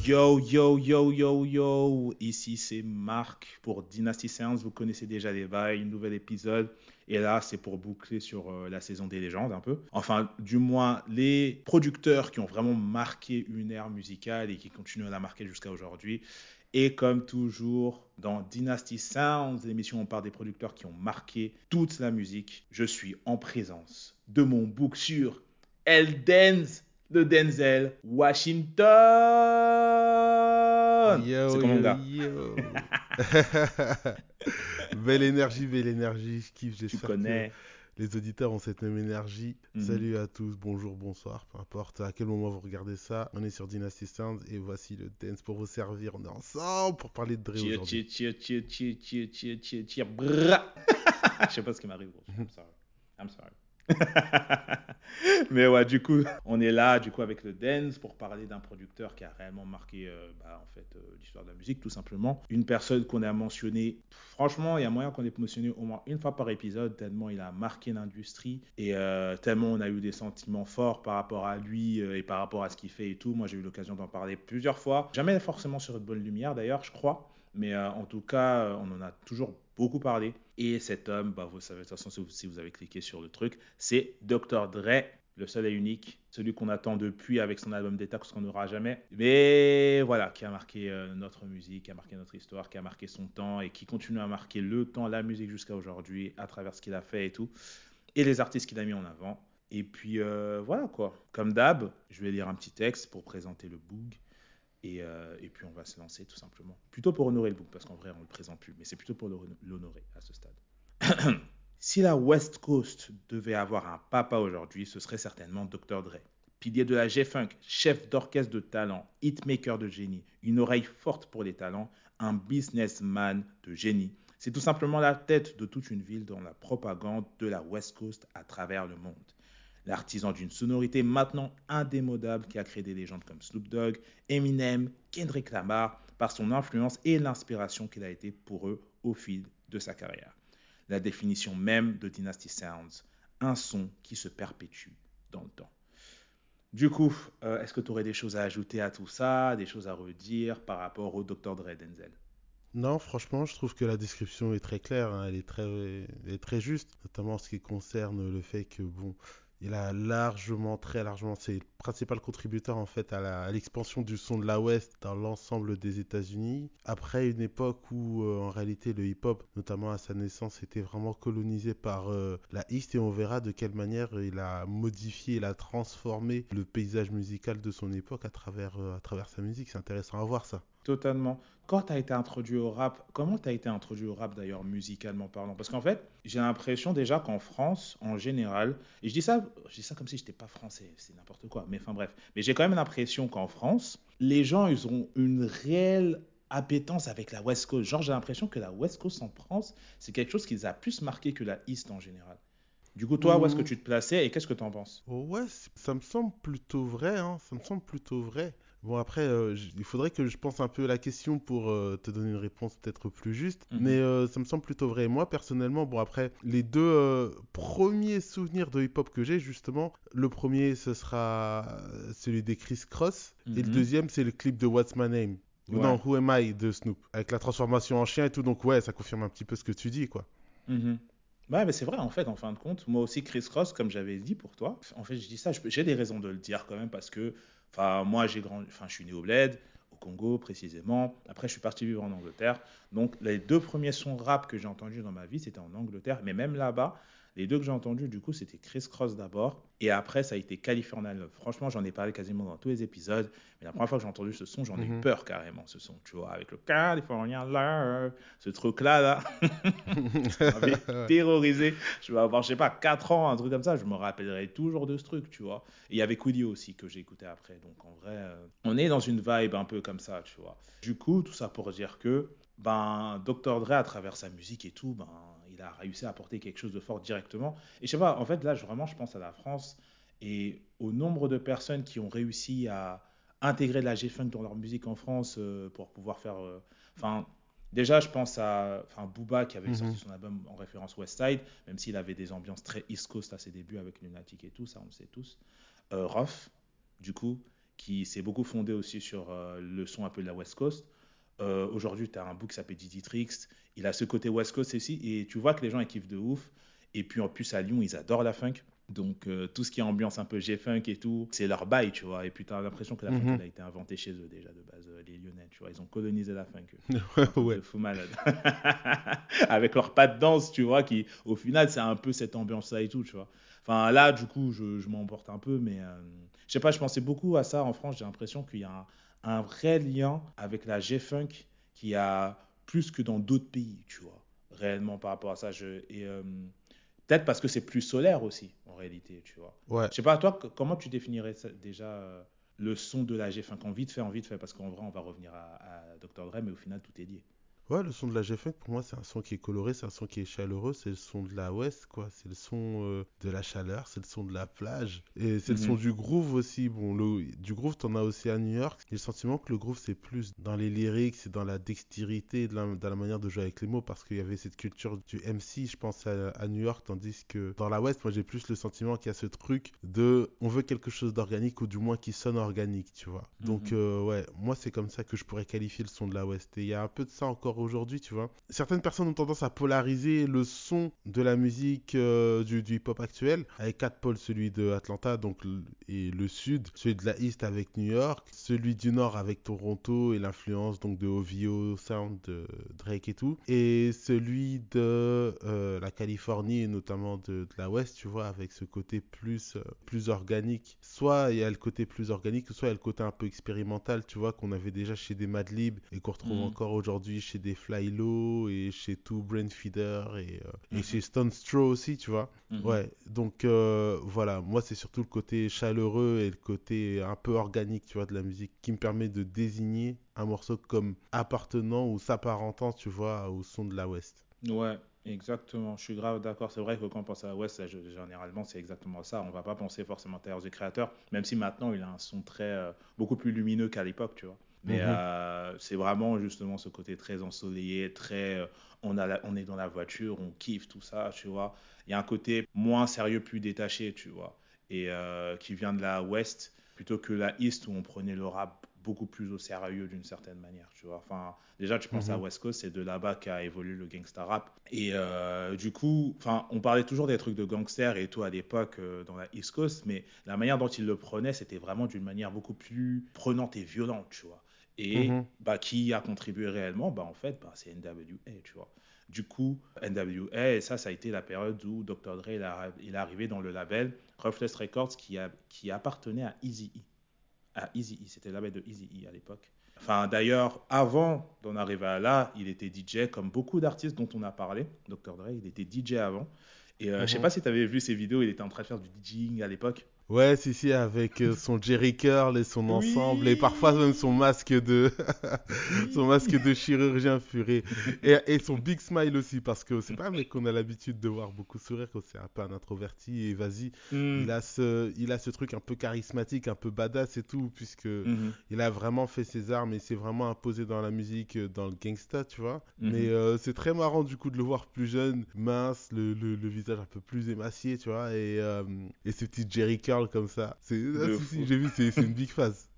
Yo, yo, yo, yo, yo, ici c'est Marc pour Dynasty Sounds, vous connaissez déjà les bails, nouvel épisode, et là c'est pour boucler sur la saison des légendes un peu. Enfin, du moins, les producteurs qui ont vraiment marqué une ère musicale et qui continuent à la marquer jusqu'à aujourd'hui. Et comme toujours, dans Dynasty Sounds, l'émission où on parle des producteurs qui ont marqué toute la musique, je suis en présence de mon book sur Elden's de Denzel Washington. C'est Yo, comment, mon yo, gars? yo. Belle énergie, je kiffe. Tu J'espère que connais. les auditeurs ont cette même énergie. Mhm. Salut à tous, bonjour, bonsoir, peu importe à quel moment vous regardez ça. On est sur Dynasty Sounds et voici le dance pour vous servir. On est ensemble pour parler de Dre Cheer, aujourd'hui. cheer, cheer, cheer, cheer, cheer, cheer, cheer, cheer. Brrra. Je sais pas ce qui m'arrive, gros. I'm sorry. I'm sorry. Mais ouais, du coup, on est là, du coup, avec le dance pour parler d'un producteur qui a réellement marqué, l'histoire de la musique, tout simplement. Une personne qu'on a mentionnée, franchement, il y a moyen qu'on ait mentionné au moins une fois par épisode, tellement il a marqué l'industrie et tellement on a eu des sentiments forts par rapport à lui et par rapport à ce qu'il fait et tout. Moi, j'ai eu l'occasion d'en parler plusieurs fois. Jamais forcément sur une bonne lumière, d'ailleurs, je crois. Mais en tout cas, on en a toujours beaucoup parlé. Et cet homme, bah, vous savez de toute façon si vous avez cliqué sur le truc, c'est Dr. Dre, le seul et unique, celui qu'on attend depuis avec son album Detox qu'on n'aura jamais. Mais voilà, qui a marqué notre musique, qui a marqué notre histoire, qui a marqué son temps et qui continue à marquer le temps, la musique jusqu'à aujourd'hui à travers ce qu'il a fait et tout. Et les artistes qu'il a mis en avant. Et puis voilà quoi. Comme d'hab, je vais lire un petit texte pour présenter le boog. Et puis on va se lancer tout simplement. Plutôt pour honorer le book, parce qu'en vrai on ne le présente plus, mais c'est plutôt pour l'honorer à ce stade. Si la West Coast devait avoir un papa aujourd'hui, ce serait certainement Dr. Dre. Pilier de la G-Funk, chef d'orchestre de talent, hitmaker de génie, une oreille forte pour les talents, un businessman de génie. C'est tout simplement la tête de toute une ville dans la propagande de la West Coast à travers le monde. L'artisan d'une sonorité maintenant indémodable qui a créé des légendes comme Snoop Dogg, Eminem, Kendrick Lamar, par son influence et l'inspiration qu'il a été pour eux au fil de sa carrière. La définition même de Dynasty Sounds, un son qui se perpétue dans le temps. Du coup, est-ce que tu aurais des choses à ajouter à tout ça, des choses à redire par rapport au Dr. Dre Denzel? Non, franchement, je trouve que la description est très claire, hein, elle est très juste, notamment en ce qui concerne le fait que, bon, il a largement, très largement, c'est le principal contributeur en fait à l'expansion du son de la West dans l'ensemble des États-Unis. Après une époque où, en réalité, le hip-hop, notamment à sa naissance, était vraiment colonisé par la East, et on verra de quelle manière il a modifié, il a transformé le paysage musical de son époque à travers sa musique. C'est intéressant à voir ça. Totalement. Quand tu as été introduit au rap, comment tu as été introduit au rap d'ailleurs, musicalement parlant? Parce qu'en fait, j'ai l'impression déjà qu'en France, en général, et je dis ça comme si je n'étais pas français, c'est n'importe quoi, mais enfin bref, mais j'ai quand même l'impression qu'en France, les gens, ils ont une réelle appétence avec la West Coast. Genre, j'ai l'impression que la West Coast en France, c'est quelque chose qui les a plus marqué que la East en général. Du coup, toi, où est-ce que Hmm. tu te plaçais et qu'est-ce que tu en penses? Ouais, ça me semble plutôt vrai, hein, ça me semble plutôt vrai. Bon, après, il faudrait que je pense un peu à la question pour te donner une réponse peut-être plus juste, mais Mhm. ça me semble plutôt vrai. Moi, personnellement, bon, après, les deux premiers souvenirs de hip-hop que j'ai, justement, le premier, ce sera celui des Criss Cross, et le Mhm. deuxième, c'est le clip de What's My Name. Ou Ouais. non, Who Am I de Snoop, avec la transformation en chien et tout, donc ouais, ça confirme un petit peu ce que tu dis, quoi. Mhm. Ouais, mais c'est vrai, en fait, en fin de compte, moi aussi, Chris Cross, comme j'avais dit pour toi, en fait, je dis ça, j'ai des raisons de le dire quand même, parce que, enfin, moi, je suis né au Bled, au Congo précisément, après, je suis parti vivre en Angleterre, donc les deux premiers sons rap que j'ai entendus dans ma vie, c'était en Angleterre, mais même là-bas, les deux que j'ai entendus, du coup, c'était Chris Cross d'abord, et après, ça a été California Love. Franchement, j'en ai parlé quasiment dans tous les épisodes, mais la première fois que j'ai entendu ce son, j'en ai eu Mhm. peur carrément, ce son, tu vois, avec le California Love, ce truc-là, là. Ça m'avait terrorisé. Je vais avoir, je sais pas, 4 ans, un truc comme ça. Je me rappellerai toujours de ce truc, tu vois. Et il y avait Coolio aussi que j'ai écouté après. Donc en vrai, on est dans une vibe un peu comme ça, tu vois. Du coup, tout ça pour dire que, ben, Dr. Dre, à travers sa musique et tout, ben, il a réussi à apporter quelque chose de fort directement. Et je sais pas, en fait, là, vraiment, je pense à la France et au nombre de personnes qui ont réussi à intégrer de la G-Funk dans leur musique en France pour pouvoir faire. Enfin, déjà, je pense à Booba qui avait sorti Mhm. son album en référence West Side, même s'il avait des ambiances très East Coast à ses débuts avec Lunatic et tout, ça on le sait tous. Ruff, du coup, qui s'est beaucoup fondé aussi sur le son un peu de la West Coast. Aujourd'hui, tu as un bout qui s'appelle Didi Tricks. Il a ce côté West Coast aussi. Et tu vois que les gens, ils kiffent de ouf. Et puis en plus, à Lyon, ils adorent la funk. Donc tout ce qui est ambiance un peu G-funk et tout, c'est leur bail, tu vois. Et puis tu as l'impression que la funk, Mhm. elle a été inventée chez eux déjà de base, les Lyonnais, tu vois. Ils ont colonisé la funk. Ouais, Un truc ouais. de fou malade. Avec leur pas de danse, tu vois, qui au final, c'est un peu cette ambiance-là et tout, tu vois. Enfin là, du coup, je m'emporte un peu, mais je sais pas, je pensais beaucoup à ça en France. J'ai l'impression qu'il y a un vrai lien avec la G-funk qui a plus que dans d'autres pays, tu vois, réellement par rapport à ça. Peut-être parce que c'est plus solaire aussi, en réalité, tu vois. Ouais. Je sais pas, toi, comment tu définirais déjà le son de la G-funk en vite fait, parce qu'en vrai, on va revenir à Dr. Dre, mais au final, tout est lié. Ouais, le son de la G-Funk, pour moi, c'est un son qui est coloré, c'est un son qui est chaleureux, c'est le son de la West, quoi. C'est le son de la chaleur, c'est le son de la plage. Et c'est le son Mhm. du groove aussi. Bon, du groove, t'en as aussi à New York. J'ai le sentiment que le groove, c'est plus dans les lyrics, c'est dans la dextérité, dans la manière de jouer avec les mots, parce qu'il y avait cette culture du MC, je pense, à New York, tandis que dans la West, moi, j'ai plus le sentiment qu'il y a ce truc de on veut quelque chose d'organique, ou du moins qui sonne organique, tu vois. Donc, Mhm. ouais, moi, c'est comme ça que je pourrais qualifier le son de la West. Et il y a un peu de ça encore aujourd'hui, tu vois. Certaines personnes ont tendance à polariser le son de la musique du hip-hop actuel avec quatre pôles, celui de Atlanta donc, et le sud, celui de la East avec New York, celui du nord avec Toronto et l'influence donc de OVO Sound, de Drake et tout, et celui de la Californie et notamment de la West, tu vois, avec ce côté plus organique. Soit il y a le côté plus organique, soit il y a le côté un peu expérimental, tu vois, qu'on avait déjà chez des Madlib et qu'on retrouve Mhm. encore aujourd'hui chez des Flylo et chez Two Brainfeeder et Mhm. chez Stone Straw aussi, tu vois. Mhm. Ouais, donc voilà, moi c'est surtout le côté chaleureux et le côté un peu organique, tu vois, de la musique qui me permet de désigner un morceau comme appartenant ou s'apparentant, tu vois, au son de la West. Ouais, exactement. Je suis grave d'accord. C'est vrai que quand on pense à West, généralement, c'est exactement ça. On va pas penser forcément Tyler, the Creator, même si maintenant il a un son beaucoup plus lumineux qu'à l'époque, tu vois. Mais Mhm, c'est vraiment justement ce côté très ensoleillé, on est dans la voiture, on kiffe tout ça, tu vois. Il y a un côté moins sérieux, plus détaché, tu vois, et qui vient de la West plutôt que la East où on prenait le rap beaucoup plus au sérieux d'une certaine manière, tu vois. Enfin, déjà, tu penses à mhm, West Coast, c'est de là-bas qu'a évolué le gangsta rap. Et du coup, enfin, on parlait toujours des trucs de gangster et tout à l'époque dans la East Coast, mais la manière dont ils le prenaient, c'était vraiment d'une manière beaucoup plus prenante et violente, tu vois. Et mhm, bah, qui a contribué réellement bah, en fait, bah, c'est NWA, tu vois. Du coup, NWA, et ça a été la période où Dr. Dre il est arrivé dans le label Ruthless Records qui appartenait à Eazy-E. À Eazy-E, c'était le label de Eazy-E à l'époque. Enfin, d'ailleurs, avant d'en arriver à là, il était DJ, comme beaucoup d'artistes dont on a parlé. Dr. Dre, il était DJ avant. Et je sais mhm. pas si tu avais vu ses vidéos, il était en train de faire du DJing à l'époque. Ouais, si, si, avec son Jerry Curl et son ensemble, et parfois même son Oui, masque de, son masque oui. de chirurgien furé. Et son big smile aussi, parce que c'est pas un mec qu'on a l'habitude de voir beaucoup sourire, quand c'est un peu un introverti, et vas-y, Mm, il a ce truc un peu charismatique, un peu badass et tout, puisque mhm, il a vraiment fait ses armes et s'est vraiment imposé dans la musique, dans le gangsta, tu vois. Mais mhm. c'est très marrant du coup de le voir plus jeune, mince, le visage un peu plus émacié, tu vois, et ce petit Jerry Curl comme ça. Ah, De si, si, fou. j'ai vu, c'est une big phase.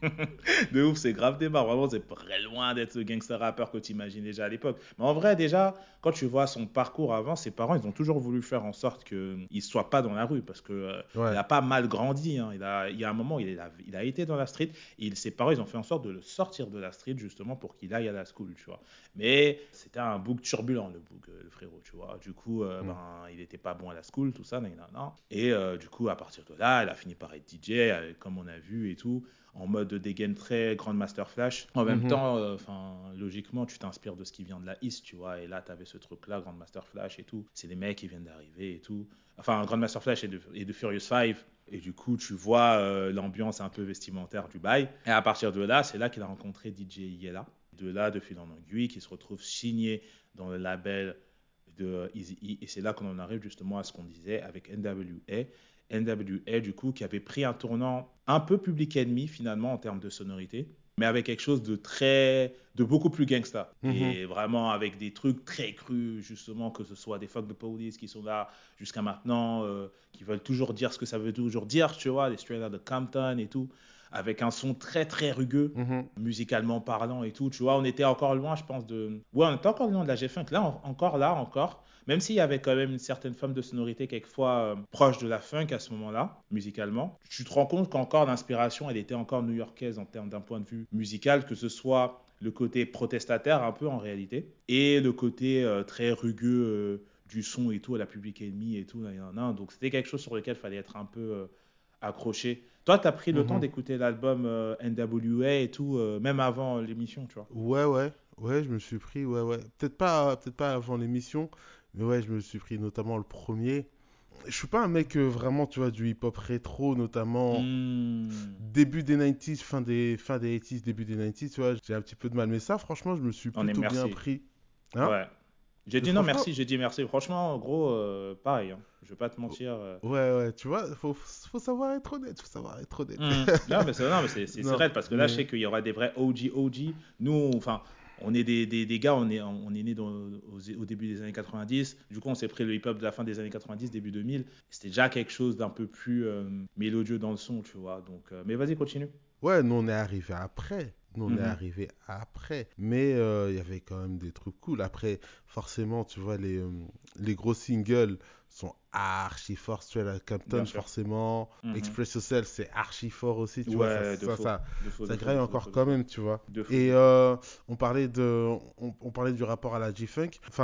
De ouf, c'est grave débat. Vraiment, c'est très loin d'être ce gangster rappeur que tu imagines déjà à l'époque. Mais en vrai, déjà, quand tu vois son parcours avant, ses parents, ils ont toujours voulu faire en sorte qu'il ne soit pas dans la rue parce que il Ouais. a pas mal grandi. Hein. Il y a un moment, il a été dans la street et ses parents, ils ont fait en sorte de le sortir de la street justement pour qu'il aille à la school, tu vois. Mais c'était un book turbulent, le frérot, tu vois. Du coup, Mm. il n'était pas bon à la school, tout ça, nan, nan, nan. Et du coup, à partir de là, il a fini par être DJ, comme on a vu et tout en mode dégaine très Grandmaster Flash. En même Mhm. temps, logiquement, tu t'inspires de ce qui vient de la East, tu vois. Et là, tu avais ce truc-là, Grandmaster Flash et tout. C'est des mecs qui viennent d'arriver et tout. Enfin, Grandmaster Flash et de Furious 5. Et du coup, tu vois l'ambiance un peu vestimentaire du bail. Et à partir de là, c'est là qu'il a rencontré DJ Yella. De là, de fil en aiguille, qui se retrouve signé dans le label de Eazy-E. Et c'est là qu'on en arrive justement à ce qu'on disait avec NWA. NWA, du coup, qui avait pris un tournant un peu Public Enemy, finalement, en termes de sonorité, mais avec quelque chose de beaucoup plus gangsta. Mhm. Et vraiment avec des trucs très crus, justement, que ce soit des Fuck the Police qui sont là jusqu'à maintenant, qui veulent toujours dire ce que ça veut toujours dire, tu vois, les Straight Outta Compton et tout. avec un son très très rugueux, Mhm. musicalement parlant et tout. Tu vois, on était encore loin, je pense, de. Ouais, on était encore loin de la G-Funk. Là, encore. Même s'il y avait quand même une certaine forme de sonorité, quelquefois proche de la funk à ce moment-là, musicalement, tu te rends compte qu'encore l'inspiration, elle était encore new-yorkaise en termes d'un point de vue musical, que ce soit le côté protestataire un peu en réalité, et le côté très rugueux du son et tout, à la Public Enemy et tout. Donc c'était quelque chose sur lequel il fallait être un peu accroché. Toi, tu as pris le temps Mhm. d'écouter l'album NWA et tout, même avant l'émission, tu vois. Ouais, ouais, ouais, je me suis pris, ouais, ouais. Peut-être pas avant l'émission, mais ouais, je me suis pris notamment le premier. Je suis pas un mec vraiment, tu vois, du hip-hop rétro, notamment Hmm. début des 90s, fin des 80s, début des 90s, tu vois, j'ai un petit peu de mal. Mais ça, franchement, je me suis On est plutôt bien merci. pris. Hein? Ouais. J'ai dit non Franchement, merci, j'ai dit merci. Franchement, gros, pareil. Hein. Je vais pas te oh, mentir. ouais, ouais, tu vois, faut savoir être honnête, faut savoir être honnête. Non, mais c'est Non, vrai parce que là, je mais sais qu'il y aura des vrais OG. Nous, enfin, on est des gars, on est nés au début des années 90. Du coup, on s'est pris le hip-hop de la fin des années 90, début 2000. C'était déjà quelque chose d'un peu plus mélodieux dans le son, tu vois. Donc, mais vas-y, continue. ouais, nous on est arrivé après. Nous on est Mhm. arrivé après. Mais il y avait quand même des trucs cool. Après, forcément, tu vois, les gros singles sont archi forts. Straight Outta Bien Compton, sûr. forcément. Mhm. Express Yourself, c'est archi fort aussi. Tu vois, Ouais, de faux. De faux, de ça faux, graille de faux, de encore faux, de quand faux. même, tu vois. De faux, Et de faux. on parlait du rapport à la G-Funk, enfin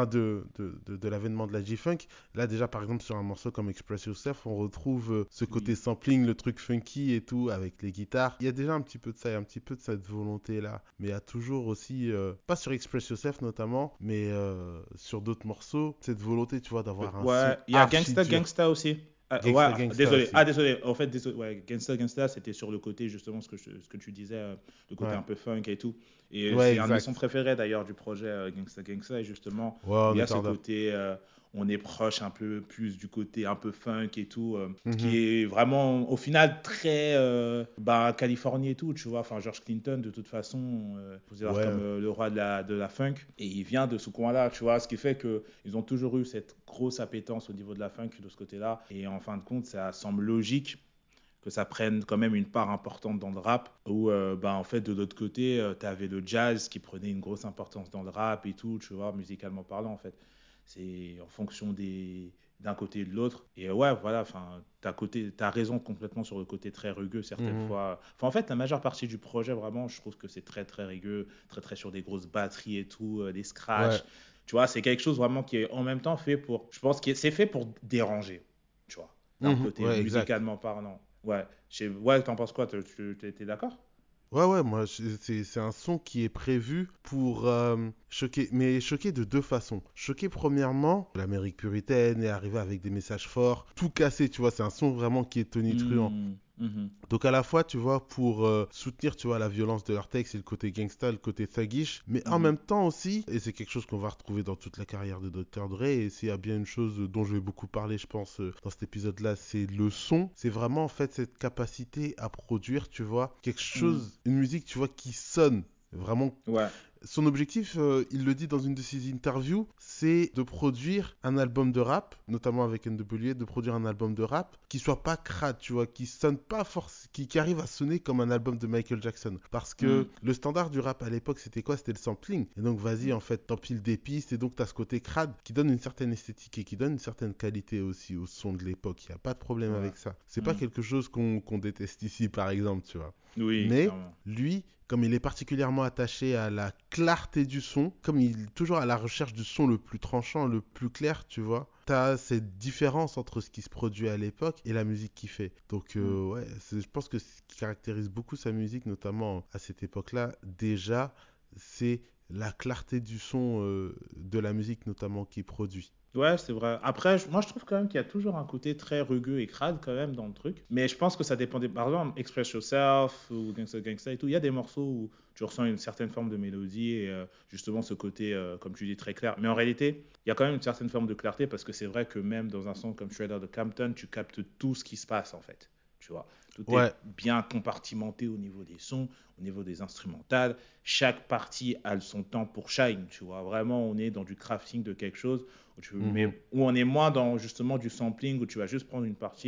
de l'avènement de la G-Funk. Là, déjà, par exemple, sur un morceau comme Express Yourself, on retrouve ce côté Oui. sampling, le truc funky et tout, avec les guitares. Il y a déjà un petit peu de ça, il y a un petit peu de cette volonté-là. Mais il y a toujours aussi, pas sur Express Yourself notamment, mais sur d'autres morceaux, cette volonté, tu vois, d'avoir un son Ouais, il y a archi Gangsta dur. Gangsta aussi. Ouais, Gangsta Gangsta désolé. aussi. Désolé. En fait, désolé. Ouais, Gangsta Gangsta, c'était sur le côté, justement, ce que tu disais, le côté Ouais, un peu funk et tout. Et ouais, c'est un de mes sons exact. préférés, d'ailleurs, du projet Gangsta Gangsta. Et justement, Ouais, où on il y est a ce pardon. côté, on est proche un peu plus du côté un peu funk et tout, qui Mhm. est vraiment, au final, très Californie et tout, tu vois. Enfin, George Clinton, de toute façon, vous voir comme Ouais. le roi de la funk. Et il vient de ce coin-là, tu vois. Ce qui fait que ils ont toujours eu cette grosse appétence au niveau de la funk de ce côté-là. Et en fin de compte, ça semble logique que ça prenne quand même une part importante dans le rap, où en fait de l'autre côté, tu avais le jazz qui prenait une grosse importance dans le rap et tout, tu vois, musicalement parlant en fait. C'est en fonction d'un côté et de l'autre. Et ouais, voilà, enfin, t'as raison complètement sur le côté très rugueux certaines Mhm. fois. Enfin, en fait, la majeure partie du projet, vraiment, je trouve que c'est très très rugueux, très très sur des grosses batteries et tout, des Ouais. scratchs. Tu vois, c'est quelque chose vraiment qui est en même temps fait pour, je pense que c'est fait pour déranger, tu vois, d'un Mhm. côté Ouais, exact. musicalement parlant. Ouais, ouais, t'en penses quoi? T'es d'accord? Ouais, ouais, moi, c'est un son qui est prévu pour choquer, mais choquer de deux façons. Choquer, premièrement, l'Amérique puritaine est arrivée avec des messages forts, tout cassé, tu vois, c'est un son vraiment qui est tonitruant. Mhm. Donc à la fois, tu vois, pour soutenir, tu vois, la violence de leur texte et le côté gangsta, le côté thuggish, mais en Mhm. même temps aussi, et c'est quelque chose qu'on va retrouver dans toute la carrière de Dr. Dre, et s'il y a bien une chose dont je vais beaucoup parler, je pense, dans cet épisode-là, c'est le son. C'est vraiment, en fait, cette capacité à produire, tu vois, quelque Mhm. chose, une musique, tu vois, qui sonne vraiment. Ouais. Son objectif, il le dit dans une de ses interviews, c'est de produire un album de rap, notamment avec NWA, de produire un album de rap qui soit pas crade, tu vois, qui sonne pas force, qui arrive à sonner comme un album de Michael Jackson. Parce que Mhm. le standard du rap à l'époque, c'était quoi? C'était le sampling. Et donc, vas-y, en fait, t'empiles des pistes, et donc t'as ce côté crade qui donne une certaine esthétique et qui donne une certaine qualité aussi au son de l'époque. Il n'y a pas de problème Ouais. avec ça. C'est pas Mhm. quelque chose qu'on déteste ici, par exemple, tu vois. Oui, Mais clairement. lui, comme il est particulièrement attaché à la clarté du son, comme il est toujours à la recherche du son le plus tranchant, le plus clair, tu vois, t'as cette différence entre ce qui se produit à l'époque et la musique qu'il fait. Donc, Mhm. ouais, je pense que ce qui caractérise beaucoup sa musique, notamment à cette époque-là, déjà, c'est la clarté du son de la musique, notamment, qu'il produit. Ouais, c'est vrai. Après, moi, je trouve quand même qu'il y a toujours un côté très rugueux et crade quand même dans le truc. Mais je pense que ça dépend des. Par exemple, Express Yourself ou Gangsta Gangsta et tout, il y a des morceaux où tu ressens une certaine forme de mélodie et justement ce côté, comme tu dis, très clair. Mais en réalité, il y a quand même une certaine forme de clarté parce que c'est vrai que même dans un son comme Shredder de Compton, tu captes tout ce qui se passe en fait. Tu vois, tout est Ouais. bien compartimenté au niveau des sons, au niveau des instrumentales. Chaque partie a son temps pour shine. Tu vois, vraiment, on est dans du crafting de quelque chose Mhm. où on est moins dans justement du sampling où tu vas juste prendre une partie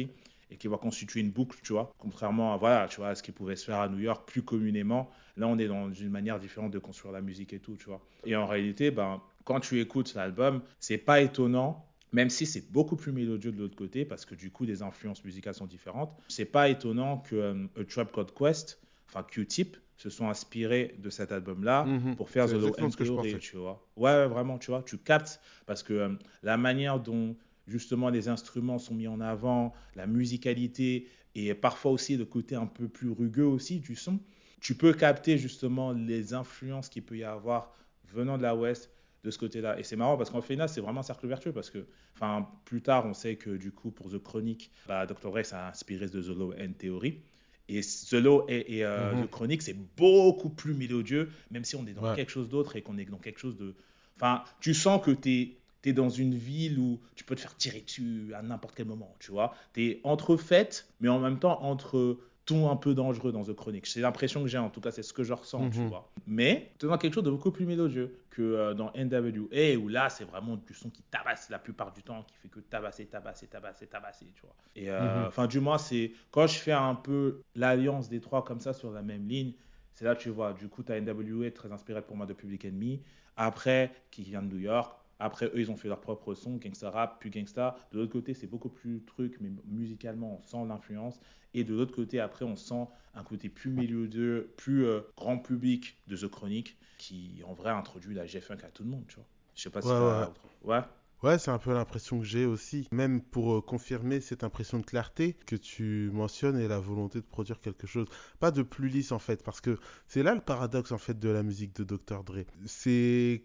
et qui va constituer une boucle, tu vois. Contrairement à, voilà, tu vois, à ce qui pouvait se faire à New York plus communément. Là, on est dans une manière différente de construire la musique et tout, tu vois. Et en réalité, ben, quand tu écoutes l'album, c'est pas étonnant, même si c'est beaucoup plus mélodieux de l'autre côté, parce que du coup, les influences musicales sont différentes. C'est pas étonnant que A Tribe Called Quest, enfin Q-Tip, se sont inspirés de cet album-là pour faire C'est The Low exactement End ce que je Theory, pensais. tu vois. Ouais, vraiment, tu vois, tu captes, parce que la manière dont justement les instruments sont mis en avant, la musicalité et parfois aussi le côté un peu plus rugueux aussi du son, tu peux capter justement les influences qu'il peut y avoir venant de la West de ce côté-là. Et c'est marrant parce qu'en final, c'est vraiment un cercle vertueux parce que, enfin, plus tard, on sait que du coup, pour The Chronic, bah, Dr. Dre s'est inspiré de The Low End Theory. Et The Low et The Mhm. Chronic, c'est beaucoup plus mélodieux, même si on est dans Ouais. quelque chose d'autre et qu'on est dans quelque chose de. Enfin, tu sens que t'es dans une ville où tu peux te faire tirer dessus à n'importe quel moment, tu vois. T'es entre fêtes, mais en même temps entre ton un peu dangereux dans The Chronic. C'est l'impression que j'ai, en tout cas, c'est ce que je ressens, tu Mhm. vois. Mais tu es dans quelque chose de beaucoup plus mélodieux que dans NWA, où là, c'est vraiment du son qui tabasse la plupart du temps, qui fait que tabasser, tabasser, tabasser, tabasser, tu vois. Et Mhm. enfin, du moins, c'est quand je fais un peu l'alliance des trois comme ça sur la même ligne, c'est là que tu vois. Du coup, tu as NWA très inspiré pour moi de Public Enemy. Après, qui vient de New York. Après, eux, ils ont fait leur propre son, gangsta rap, puis gangsta. De l'autre côté, c'est beaucoup plus truc, mais musicalement, on sent l'influence. Et de l'autre côté, après, on sent un côté plus mélodieux, plus grand public de The Chronic, qui en vrai introduit la G-Funk à tout le monde, tu vois. Je sais pas Ouais, si ouais. t'as. Ouais. Ouais, c'est un peu l'impression que j'ai aussi. Même pour confirmer cette impression de clarté que tu mentionnes et la volonté de produire quelque chose, pas de plus lisse en fait, parce que c'est là le paradoxe en fait de la musique de Dr. Dre. C'est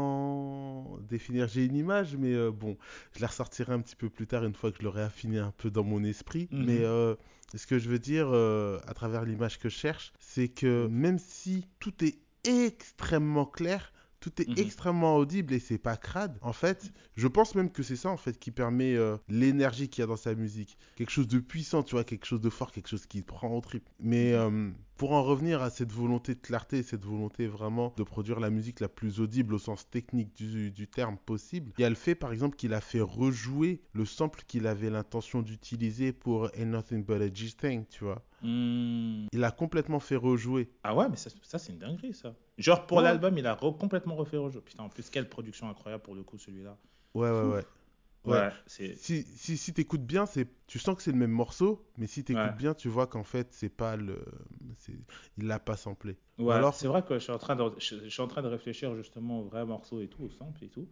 comment définir, j'ai une image, mais bon, je la ressortirai un petit peu plus tard une fois que je l'aurai affiné un peu dans mon esprit. Mais Mhm. ce que je veux dire à travers l'image que je cherche, c'est que même si tout est extrêmement clair, tout est Mhm. extrêmement audible et c'est pas crade. En fait, je pense même que c'est ça en fait qui permet l'énergie qu'il y a dans sa musique. Quelque chose de puissant, tu vois, quelque chose de fort, quelque chose qui te prend au trip. Mais Mhm. pour en revenir à cette volonté de clarté, cette volonté vraiment de produire la musique la plus audible au sens technique du terme possible, il y a le fait par exemple qu'il a fait rejouer le sample qu'il avait l'intention d'utiliser pour Ain't Nothing But a G-Thing, tu vois. Hmm. Il a complètement fait rejouer. Ah ouais, mais ça c'est une dinguerie, ça. Genre, pour Ouais, l'album, il a complètement refait au jeu. Putain, en plus, quelle production incroyable pour le coup, celui-là. ouais, ouais, Fou. ouais. Ouais, Ouais, c'est. si t'écoutes bien, tu sens que c'est le même morceau, mais si t'écoutes Ouais. bien, tu vois qu'en fait, c'est pas c'est- il l'a pas samplé. Ou Ouais, alors, c'est vrai que je suis en train de réfléchir justement au vrai morceau et tout, au sample et tout.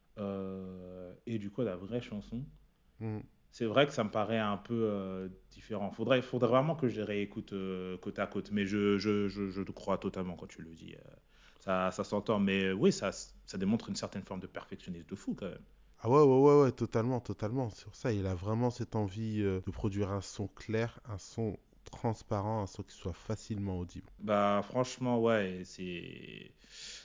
Et du coup, la vraie chanson. hmm, C'est vrai que ça me paraît un peu différent. Faudrait vraiment que je les réécoute côte à côte. Mais je te crois totalement quand tu le dis. Ça s'entend. Mais oui, ça démontre une certaine forme de perfectionnisme de fou quand même. ah ouais, ouais, ouais, ouais, totalement, totalement. Sur ça, il a vraiment cette envie de produire un son clair, un son transparent, un son qui soit facilement audible. Bah franchement, ouais, c'est.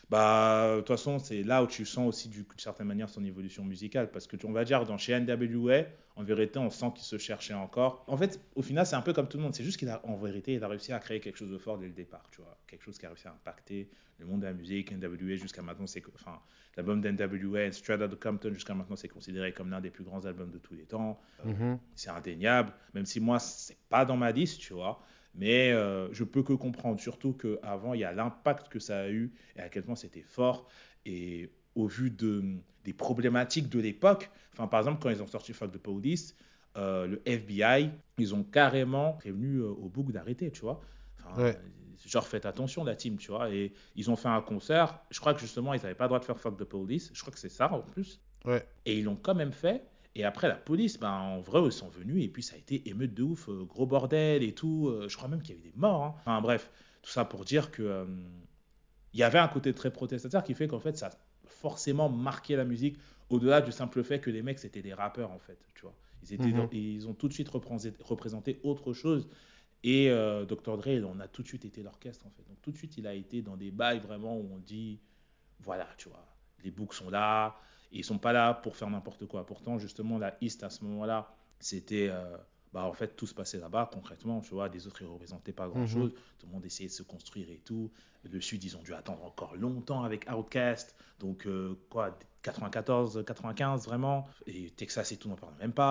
Bah, de toute façon, c'est là où tu sens aussi d'une certaine manière son évolution musicale. Parce que on va dire, dans chez NWA, en vérité, on sent qu'il se cherchait encore. En fait, au final, c'est un peu comme tout le monde. C'est juste en vérité, il a réussi à créer quelque chose de fort dès le départ, tu vois. Quelque chose qui a réussi à impacter le monde de la musique. NWA, jusqu'à maintenant, enfin, l'album d'NWA, Straight Outta Compton, jusqu'à maintenant, c'est considéré comme l'un des plus grands albums de tous les temps. Mhm, C'est indéniable, même si moi, c'est pas dans ma liste, tu vois. Mais je peux que comprendre, surtout qu'avant, il y a l'impact que ça a eu et à quel point c'était fort. Et au vu des problématiques de l'époque, enfin, par exemple, quand ils ont sorti Fuck the Police, le FBI, ils ont carrément prévenu au book d'arrêter, tu vois. Enfin, ouais, genre, faites attention, la team, tu vois. Et ils ont fait un concert. Je crois que justement, ils n'avaient pas le droit de faire Fuck the Police. Je crois que c'est ça en plus. ouais. Et ils l'ont quand même fait. Et après, la police, ben, en vrai, ils sont venus. Et puis, ça a été émeute de ouf. Gros bordel et tout. Je crois même qu'il y a eu des morts, hein. Enfin, bref, tout ça pour dire que il y avait un côté très protestateur qui fait qu'en fait, ça a forcément marqué la musique au-delà du simple fait que les mecs, c'était des rappeurs, en fait. Tu vois. Mhm, Ils ont tout de suite représenté autre chose. Et Dr. Dre, on a tout de suite été l'orchestre, en fait. Donc, tout de suite, il a été dans des bails vraiment où on dit voilà, tu vois, les books sont là, et ils sont pas là pour faire n'importe quoi. Pourtant, justement, la East à ce moment-là, c'était, bah, en fait, tout se passait là-bas concrètement, tu vois, des autres, ils représentaient pas mhm, grand-chose, tout le monde essayait de se construire et tout. Le Sud, ils ont dû attendre encore longtemps avec Outkast, donc quoi, 94, 95 vraiment, et Texas et tout, n'en parle même pas.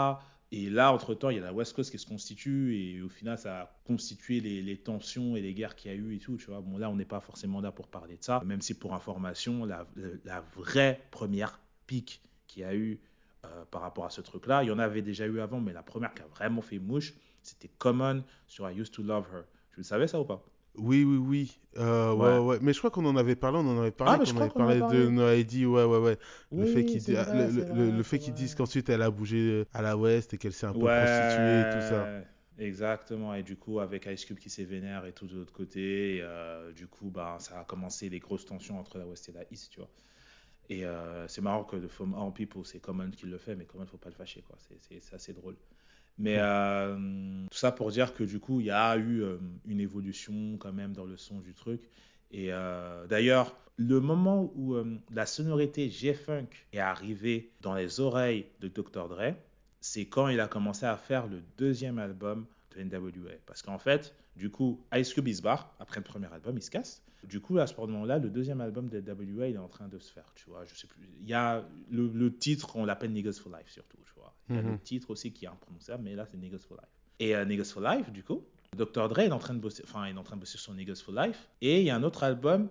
Et là, entre-temps, il y a la West Coast qui se constitue et au final, ça a constitué les tensions et les guerres qu'il y a eu et tout, tu vois. Bon, là, on n'est pas forcément là pour parler de ça, même si pour information, la vraie première pique qu'il y a eu par rapport à ce truc-là, il y en avait déjà eu avant, mais la première qui a vraiment fait mouche, c'était Common sur I Used to Love Her. Tu le savais ça ou pas? Oui, oui, oui. Ouais, Ouais. ouais, ouais. Mais je crois qu'on en avait parlé, Ah, mais je qu'on crois avait qu'on en a parlé de parlé. No ID, ouais, ouais, ouais. Le fait Oui, qu'il c'est dit, vrai, c'est le vrai, c'est fait qu'ils disent vrai. qu'ensuite elle a bougé à la West et qu'elle s'est un peu prostituée et tout ça. Ouais, exactement. Et du coup, avec Ice Cube qui s'est vénère et tout de l'autre côté, du coup, bah, ça a commencé les grosses tensions entre la West et la East, tu vois. Et c'est marrant que de From All People, c'est Common qui le fait, mais Common, faut pas le fâcher, quoi. C'est assez drôle. Mais tout ça pour dire que du coup, il y a eu une évolution quand même dans le son du truc. Et d'ailleurs, le moment où la sonorité G-Funk est arrivée dans les oreilles de Dr. Dre, c'est quand il a commencé à faire le deuxième album de NWA. Parce qu'en fait, du coup, Ice Cube il se barre, après le premier album, il se casse. Du coup, à ce moment-là, le deuxième album de NWA, il est en train de se faire, tu vois. Je sais plus. Il y a le titre, on l'appelle Niggas for Life surtout, tu vois. Il y a Mhm. l'autre titre aussi qui est imprononçable, mais là, c'est Niggas for Life. Et Niggas for Life, du coup, Dr. Dre est en train de bosser, enfin, il est en train de bosser sur Niggas for Life. Et il y a un autre album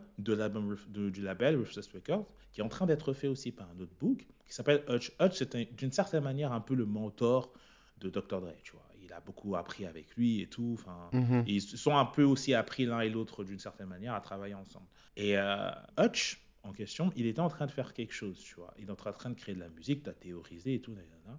du label Ruthless Records qui est en train d'être fait aussi par un autre book qui s'appelle Hutch. Hutch, c'est d'une certaine manière un peu le mentor de Dr. Dre, tu vois. Il a beaucoup appris avec lui et tout. Enfin, Mhm. ils se sont un peu aussi appris l'un et l'autre d'une certaine manière à travailler ensemble. Et Hutch, en question, il était en train de faire quelque chose, tu vois. Il est en train de créer de la musique, de la théoriser et tout.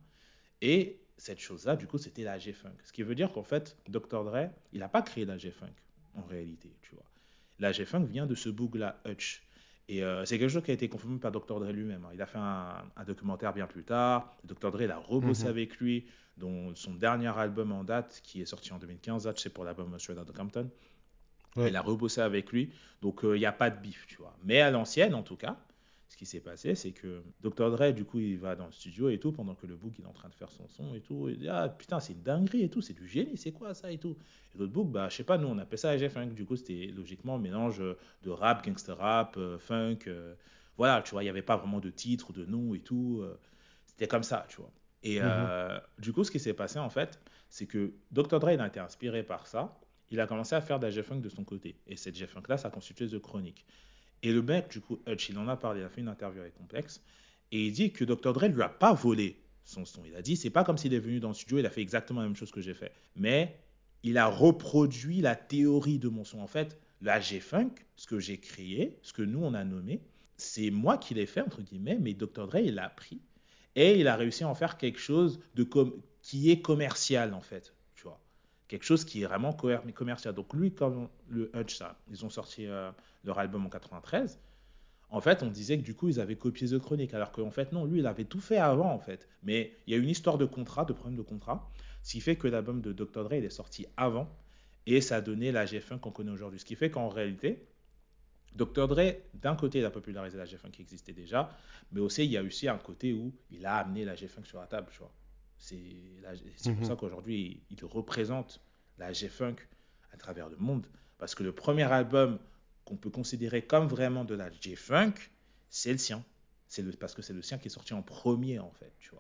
Et cette chose-là, du coup, c'était la G-Funk. Ce qui veut dire qu'en fait, Dr. Dre, il n'a pas créé la G-Funk, en réalité, tu vois. La G-Funk vient de ce boog-là, Hutch. Et c'est quelque chose qui a été confirmé par Dr. Dre lui-même, hein. Il a fait un documentaire bien plus tard. Dr. Dre, il a rebossé Mhm. avec lui, dont son dernier album en date, qui est sorti en 2015, Hutch, c'est pour l'album Straight Outta Compton. Ouais. Il a rebossé avec lui, donc il n'y a pas de bif, tu vois. Mais à l'ancienne, en tout cas, ce qui s'est passé, c'est que Dr. Dre, du coup, il va dans le studio et tout, pendant que le book il est en train de faire son son et tout. Il dit, ah putain, c'est une dinguerie et tout, c'est du génie, c'est quoi ça et tout. Et l'autre book, bah, je sais pas, nous on appelle ça AG-Funk. Du coup, c'était logiquement un mélange de rap, gangster rap, funk. Voilà, tu vois, il n'y avait pas vraiment de titre, de nom et tout. C'était comme ça, tu vois. Et Mhm. du coup, ce qui s'est passé en fait, c'est que Dr. Dre il a été inspiré par ça. Il a commencé à faire de la G-Funk de son côté. Et cette G-Funk-là, ça a constitué The Chronic. Et le mec, du coup, Hutch, il en a parlé, il a fait une interview avec Complex, et il dit que Dr. Dre lui a pas volé son son. Il a dit, c'est pas comme s'il est venu dans le studio, il a fait exactement la même chose que j'ai fait. Mais il a reproduit la théorie de mon son. En fait, la G-Funk, ce que j'ai créé, ce que nous, on a nommé, c'est moi qui l'ai fait, entre guillemets, mais Dr. Dre, il l'a pris. Et il a réussi à en faire quelque chose qui est commercial, en fait. Tu vois, quelque chose qui est vraiment commercial. Donc lui, comme le Hutch, ça, ils ont sorti leur album en 93. En fait, on disait que du coup, ils avaient copié The Chronic, alors qu'en fait, non, lui, il avait tout fait avant, en fait. Mais il y a une histoire de contrat, de problème de contrat, ce qui fait que l'album de Dr. Dre, il est sorti avant, et ça a donné la G-Funk qu'on connaît aujourd'hui. Ce qui fait qu'en réalité, Dr. Dre, d'un côté, il a popularisé la G-Funk qui existait déjà, mais aussi, il y a aussi un côté où il a amené la G-Funk sur la table, tu vois. C'est pour Mhm. ça qu'aujourd'hui, il représente la G-Funk à travers le monde. Parce que le premier album qu'on peut considérer comme vraiment de la G-Funk, c'est le sien. Parce que c'est le sien qui est sorti en premier, en fait, tu vois.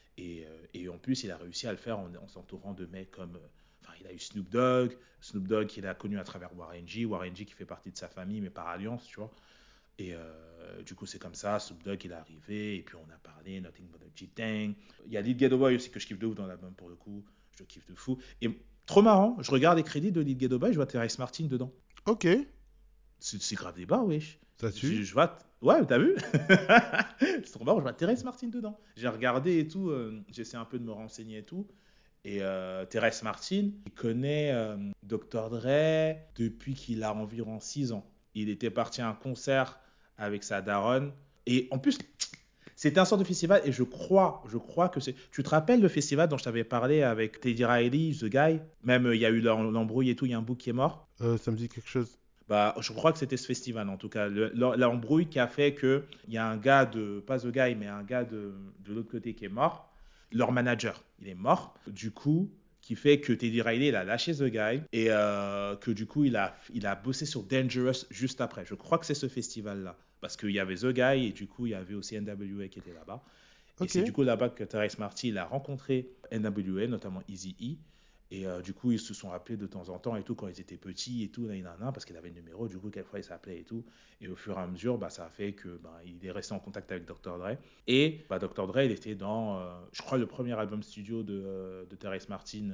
Et en plus, il a réussi à le faire en s'entourant de mecs comme. Enfin, il a eu Snoop Dogg. Snoop Dogg qu'il a connu à travers Warren G. Warren G qui fait partie de sa famille, mais par alliance, tu vois. Et du coup, c'est comme ça. Snoop Dogg, il est arrivé. Et puis, on a parlé Nothing But a G-Tang. Il y a Lil Ghetto Boy aussi que je kiffe de ouf dans l'album pour le coup. Je kiffe de fou. Et trop marrant, je regarde les crédits de Lil Ghetto Boy, je vois Terrence Martin dedans. Ok, C'est grave des bars, wesh. ça tue. Je vois. Ouais, t'as vu? C'est trop marrant, je vois Terrence Martin dedans. J'ai regardé et tout, j'essaie un peu de me renseigner et tout. Et Terrence Martin, il connaît Dr. Dre depuis qu'il a environ 6 ans. Il était parti à un concert avec sa daronne. Et en plus, c'était un sort de festival et je crois que c'est. Tu te rappelles le festival dont je t'avais parlé avec Teddy Riley, The Guy? Même il y a eu l'embrouille et tout, il y a un bouc qui est mort. Ça me dit quelque chose. Bah, je crois que c'était ce festival en tout cas. L'embrouille qui a fait qu'il y a un gars pas The Guy, mais un gars de l'autre côté qui est mort. Leur manager, il est mort. Du coup, qui fait que Teddy Riley, il a lâché The Guy et que du coup, il a bossé sur Dangerous juste après. Je crois que c'est ce festival-là. Parce qu'il y avait The Guy et du coup, il y avait aussi NWA qui était là-bas. Et Ok. c'est du coup là-bas que Terrence Martin il a rencontré NWA, notamment Eazy-E. Et du coup, ils se sont appelés de temps en temps et tout quand ils étaient petits et tout, parce qu'il avait le numéro, du coup, quelquefois ils s'appelaient et tout. Et au fur et à mesure, bah, ça a fait que bah, il est resté en contact avec Dr. Dre. Et bah, Dr. Dre, il était dans, je crois, le premier album studio de Terrence Martin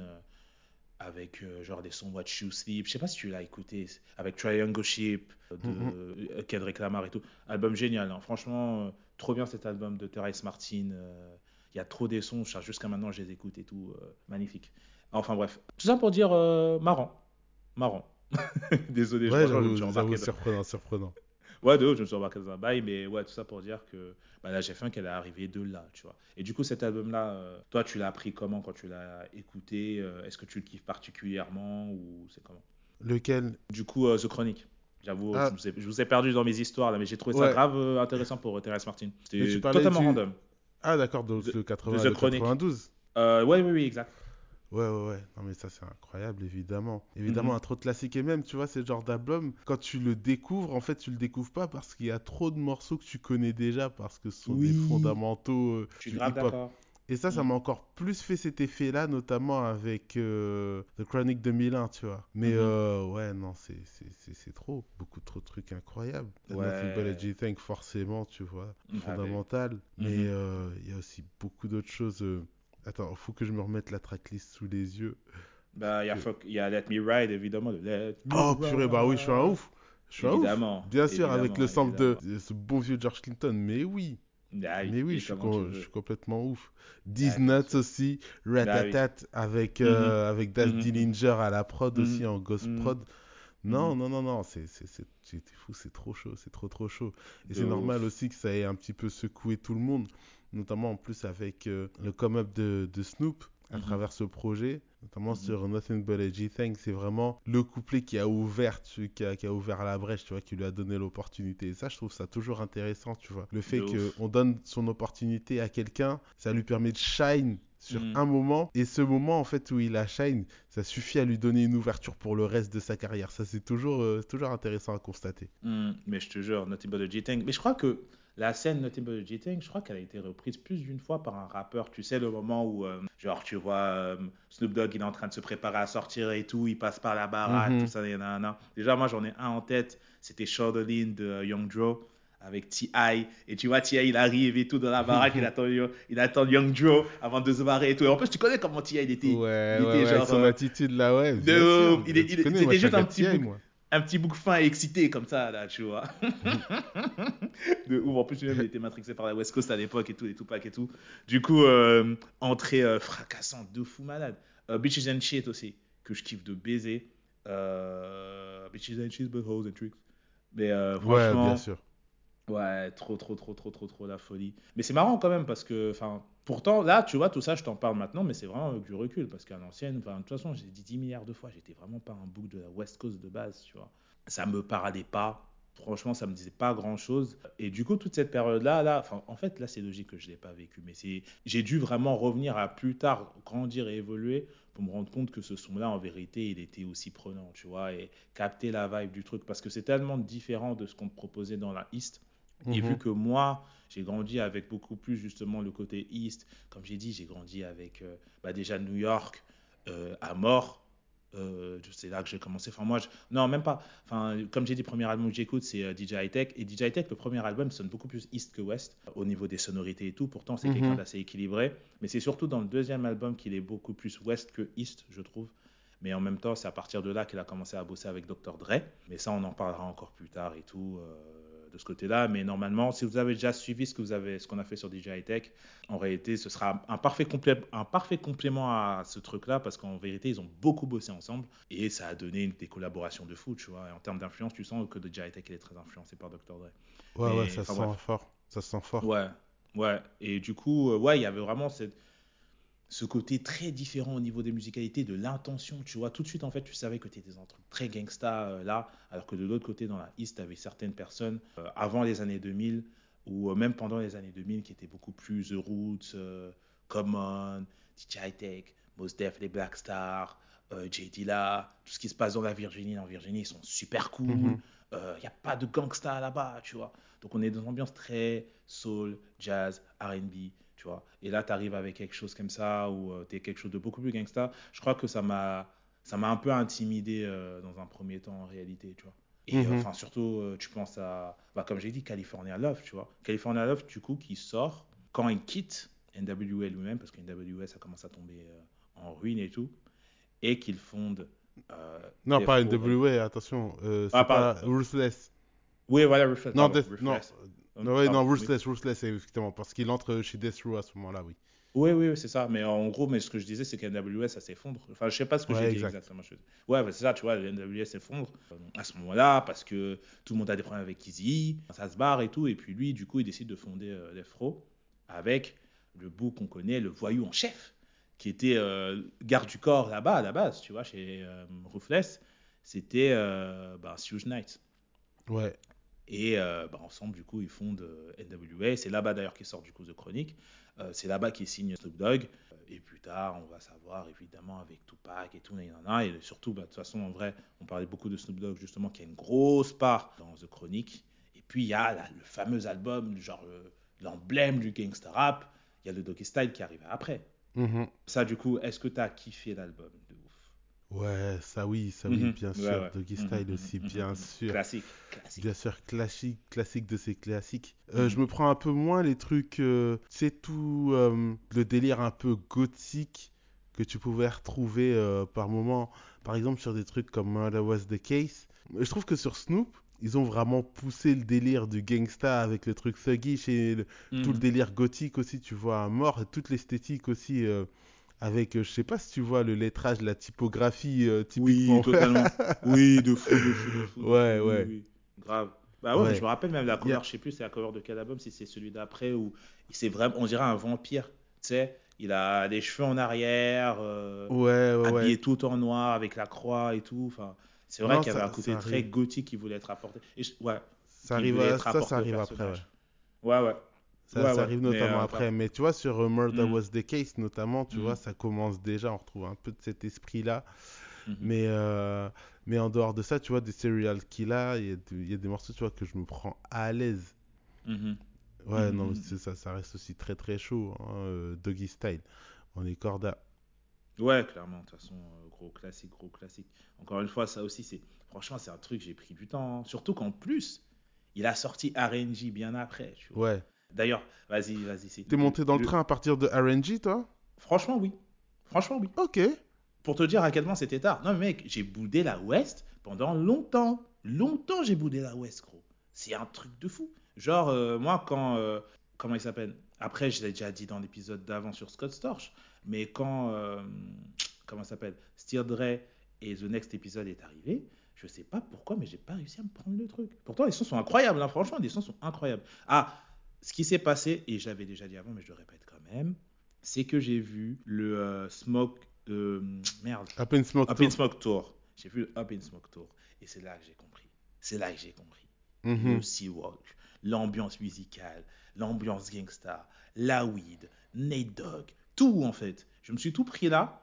avec genre des sons Watch You Sleep. Je sais pas si tu l'as écouté, avec Triangle Ship Mhm. de Kendrick Lamar et tout. Album génial, hein. Franchement, trop bien cet album de Terrence Martin. Il y a trop des sons, jusqu'à maintenant je les écoute et tout. Magnifique. Enfin bref, tout ça pour dire marrant. Marrant. Désolé, Ouais, franchement, je me suis j'avoue, embarqué dans... surprenant, surprenant. Ouais, de haut, je me suis embarqué dans un bail, mais ouais, tout ça pour dire que bah, la G-Funk, elle est arrivée de là, tu vois. Et du coup, cet album-là, toi, tu l'as appris comment quand tu l'as écouté? Est-ce que tu le kiffes particulièrement ou c'est comment? Lequel? Du coup, The Chronic. J'avoue, Ah, je vous ai perdu dans mes histoires là, mais j'ai trouvé ça ouais. grave intéressant pour Terrence Martin. Mais tu C'était parlais totalement du... random. Ah, d'accord, donc De The le Chronic. 92. Ouais, oui, oui, exact. Ouais, ouais, ouais. Non, mais ça, c'est incroyable, évidemment. Évidemment, un Mhm. trop de classique. Et même, tu vois, c'est le genre d'album, quand tu le découvres, en fait, tu le découvres pas parce qu'il y a trop de morceaux que tu connais déjà, parce que ce sont des Oui, fondamentaux je suis du grave hip-hop. d'accord. Et ça Mhm. m'a encore plus fait cet effet-là, notamment avec The Chronic 2001, tu vois. Mais Mhm. ouais, non, c'est trop. Beaucoup trop de trucs incroyables. Nothing But a Ouais. G-Thank, forcément, tu vois, Ah, ben. fondamental. Mais Mhm. il y a aussi beaucoup d'autres choses. Attends, faut que je me remette la tracklist sous les yeux. Bah, Que... il y a Let Me Ride, évidemment. Let Me Oh, purée, bah oui, je suis un Ride. ouf. Je suis un ouf. Évidemment, Bien sûr, avec le évidemment, sample évidemment. de ce bon vieux George Clinton. Mais oui. Ah oui, Mais oui, et comment tu je veux. suis complètement ouf. Ah, These bien Nuts sûr. aussi, Bah oui. Ratatat avec, Mhm. avec Das Mhm. Dillinger à la prod Mhm. aussi en Ghost Mhm. Prod. Non, Mhm. non, non, non, c'est fou, c'est trop chaud, c'est trop trop chaud. Et De c'est normal ouf. aussi que ça ait un petit peu secoué tout le monde, notamment en plus avec le come-up de Snoop à Mhm. travers ce projet, notamment Mhm. sur Nothing But a G-Thing. C'est vraiment le couplet qui a ouvert, qui a ouvert la brèche, tu vois, qui lui a donné l'opportunité. Et ça, je trouve ça toujours intéressant, tu vois. Le De fait ouf. qu'on donne son opportunité à quelqu'un, ça lui permet de shine sur Mhm. un moment, et ce moment en fait où il a shine, ça suffit à lui donner une ouverture pour le reste de sa carrière. Ça, c'est toujours intéressant à constater. Mais je te jure, Nothing But a G-Tang. Mais je crois que la scène Nothing But a G-Tang, je crois qu'elle a été reprise plus d'une fois par un rappeur. Tu sais, le moment où, genre, tu vois Snoop Dogg, il est en train de se préparer à sortir et tout, il passe par la baraque, tout Mhm. ça, nan. Déjà, moi, j'en ai un en tête, c'était Shoulderline de Young Dro avec T.I. Et tu vois, T.I. il arrive et tout dans la baraque, il attend Young Dro avant de se barrer et tout. Et en plus, tu connais comment T.I. il était. Ouais, Il ouais, était ouais, avec genre son attitude là, ouais, bien sûr. de. Tu connais, moi, C'était je suis un juste gars de TI, moi. un petit bouc fin et excité comme ça, là, tu vois. De ouf. En plus, lui-même, il était matrixé par la West Coast à l'époque et tout, et Tupac et tout. Du coup, entrée fracassante de fou malade. Bitches and Shit aussi, que je kiffe de baiser. Bitches and Shit, but hoes and tricks. Mais Ouais, bien franchement, sûr. ouais, trop la folie. Mais c'est marrant quand même parce que, enfin, pourtant, là, tu vois, tout ça, je t'en parle maintenant, mais c'est vraiment avec du recul parce qu'à l'ancienne, enfin, de toute façon, j'ai dit 10 milliards de fois, j'étais vraiment pas un bouc de la West Coast de base, tu vois. Ça me parlait pas. Franchement, ça me disait pas grand chose. Et du coup, toute cette période-là, enfin, en fait, là, c'est logique que je l'ai pas vécu, mais j'ai dû vraiment revenir à plus tard, grandir et évoluer pour me rendre compte que ce son-là, en vérité, il était aussi prenant, tu vois, et capter la vibe du truc parce que c'est tellement différent de ce qu'on te proposait dans la East et vu Mhm, que moi, j'ai grandi avec beaucoup plus justement le côté East, comme j'ai dit, j'ai grandi avec bah déjà New York à mort. C'est là que j'ai commencé. Enfin, moi, non, même pas. Enfin, comme j'ai dit, le premier album que j'écoute, c'est DJ High-Tech. Et DJ High-Tech, le premier album sonne beaucoup plus East que West au niveau des sonorités et tout. Pourtant, c'est quelqu'un mhm. d'assez équilibré. Mais c'est surtout dans le deuxième album qu'il est beaucoup plus West que East, je trouve. Mais en même temps, c'est à partir de là qu'il a commencé à bosser avec Dr. Dre. Mais ça, on en parlera encore plus tard et tout, de ce côté-là. Mais normalement, si vous avez déjà suivi ce qu'on a fait sur DJ High Tech, en réalité, ce sera un parfait complément à ce truc-là, parce qu'en vérité, ils ont beaucoup bossé ensemble et ça a donné des collaborations de fou, tu vois. Et en termes d'influence, tu sens que DJ High Tech il est très influencé par Dr. Dre. Ouais, ouais, Mais ça se enfin sent bref, fort. Ça se sent fort. ouais, ouais. Et du coup, ouais, il y avait vraiment ce côté très différent au niveau des musicalités, de l'intention, tu vois. Tout de suite, en fait, tu savais que tu étais dans un truc très gangsta là, alors que de l'autre côté, dans la East, tu avais certaines personnes avant les années 2000 ou même pendant les années 2000 qui étaient beaucoup plus The Roots, Common, DJ High-Tech, Mos Def, les Black Stars, J. Dilla, tout ce qui se passe dans la Virginie. En Virginie, ils sont super cool. Mhm. Il n'y a pas de gangsta là-bas, tu vois. Donc on est dans une ambiance très soul, jazz, R&B, tu vois. Et là, tu arrives avec quelque chose comme ça, ou tu es quelque chose de beaucoup plus gangsta. Je crois que ça m'a un peu intimidé dans un premier temps, en réalité, tu vois. Et Mhm. enfin, surtout, tu penses à, bah, comme j'ai dit, California Love, tu vois. California Love, du coup, qui sort quand il quitte NWA lui-même, parce que NWA, ça commence à tomber en ruine et tout, et qu'il fonde Non, Death pas Row NWA, attention. Ah, C'est pardon. pas Ruthless. Oui, voilà, Ruthless, Non, pardon. Non, Ruthless. ouais, non, Pardon, oui. Ruthless, effectivement, parce qu'il entre chez Death Row à ce moment-là, oui. Oui, oui, oui, c'est ça. Mais en gros, mais ce que je disais, c'est qu'NWA, ça s'effondre. Enfin, je sais pas ce que j'ai Ouais, dit exact. exactement. Ouais, bah, c'est ça, tu vois, NWA s'effondre à ce moment-là parce que tout le monde a des problèmes avec Eazy, ça se barre et tout. Et puis lui, du coup, il décide de fonder Death Row avec le bout qu'on connaît, le voyou en chef, qui était garde du corps là-bas à la base, tu vois, chez Ruthless. C'était bah, Suge Knight. Ouais. Et bah, ensemble, du coup, ils fondent NWA. C'est là-bas d'ailleurs qu'ils sortent du coup The Chronic. C'est là-bas qu'ils signent Snoop Dogg. Et plus tard, on va savoir évidemment avec Tupac et tout, et surtout, bah, de toute façon, en vrai, on parlait beaucoup de Snoop Dogg justement, qui a une grosse part dans The Chronic. Et puis, il y a là, le fameux album, genre l'emblème du gangsta rap. Il y a le Doggy Style qui arrive après. Mhm. Ça, du coup, est-ce que tu as kiffé l'album de ouf? Ouais, ça oui, Mhm. bien Ouais, sûr. ouais. Doggy Mhm, Style mhm, aussi, mhm, bien mhm. sûr. Classique, Bien classique. sûr, classique de ces classiques. Je Mhm. me prends un peu moins les trucs, c'est tout le délire un peu gothique que tu pouvais retrouver par moment. Par exemple, sur des trucs comme Murder Was the Case. Je trouve que sur Snoop, ils ont vraiment poussé le délire du gangsta avec le truc thuggish et tout le Mhm. délire gothique aussi, tu vois, à mort, et toute l'esthétique aussi. Avec, je sais pas si tu vois le lettrage, la typographie Oui, typiquement. totalement. Oui, de fou, de fou, de fou, de fou. Ouais, Oui, oui, ouais, oui. Grave. Bah ouais, mais je ouais. me rappelle même la Il y cover, a... je sais plus c'est la cover de quel album, si c'est celui d'après où c'est vraiment, on dirait un vampire. Tu sais, il a des cheveux en arrière, Ouais, ouais, ouais. habillé tout en noir avec la croix et tout. Enfin, c'est vrai Non, qu'il y avait un côté ça très arrive. gothique qui voulait être apporté. Ouais, Ça qui arrive, voulait être ça apporté au arrive après, ouais. personnage. Ouais, ouais. Ouais, Ça ouais. arrive Mais notamment grave. après. Mais tu vois, sur Murder Mhm, Was the Case, notamment, tu vois, mhm, ça commence déjà. On retrouve un peu de cet esprit-là. mhm, Mais, euh, mais en dehors de ça, tu vois, des serial killers, il y a des morceaux, tu vois, que je me prends à l'aise. mhm, Ouais, mhm, non, mais mhm. ça reste aussi très très chaud, hein, Doggy Style. On est corda. Ouais, clairement, de toute façon, gros classique, gros classique. Encore une fois, ça aussi, franchement, c'est un truc, j'ai pris du temps, hein. Surtout qu'en plus, il a sorti RNG bien après, tu vois. Ouais. D'ailleurs, vas-y, vas-y, c'est T'es monté dans le train à partir de RNG, toi? Franchement, oui. Franchement, oui. Ok. Pour te dire à quel point c'était tard. Non, mais mec, j'ai boudé la West pendant longtemps. Longtemps, j'ai boudé la West, gros. C'est un truc de fou. Genre, moi, quand. Comment il s'appelle? Après, je l'ai déjà dit dans l'épisode d'avant sur Scott Storch. Mais quand. Comment ça s'appelle? Steer Dre et The Next Episode est arrivé. Je sais pas pourquoi, mais j'ai pas réussi à me prendre le truc. Pourtant, les sons sont incroyables, hein, franchement, les sons sont incroyables. Ah, ce qui s'est passé, et je l'avais déjà dit avant, mais je le répète quand même, c'est que j'ai vu le Smoke. Merde. Up in Smoke Up in Tour. Smoke Tour. J'ai vu le Up in Smoke Tour. Et c'est là que j'ai compris. C'est là que j'ai compris. Le Mhm. Sea-Walk, l'ambiance musicale, l'ambiance gangsta, la weed, Nate Dogg, tout en fait. Je me suis tout pris là.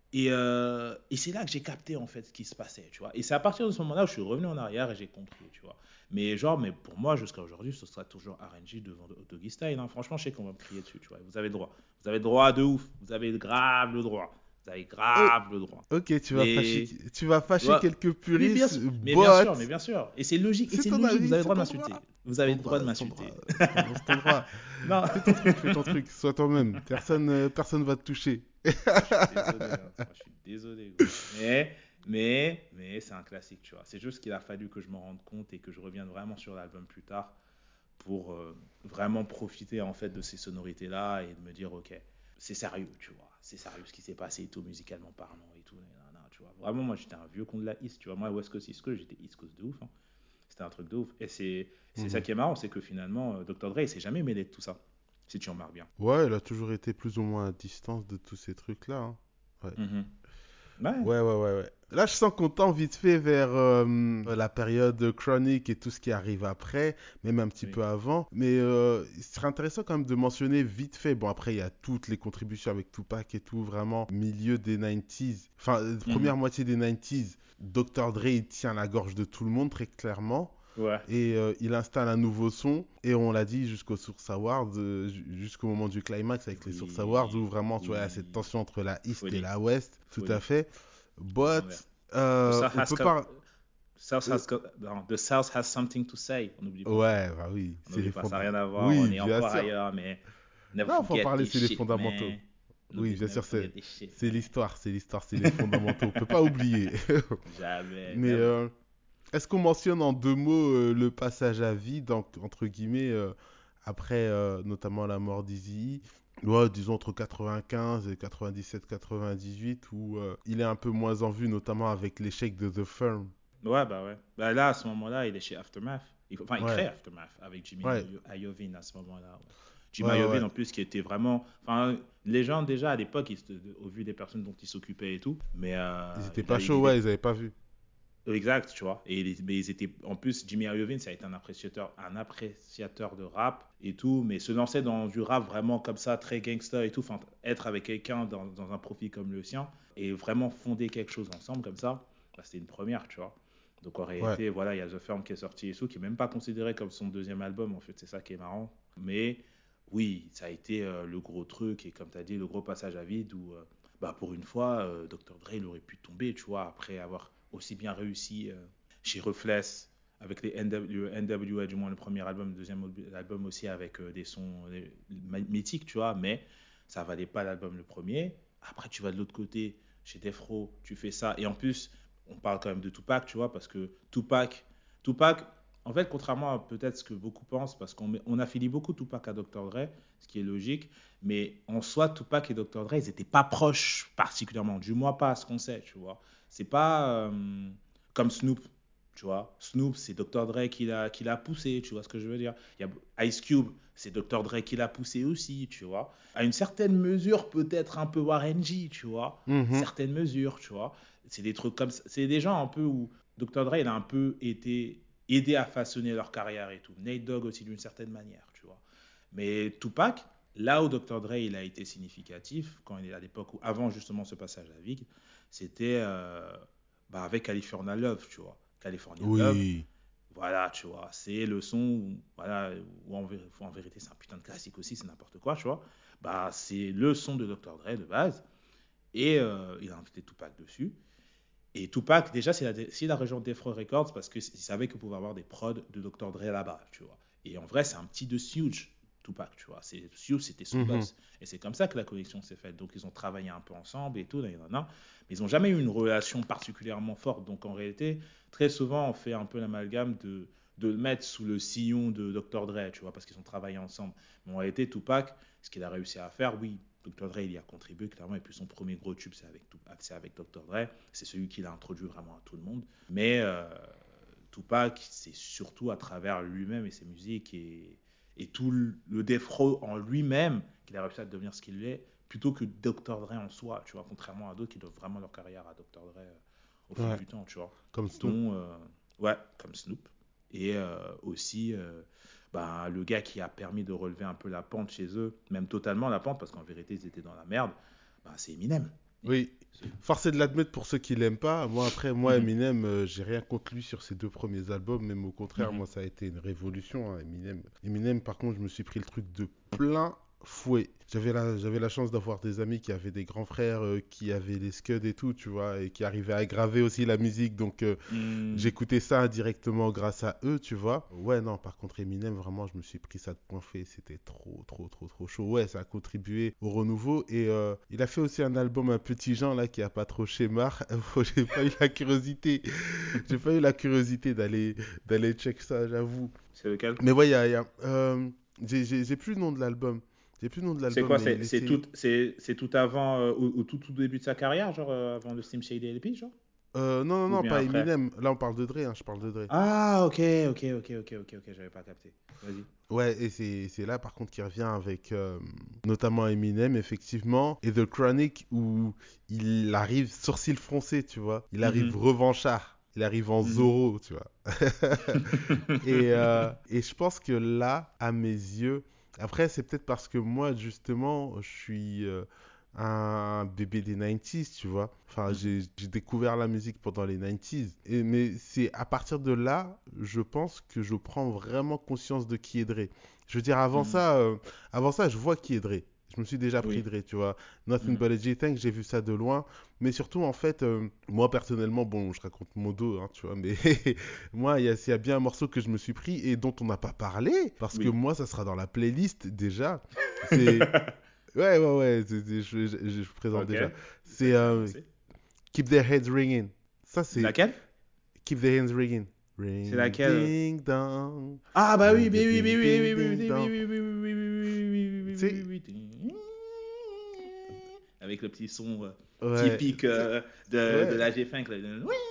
Et c'est là que j'ai capté en fait ce qui se passait, tu vois. Et c'est à partir de ce moment-là où je suis revenu en arrière et j'ai compris, tu vois. Mais genre, mais pour moi, jusqu'à aujourd'hui, ce sera toujours RNG devant Doggy Style, hein. Franchement, je sais qu'on va me crier dessus, tu vois. Vous avez le droit. Vous avez le droit de ouf. Vous avez grave le droit. Vous avez Oh, grave le droit. ok, Mais, tu vas fâcher ouais, quelques mais bien puristes, sûr, mais bien but. sûr, mais bien sûr. Et c'est logique, et C'est c'est ton logique. Vous avis, avez le c'est droit de ton m'insulter. droit. Vous avez le droit de C'est ton droit. m'insulter. C'est ton droit. Non. Fais ton truc, sois toi-même. Personne va te toucher. Moi, je suis désolé, hein. Moi, je suis désolé, gros. Mais c'est un classique, tu vois. C'est juste qu'il a fallu que je m'en rende compte et que je revienne vraiment sur l'album plus tard pour vraiment profiter en fait de ces sonorités-là et de me dire, ok, c'est sérieux, tu vois. C'est sérieux ce qui s'est passé et tout, musicalement parlant et tout. Nanana, tu vois. Vraiment, moi, j'étais un vieux con de la East, tu vois. Moi, West Coast, East Coast, j'étais East Coast de ouf, hein. C'était un truc de ouf. Et c'est ça Mhm. qui est marrant, c'est que finalement, Dr. Dre, il s'est jamais mêlé de tout ça, si tu en remarques bien. Ouais, elle a toujours été plus ou moins à distance de tous ces trucs-là, hein. Ouais. Mhm. Ouais. Ouais. Là, je sens qu'on tend vite fait vers la période chronique et tout ce qui arrive après, même un petit Oui. peu avant. Mais il serait intéressant quand même de mentionner vite fait. Bon, après, il y a toutes les contributions avec Tupac et tout, vraiment, milieu des 90s. Enfin, Mhm. première moitié des 90s. Dr. Dre, il tient la gorge de tout le monde, très clairement. Ouais. et il installe un nouveau son et on l'a dit jusqu'au Source Awards, jusqu'au moment du climax avec les Source Awards où Oui, vraiment tu vois il y a cette oui, tension entre la East et folie, la West, tout à folie, fait. légendaire. But The South on has peut co- pas. South euh, has co- non, the South has something to say. On n'oublie pas. ouais, bah oui, On c'est n'oublie les pas, ça n'a fondamentaux. rien à voir. On Oui, est bien encore sûr. ailleurs, mais never Non, faut en forget parler, this c'est les shit, fondamentaux. man. Oui, bien Never sûr, forget this shit, c'est man. l'histoire, c'est l'histoire, c'est les fondamentaux. On peut pas oublier. Jamais, Mais never. est-ce qu'on mentionne en deux mots le passage à vide, entre guillemets, après notamment la mort d'Izzy, ouais, disons entre 95 et 97-98, où il est un peu moins en vue, notamment avec l'échec de The Firm. Ouais, bah ouais. Bah là, à ce moment-là, il est chez Aftermath. Enfin, il Ouais, crée Aftermath avec Jimmy ouais, Iovine à ce moment-là. Ouais. Jimmy ouais, Iovine, ouais. en plus, qui était vraiment. Enfin, les gens, déjà, à l'époque, au vu des personnes dont il s'occupait et tout, mais Ils étaient pas chauds, il ouais, est ils avaient pas vu. exact, tu vois. Mais ils étaient. En plus, Jimmy Iovine, ça a été un appréciateur de rap et tout, mais se lancer dans du rap vraiment comme ça, très gangster et tout, enfin, être avec quelqu'un dans un profil comme le sien et vraiment fonder quelque chose ensemble comme ça, bah, c'était une première, tu vois. Donc en Ouais, réalité, voilà, il y a The Firm qui est sorti et tout, qui est même pas considéré comme son deuxième album, en fait, c'est ça qui est marrant. Mais oui, ça a été le gros truc et comme tu as dit, le gros passage à vide où, bah, pour une fois, Dr. Dre, il aurait pu tomber, tu vois, après avoir aussi bien réussi chez Reflex avec le NWA, du moins le premier album, le deuxième album aussi avec des sons mythiques, tu vois, mais ça valait pas l'album le premier. Après, tu vas de l'autre côté, chez Defro, tu fais ça. Et en plus, on parle quand même de Tupac, tu vois, parce que Tupac, en fait, contrairement à peut-être ce que beaucoup pensent, parce qu'on affilie beaucoup Tupac à Dr. Dre, ce qui est logique, mais en soi, Tupac et Dr. Dre, ils n'étaient pas proches particulièrement, du moins pas à ce qu'on sait, tu vois. C'est pas comme Snoop, tu vois. Snoop, c'est Dr. Dre qui l'a poussé, tu vois ce que je veux dire. Il y a Ice Cube, c'est Dr. Dre qui l'a poussé aussi, tu vois. À une certaine mesure, peut-être un peu Warren G, tu vois. mhm, Certaines mesures, tu vois. C'est des trucs comme ça. C'est des gens un peu où Dr. Dre, il a un peu été aidé à façonner leur carrière et tout. Nate Dogg aussi d'une certaine manière, tu vois. Mais Tupac, là où Dr. Dre il a été significatif, quand il est à l'époque où, avant justement ce passage à Vig, c'était bah, avec California Love, tu vois. California Love, oui, voilà, tu vois, c'est le son où, voilà, où en vérité c'est un putain de classique aussi, c'est n'importe quoi, tu vois. Bah, c'est le son de Dr. Dre de base, et il a invité Tupac dessus. Et Tupac, déjà, c'est la région d'Efro Records parce qu'il savait qu'il pouvait avoir des prods de Dr. Dre là-bas, tu vois. Et en vrai, c'est un petit de Suge, Tupac, tu vois. Suge, c'était son mhm, boss. Et c'est comme ça que la connexion s'est faite. Donc, ils ont travaillé un peu ensemble et tout, mais ils n'ont jamais eu une relation particulièrement forte. Donc, en réalité, très souvent, on fait un peu l'amalgame de le mettre sous le sillon de Dr. Dre, tu vois, parce qu'ils ont travaillé ensemble. Mais en réalité, Tupac, ce qu'il a réussi à faire, oui, Dr. Dre, il y a contribué clairement, et puis son premier gros tube, c'est avec Dr. Dre. C'est celui qui l'a introduit vraiment à tout le monde. Mais Tupac, c'est surtout à travers lui-même et ses musiques et tout le death row en lui-même qu'il a réussi à devenir ce qu'il est, plutôt que Dr. Dre en soi, tu vois, contrairement à d'autres qui doivent vraiment leur carrière à Dr. Dre au fil ouais, du temps, tu vois. comme Snoop. Dont, ouais, comme Snoop. Et aussi, bah, le gars qui a permis de relever un peu la pente chez eux, même totalement la pente, parce qu'en vérité, ils étaient dans la merde, bah, c'est Eminem. Oui, force est de l'admettre pour ceux qui l'aiment pas. Moi, après, moi, Mhm, Eminem, j'ai rien contre lui sur ses deux premiers albums, même au contraire, mhm. moi, ça a été une révolution, hein, Eminem. Eminem, par contre, je me suis pris le truc de plein fouet. J'avais la chance d'avoir des amis qui avaient des grands frères qui avaient les scuds et tout, tu vois, et qui arrivaient à graver aussi la musique, donc Hmm. j'écoutais ça indirectement grâce à eux, tu vois. Ouais, non, par contre, Eminem, vraiment, je me suis pris ça de point fait. C'était trop, trop, trop, trop chaud. Ouais, ça a contribué au renouveau. Et il a fait aussi un album un petit genre, là, qui a pas trop schéma. J'ai pas eu la curiosité. J'ai pas eu la curiosité d'aller check ça, j'avoue. C'est lequel? Mais ouais, j'ai plus le nom de l'album. J'ai plus le nom de C'est l'album, quoi? mais il était. C'est tout avant, au tout début de sa carrière, genre avant le Slim Shady LP, genre? Non, non, Ou non, bien pas après? Eminem. Là, on parle de Dre, hein, je parle de Dre. Ah, ok, ok, j'avais pas capté. Vas-y. Ouais, et c'est là par contre qu'il revient avec notamment Eminem, effectivement, et The Chronic où il arrive sourcil froncé, tu vois. Il arrive Mhm, revanchard, il arrive en mhm. Zorro, tu vois. Et je pense que là, à mes yeux, après c'est peut-être parce que moi justement, je suis un bébé des 90s, tu vois. Enfin, j'ai découvert la musique pendant les 90s. Mais c'est à partir de là, je pense que je prends vraiment conscience de qui est Dre. Je veux dire, Mhm. avant ça, je vois qui est Dre. Je me suis déjà pris Oui. Dre, tu vois. Nothing Mhm. But a G-Thank, j'ai vu ça de loin. Mais surtout, en fait, moi, personnellement, bon, je raconte mon dos, hein, tu vois. Mais moi, il y a bien un morceau que je me suis pris et dont on n'a pas parlé. Parce que Oui. moi, ça sera dans la playlist déjà. C'est Ouais, ouais, ouais, je présente Ok. déjà. Ça, C'est tu peux annoncer. Keep Their Heads Ringing. Ça, c'est Laquelle? Keep Their Hands Ringing. C'est Ring laquelle? ding dong. Ah bah oui, Ring a mais oui, mais ding oui, ding oui, oui, ding oui, dong. oui, oui, oui, oui, oui, oui, Tu oui, sais, oui, oui. Avec le petit son ouais, typique de ouais, la G5. Là.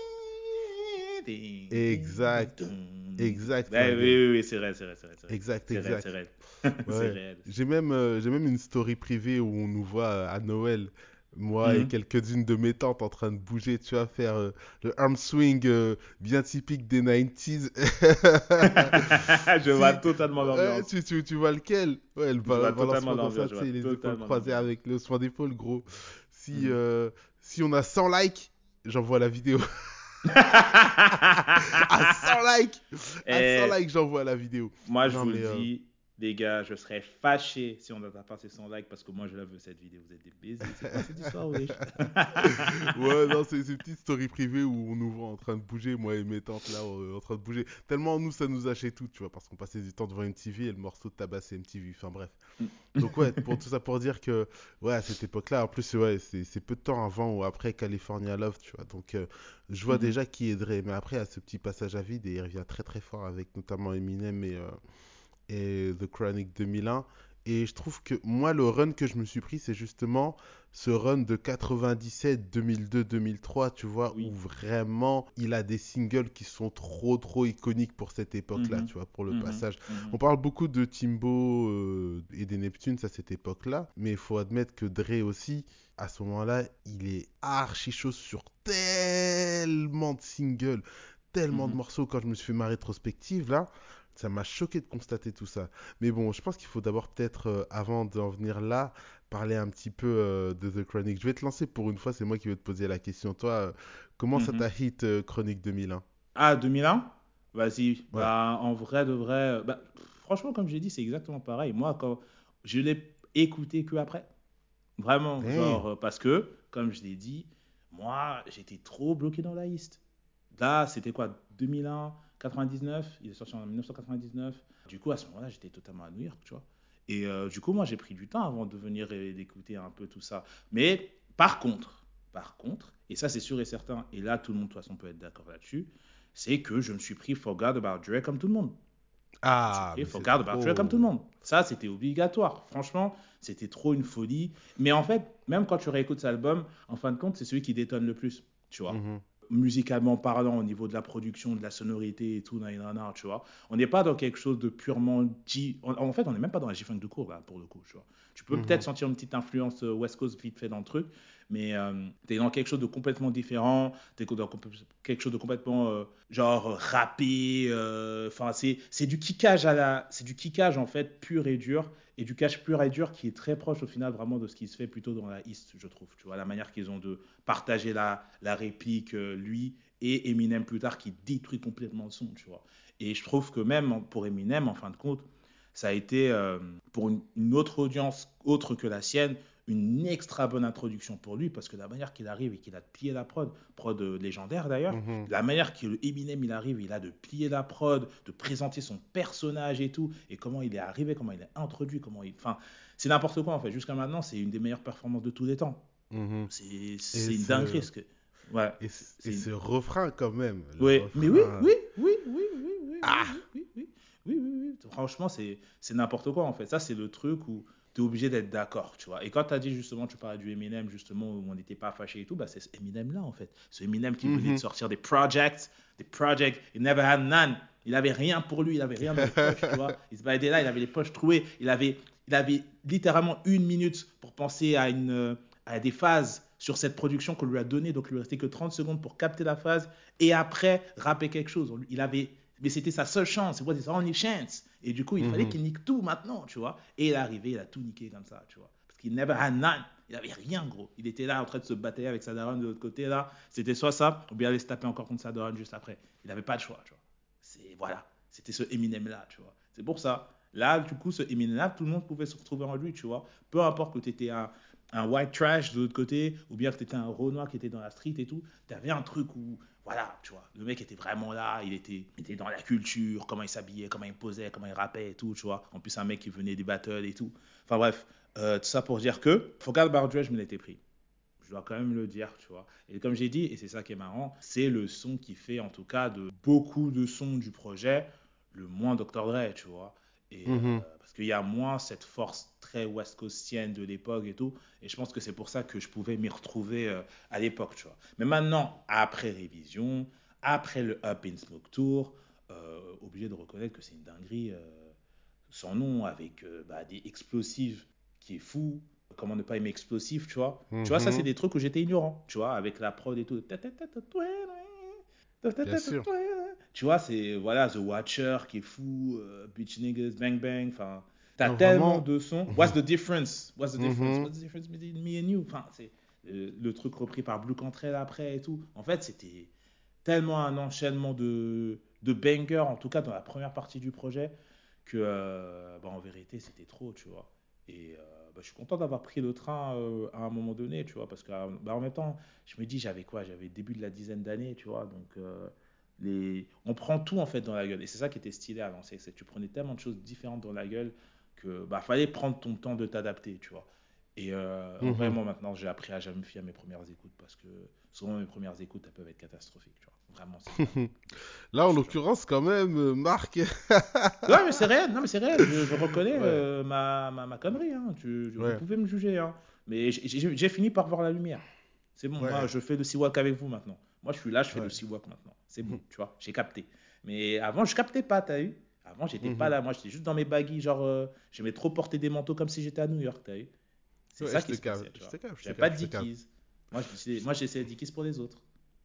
exact, exact, Ouais, my oui, guy. oui, oui, c'est vrai, c'est vrai, c'est vrai, c'est vrai. Exact, C'est réel, exact. c'est réel. C'est Ouais. réel. J'ai même une story privée où on nous voit à Noël, moi et Mhm. quelques-unes de mes tantes en train de bouger, tu vois, faire le arm swing bien typique des 90s. Je vois Si, totalement ouais, l'ambiance. tu vois lequel? Ouais, Je vois le totalement balancement comme ça, l'ambiance. tu Je vois sais, les épaules totalement croisées l'ambiance. avec le haussement d'épaule, gros. Si, Mhm. si on a 100 likes, j'envoie la vidéo. À 100 likes! À 100 Et likes, j'envoie la vidéo. moi, je Non, vous le mais dis, les gars, je serais fâché si on n'a pas passé 100 likes parce que moi, je la veux cette vidéo. Vous êtes des baisers. C'est quoi cette histoire, wesh? ouais, non, c'est une petite story privée où on nous voit en train de bouger, moi et mes tantes là, en train de bouger. Tellement nous, ça nous a chez tout, tu vois, parce qu'on passait du temps devant une TV et le morceau tabassait MTV. Enfin bref. Donc ouais, pour tout ça pour dire que, ouais, à cette époque-là, en plus, ouais, c'est peu de temps avant ou après California Love, tu vois. Donc je vois Mhm. déjà qui est Dre, mais après, à ce petit passage à vide, et il revient très très fort avec notamment Eminem et The Chronic 2001. Et je trouve que moi, le run que je me suis pris, c'est justement ce run de 97, 2002, 2003, tu vois, où Oui. vraiment il a des singles qui sont trop, trop iconiques pour cette époque-là, Mhm. tu vois, pour le Mhm. passage. On Mhm. parle beaucoup de Timbo et des Neptunes à cette époque-là, mais il faut admettre que Dre aussi, à ce moment-là, il est archi chaud sur tellement de singles, tellement de Mhm. morceaux. Quand je me suis fait ma rétrospective, là, ça m'a choqué de constater tout ça. Mais bon, je pense qu'il faut d'abord peut-être, avant d'en venir là, parler un petit peu de The Chronic. Je vais te lancer pour une fois, c'est moi qui vais te poser la question. Toi, comment ça t'a Mhm. hit Chronic 2001? Ah, 2001? Vas-y. Ouais. Bah, en vrai de vrai, bah, franchement, comme j'ai dit, c'est exactement pareil. Moi, quand je l'ai écouté que après. Vraiment, Damn. genre, parce que, comme je l'ai dit, moi, j'étais trop bloqué dans la liste. Là, c'était quoi? 2001, 99? Il est sorti en 1999. Du coup, à ce moment-là, j'étais totalement à New York, tu vois. Et du coup, moi, j'ai pris du temps avant de venir et d'écouter un peu tout ça. Mais par contre, et ça, c'est sûr et certain, et là, tout le monde, de toute façon, peut être d'accord là-dessus, c'est que je me suis pris Forgot About Dre comme tout le monde. Je me suis Ah, pris mais c'est Forgot About Dre comme tout le trop. monde. Ça, c'était obligatoire. Franchement, c'était trop une folie. Mais en fait, même quand tu réécoutes cet album, en fin de compte, c'est celui qui détonne le plus, tu vois. Mhm, Musicalement parlant, au niveau de la production, de la sonorité et tout, nanana, tu vois. On n'est pas dans quelque chose de purement G. En fait, on n'est même pas dans la G-Funk de cours, là, pour le coup, tu vois. Tu peux peut-être mhm, sentir une petite influence West Coast vite fait dans le truc, mais tu es dans quelque chose de complètement différent, tu es dans quelque chose de complètement, genre, rappé. Enfin, c'est du kickage c'est du kickage, en fait, pur et dur, et du cash pur et dur qui est très proche, au final, vraiment de ce qui se fait plutôt dans la East, je trouve, tu vois. La manière qu'ils ont de partager la réplique, lui et Eminem plus tard, qui détruit complètement le son, tu vois. Et je trouve que même pour Eminem, en fin de compte, ça a été, pour une autre audience autre que la sienne, une extra bonne introduction pour lui, parce que la manière qu'il arrive et qu'il a de plier la prod légendaire d'ailleurs, mhm, la manière que Eminem il arrive, il a de plier la prod, de présenter son personnage et tout, et comment il est arrivé, comment il est introduit, enfin, c'est n'importe quoi en fait. Jusqu'à maintenant, c'est une des meilleures performances de tous les temps. mhm. Et C'est une dinguerie. Ouais, et c'est une... ce refrain, quand même, le Ouais, mais oui, refrain. oui, oui, oui, oui, oui, oui, Ah! oui, oui, oui, oui, oui, oui. Franchement, c'est n'importe quoi en fait. Ça, c'est le truc où tu es obligé d'être d'accord, tu vois. Et quand tu as dit justement, tu parlais du Eminem, justement, où on n'était pas fâché et tout, bah c'est ce Eminem là en fait. Ce Eminem qui venait de Mhm. sortir des projects, il never had none. Il avait rien pour lui, il avait rien dans les poches, tu vois. Il se baladait là, il avait les poches trouées, il avait littéralement 1 minute pour penser à des phases sur cette production qu'on lui a donnée, donc il lui restait que 30 secondes pour capter la phase et après rapper quelque chose. Mais c'était sa seule chance, it was his only chance. Et du coup, il fallait Mhm. qu'il nique tout maintenant, tu vois. Et il est arrivé, il a tout niqué comme ça, tu vois. Parce qu'il never had none. Il avait rien, gros. Il était là en train de se batailler avec sa daronne de l'autre côté, là. C'était soit ça, ou bien aller se taper encore contre sa daronne juste après. Il n'avait pas de choix, tu vois. Voilà, c'était ce Eminem-là, tu vois. C'est pour ça. Là, du coup, ce Eminem-là, tout le monde pouvait se retrouver en lui, tu vois. Peu importe que tu étais un white trash de l'autre côté, ou bien que tu étais un Renoir qui était dans la street et tout, tu avais un truc où, voilà, tu vois, le mec était vraiment là, il était dans la culture, comment il s'habillait, comment il posait, comment il rappait et tout, tu vois. En plus, un mec qui venait des battles et tout. Enfin bref, tout ça pour dire que Forgot About Dre, je me l'étais pris. Je dois quand même le dire, tu vois. Et comme j'ai dit, et c'est ça qui est marrant, c'est le son qui fait, en tout cas, de beaucoup de sons du projet, le moins Dr. Dre, tu vois. Mhm. Parce qu'il y a moins cette force très west coastienne de l'époque et tout. Et je pense que c'est pour ça que je pouvais m'y retrouver à l'époque, tu vois. Mais maintenant, après révision, après le Up in Smoke Tour, obligé de reconnaître que c'est une dinguerie sans nom, avec des explosifs qui est fou. Comment ne pas aimer explosif, tu vois. Tu vois, ça, c'est Mhm. des trucs où j'étais ignorant, tu vois, avec la prod et tout. Bien sûr. Tu vois, c'est, voilà, The Watcher qui est fou, Beach Niggas, Bang Bang, enfin, t'as Non, tellement vraiment. de sons. What's Mhm. the difference? What's the difference? Mhm. What's the difference between me and you? Enfin, c'est le truc repris par Blue Cantrell après et tout. En fait, c'était tellement un enchaînement de bangers, en tout cas dans la première partie du projet, que en vérité c'était trop, tu vois. Et je suis content d'avoir pris le train à un moment donné, tu vois, parce que en même temps, je me dis, j'avais quoi? J'avais le début de la dizaine d'années, tu vois, donc on prend tout en fait dans la gueule. Et c'est ça qui était stylé à lancer, c'est que tu prenais tellement de choses différentes dans la gueule que fallait prendre ton temps de t'adapter, tu vois. Et en vrai, Mhm. moi maintenant, j'ai appris à jamais me fier à mes premières écoutes parce que souvent mes premières écoutes, elles peuvent être catastrophiques, tu vois. Vraiment, c'est une dinguerie. Là, en Je te jure. l'occurrence, quand même, Marc. Ouais, mais c'est réel, non, mais c'est réel. Je reconnais Ouais, ma connerie, hein. Vous ouais, pouvez me juger, hein. Mais j'ai fini par voir la lumière. C'est bon, moi, ouais, je fais le Seawalk avec vous maintenant. Moi, je suis là, je fais le ouais. Seawalk maintenant. C'est bon, tu vois, j'ai capté. Mais avant, je captais pas, t'as vu? Avant, j'étais pas Mhm. là. Moi, j'étais juste dans mes baggies, genre, j'aimais trop porter des manteaux comme si j'étais à New York, t'as vu? C'est Ouais, ça je qui te se capte, passait, tu je vois. te capte, je te J'avais pas capte, de je te capte. dickies. Moi, j'essayais de Dickies pour les autres.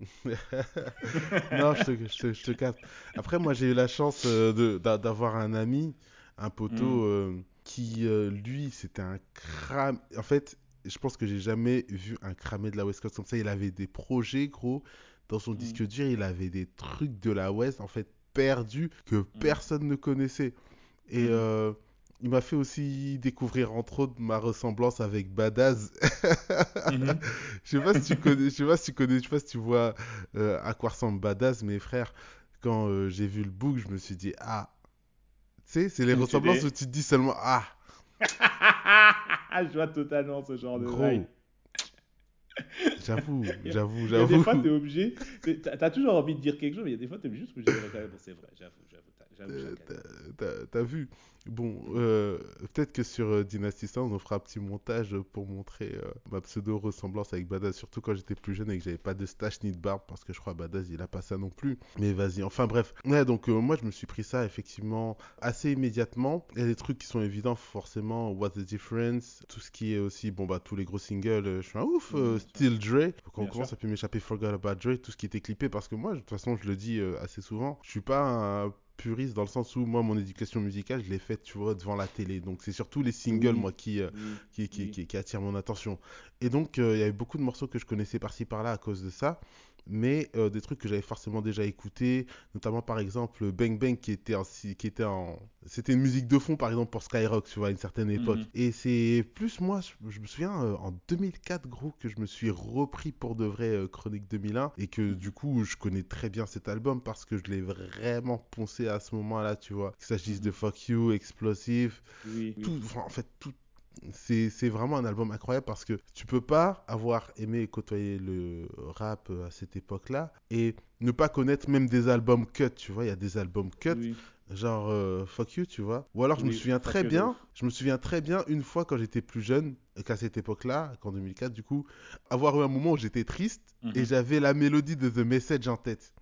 Non, je te capte. Après, moi, j'ai eu la chance d'avoir un ami, un Hmm, poteau, qui, lui, c'était un crame. En fait, je pense que j'ai jamais vu un cramé de la West Coast comme ça. Il avait des projets, gros. Dans son hmm, disque dur, il avait des trucs de la West, en fait, perdus, que hmm, personne ne connaissait. Et hmm. il m'a fait aussi découvrir, entre autres, ma ressemblance avec Badaz. Mhm. Je sais pas si tu connais, je sais pas si tu connais, je sais pas si tu vois à quoi ressemble Badass, mes frères. Quand j'ai vu le book, je me suis dit, ah, tu sais, c'est les Tu ressemblances où t'es. tu te dis seulement, ah, Je vois totalement ce genre de vibe. gros, j'avoue, j'avoue, Il y a des fois, j'avoue. tu es obligé. T'as toujours envie de dire quelque chose, mais il y a des fois, tu es juste obligé de reconnaître. Bon, c'est vrai, j'avoue, Euh, chacal. t'as vu? Bon, Mhm. peut-être que sur Dynasty Star, on en fera un petit montage pour montrer ma pseudo-ressemblance avec Badass, surtout quand j'étais plus jeune et que j'avais pas de stache ni de barbe, parce que je crois Badass, il a pas ça non plus. Mais vas-y, enfin bref. Ouais, donc moi, je me suis pris ça effectivement assez immédiatement. Il y a des trucs qui sont évidents, forcément. What's the Difference? Tout ce qui est aussi, bon, tous les gros singles, je suis un ouf. Bien sûr. Still Dre. Quand on Bien sûr. commence à pu m'échapper Forgot About Dre, tout ce qui était clippé, parce que moi, de toute façon, je le dis assez souvent, je suis pas un puriste dans le sens où moi mon éducation musicale je l'ai faite tu vois devant la télé donc c'est surtout les singles moi Oui, qui oui, qui, qui, oui. qui, qui attirent mon attention et donc il y avait beaucoup de morceaux que je connaissais par-ci par-là à cause de ça mais des trucs que j'avais forcément déjà écoutés notamment par exemple Bang Bang c'était une musique de fond par exemple pour Skyrock tu vois à une certaine époque Mhm. et c'est plus moi je me souviens en 2004 gros que je me suis repris pour de vrai Chronique 2001 et que du Mhm. coup je connais très bien cet album parce que je l'ai vraiment poncé à ce moment-là tu vois qu'il s'agisse de Mhm. Fuck You, Explosive Oui, tout oui. enfin, en fait tout c'est vraiment un album incroyable parce que tu peux pas avoir aimé et côtoyer le rap à cette époque-là et ne pas connaître même des albums cut, tu vois, il y a des albums cut Oui, genre Fuck You, tu vois. Ou alors oui. Fuck you de ouf. je me souviens très bien une fois quand j'étais plus jeune, qu'à cette époque-là, qu'en 2004 du coup, avoir eu un moment où j'étais triste et Mhm. j'avais la mélodie de The Message en tête.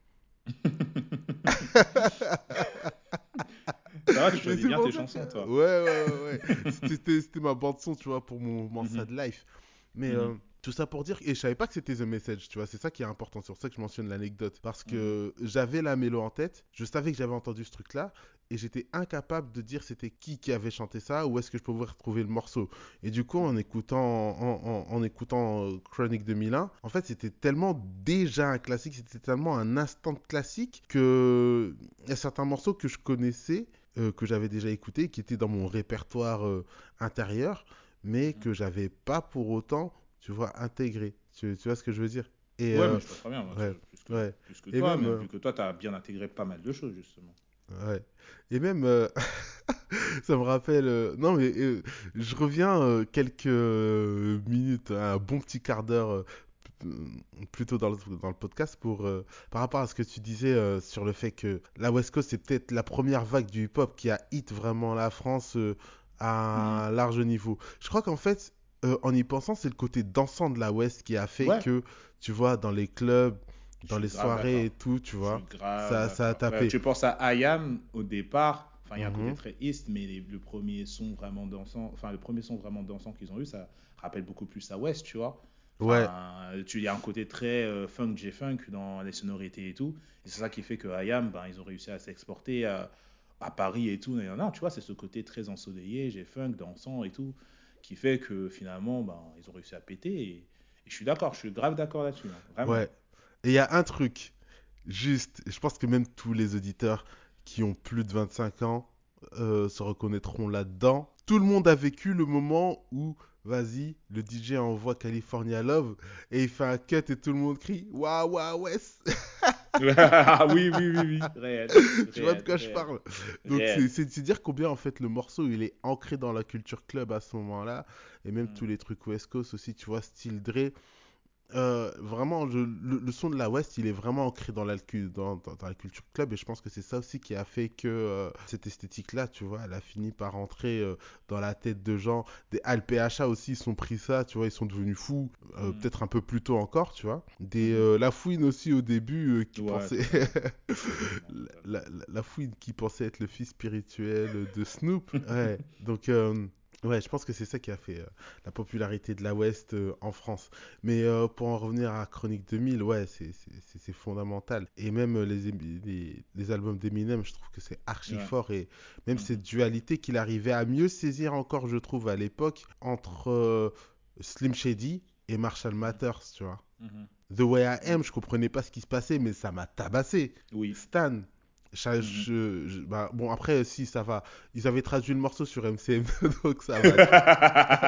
Ça va, tu Mais choisis c'est bien pour tes dire chansons, que... toi. Ouais. C'était ma bande son, tu vois, pour mon Mhm. sad life. Mais Mhm. Tout ça pour dire, et je savais pas que c'était The Message, tu vois, c'est ça qui est important, c'est pour ça que je mentionne l'anecdote, parce Mhm. que j'avais la mélo en tête, je savais que j'avais entendu ce truc-là, et j'étais incapable de dire c'était qui avait chanté ça, ou est-ce que je pouvais retrouver le morceau. Et du coup, Mhm. en écoutant Chronic 2001, en fait, c'était tellement déjà un classique, c'était tellement un instant classique, que il y a certains morceaux que je connaissais, que j'avais déjà écoutés, qui étaient dans mon répertoire intérieur, mais Mhm. que j'avais pas pour autant, tu vois, intégré. Tu vois ce que je veux dire? Et Ouais, mais je vois très bien, moi, ouais, ouais. plus que Et toi, même, même vu que toi, tu as bien intégré pas mal de choses, justement. ouais. Et même, ça me rappelle. Non, mais je reviens quelques minutes, un bon petit quart d'heure plutôt dans le podcast par rapport à ce que tu disais sur le fait que la West Coast, c'est peut-être la première vague du hip-hop qui a hit vraiment la France Mhm. à un large niveau. Je crois qu'en fait, en y pensant, c'est le côté dansant de la West qui a fait Ouais, que, tu vois, dans les clubs, je dans suis les grave soirées et d'accord. tout, tu Je suis vois, grave ça a d'accord. Ouais, tapé. tu penses à IAM au départ, enfin il y a un côté Mhm. très East, mais le premier son vraiment dansant, enfin le premier son vraiment dansant qu'ils ont eu, ça rappelle beaucoup plus à West, tu vois. Ouais, Enfin, il y a un côté très funk, J-funk dans les sonorités et tout. Et c'est ça qui fait que IAM, ben, ils ont réussi à s'exporter à Paris et tout. Non, non, tu vois, c'est ce côté très ensoleillé, J-funk, dansant et tout, qui fait que finalement, ben, ils ont réussi à péter. Et je suis d'accord, je suis grave d'accord là-dessus, hein, vraiment. ouais. Et il y a un truc, juste, je pense que même tous les auditeurs qui ont plus de 25 ans se reconnaîtront là-dedans. Tout le monde a vécu le moment où, vas-y, le DJ envoie California Love et il fait un cut et tout le monde crie Waouh, waouh, West. Ah oui, oui, oui, oui, réel, Tu vois de réel, quoi je réel, parle. Donc réel. c'est dire combien en fait le morceau il est ancré dans la culture club à ce moment-là et même Mm, tous les trucs West Coast aussi, tu vois, style Dre. Vraiment, le son de la West, il est vraiment ancré dans la culture club et je pense que c'est ça aussi qui a fait que cette esthétique-là, tu vois, elle a fini par entrer dans la tête de gens. Des LPHA aussi, ils sont pris ça, tu vois, ils sont devenus fous, mm, peut-être un peu plus tôt encore, tu vois. mhm. La Fouine aussi au début qui Ouais, pensait totalement, totalement, totalement. la Fouine qui pensait être le fils spirituel de Snoop. Ouais, donc ouais, je pense que c'est ça qui a fait la popularité de la West en France. Mais pour en revenir à Chronique 2000, ouais, c'est fondamental. Et même les albums d'Eminem, je trouve que c'est archi Ouais. fort. Et même cette Mhm, dualité qu'il arrivait à mieux saisir encore, je trouve, à l'époque, entre Slim Shady et Marshall mhm, Mathers, tu vois. mhm. The Way I Oui, Am, je comprenais pas ce qui se passait, mais ça m'a tabassé. oui. Stan. Mhm. Bah, bon, après, si, ça va. Ils avaient traduit le morceau sur MCM, donc ça va, tu vois.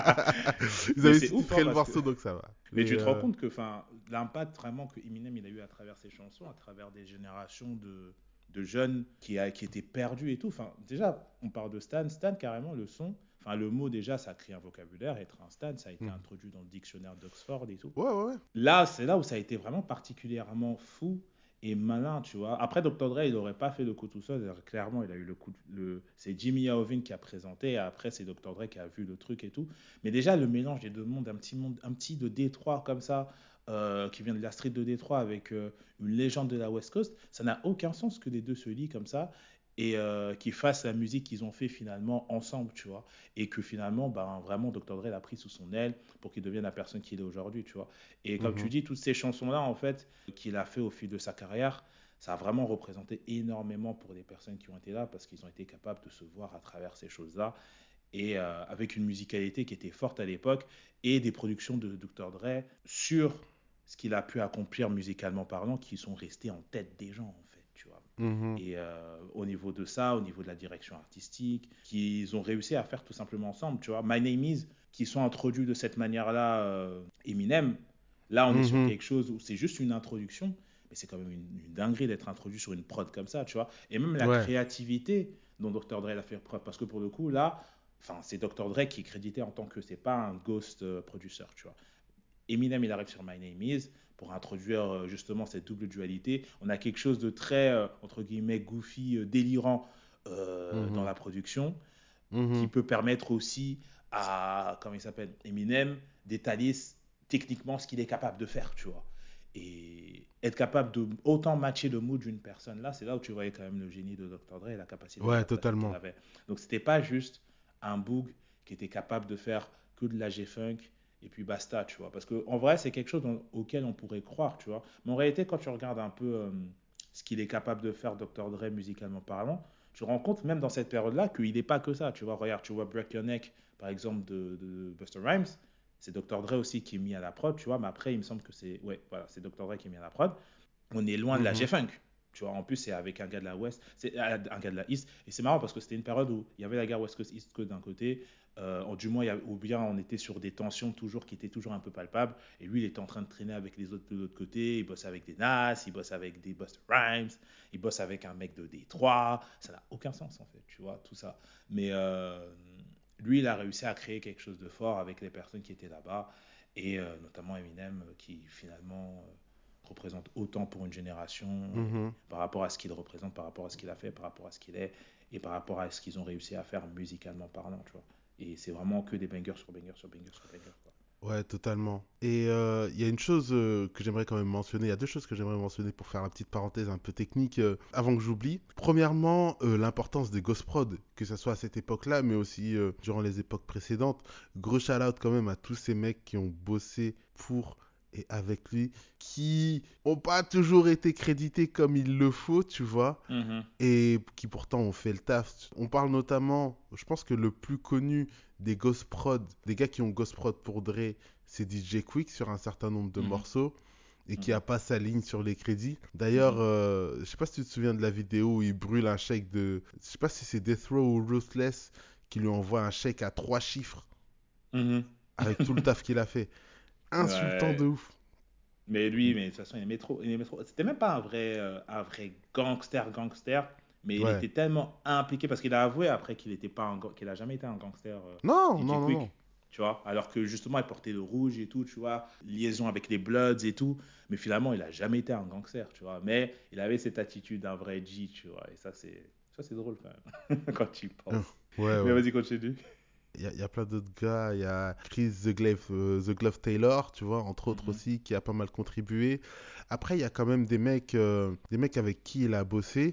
Ils Mais avaient c'est ouf, hein, sous-titré le parce que. morceau, donc ça va. Mais Mais tu te rends compte que, enfin, l'impact vraiment que Eminem il a eu à travers ses chansons, à travers des générations de jeunes qui étaient perdus et tout. Enfin, déjà, on parle de Stan. Stan, carrément, le son, enfin, le mot déjà, ça crée un vocabulaire. Être un Stan, ça a été hmm. introduit dans le dictionnaire d'Oxford et tout. Ouais, ouais, ouais. Là, c'est là où ça a été vraiment particulièrement fou et malin, tu vois. Après, Dr. Dre, il n'aurait pas fait le coup tout seul. Clairement, il a eu le coup. C'est Jimmy Iovine qui a présenté. Et après, c'est Dr. Dre qui a vu le truc et tout. Mais déjà, le mélange des deux mondes, un petit de Détroit comme ça, qui vient de la street de Détroit avec une légende de la West Coast, ça n'a aucun sens que les deux se lient comme ça et qu'ils fassent la musique qu'ils ont fait finalement ensemble, tu vois. Et que finalement, ben, vraiment, Dr. Dre l'a pris sous son aile pour qu'il devienne la personne qu'il est aujourd'hui, tu vois. Et comme tu Mhm, dis, toutes ces chansons-là, en fait, qu'il a fait au fil de sa carrière, ça a vraiment représenté énormément pour les personnes qui ont été là parce qu'ils ont été capables de se voir à travers ces choses-là et avec une musicalité qui était forte à l'époque et des productions de Dr. Dre sur ce qu'il a pu accomplir musicalement parlant qui sont restées en tête des gens, en fait, tu vois. mhm, Et au niveau de ça, au niveau de la direction artistique, qu'ils ont réussi à faire tout simplement ensemble, tu vois. My Name Is, qui sont introduits de cette manière-là, Eminem, là on est sur mhm. quelque chose où c'est juste une introduction, mais c'est quand même une dinguerie d'être introduit sur une prod comme ça, tu vois. Et même la Ouais. créativité dont Dr. Dre a fait preuve, parce que pour le coup, là, enfin, c'est Dr. Dre qui est crédité en tant que c'est pas un ghost producer, tu vois. Eminem, il arrive sur My Name Is pour introduire justement cette double dualité. On a quelque chose de très, entre guillemets, goofy, délirant dans Mhm, la production, qui mhm. peut permettre aussi à, comment il s'appelle, Eminem, d'étaler techniquement ce qu'il est capable de faire, tu vois. Et être capable de autant matcher le mood d'une personne là, c'est là où tu voyais quand même le génie de Dr. Dre et la capacité Ouais, d'adaptation qu'elle totalement. avait. Donc c'était pas juste un Boog qui était capable de faire que de la G-Funk et puis basta, tu vois. Parce qu'en vrai, c'est quelque chose auquel on pourrait croire, tu vois. Mais en réalité, quand tu regardes un peu ce qu'il est capable de faire, Dr. Dre, musicalement parlant, tu te rends compte, même dans cette période-là, qu'il n'est pas que ça, tu vois. Regarde, tu vois Break Your Neck, par exemple, de Busta Rhymes. C'est Dr. Dre aussi qui est mis à la prod, tu vois. Mais après, il me semble que c'est. Ouais, voilà, c'est Dr. Dre qui est mis à la prod. On est loin de la Mhm. G-Funk. Tu vois, en plus, c'est avec un gars de la West, c'est un gars de la East. Et c'est marrant parce que c'était une période où il y avait la guerre West Coast, East Coast d'un côté, du moins, ou bien on était sur des tensions toujours qui étaient toujours un peu palpables. Et lui, il était en train de traîner avec les autres de l'autre côté. Il bosse avec des Nas, il bosse avec des Busta Rhymes, il bosse avec un mec de Détroit. Ça n'a aucun sens, en fait, tu vois, tout ça. Mais lui, il a réussi à créer quelque chose de fort avec les personnes qui étaient là-bas. Et notamment Eminem, qui finalement représente autant pour une génération et Mhm. par rapport à ce qu'il représente, par rapport à ce qu'il a fait, par rapport à ce qu'il est et par rapport à ce qu'ils ont réussi à faire musicalement parlant, tu vois. Et c'est vraiment que des bangers sur bangers sur bangers sur bangers, quoi. Ouais, totalement. Et il y a une chose que j'aimerais quand même mentionner, il y a deux choses que j'aimerais mentionner pour faire la petite parenthèse un peu technique avant que j'oublie. Premièrement, l'importance des ghost prod, que ce soit à cette époque-là, mais aussi durant les époques précédentes. Gros shout-out quand même à tous ces mecs qui ont bossé pour et avec lui, qui n'ont pas toujours été crédités comme il le faut, tu vois, Mhm. et qui pourtant ont fait le taf. On parle notamment, je pense que le plus connu des ghost prod, des gars qui ont ghost prod pour Dre, c'est DJ Quick sur un certain nombre de Mhm. morceaux et qui a Mhm. pas sa ligne sur les crédits. D'ailleurs, Mhm. je sais pas si tu te souviens de la vidéo où il brûle un chèque de, je sais pas si c'est Death Row ou Ruthless qui lui envoie un chèque à 3 chiffres Mhm. avec tout le taf qu'il a fait. Insultant de Ouais. ouf. Mais lui, mais de toute façon, il aimait trop. Il aimait trop. C'était même pas un vrai gangster, mais il Ouais. était tellement impliqué parce qu'il a avoué après qu'il a jamais été un gangster, Non, DJ non, non, non. Quick, tu vois. Alors que justement, il portait le rouge et tout, tu vois, liaison avec les Bloods et tout. Mais finalement, il a jamais été un gangster, tu vois. Mais il avait cette attitude d'un vrai G, tu vois. Et ça c'est drôle quand même quand tu y Euh, penses. Ouais, Mais ouais. vas-y, continue. Il y a plein d'autres gars. Il y a Chris The Glove Taylor, tu vois, entre autres Mhm. aussi, qui a pas mal contribué. Après, il y a quand même des mecs avec qui il a bossé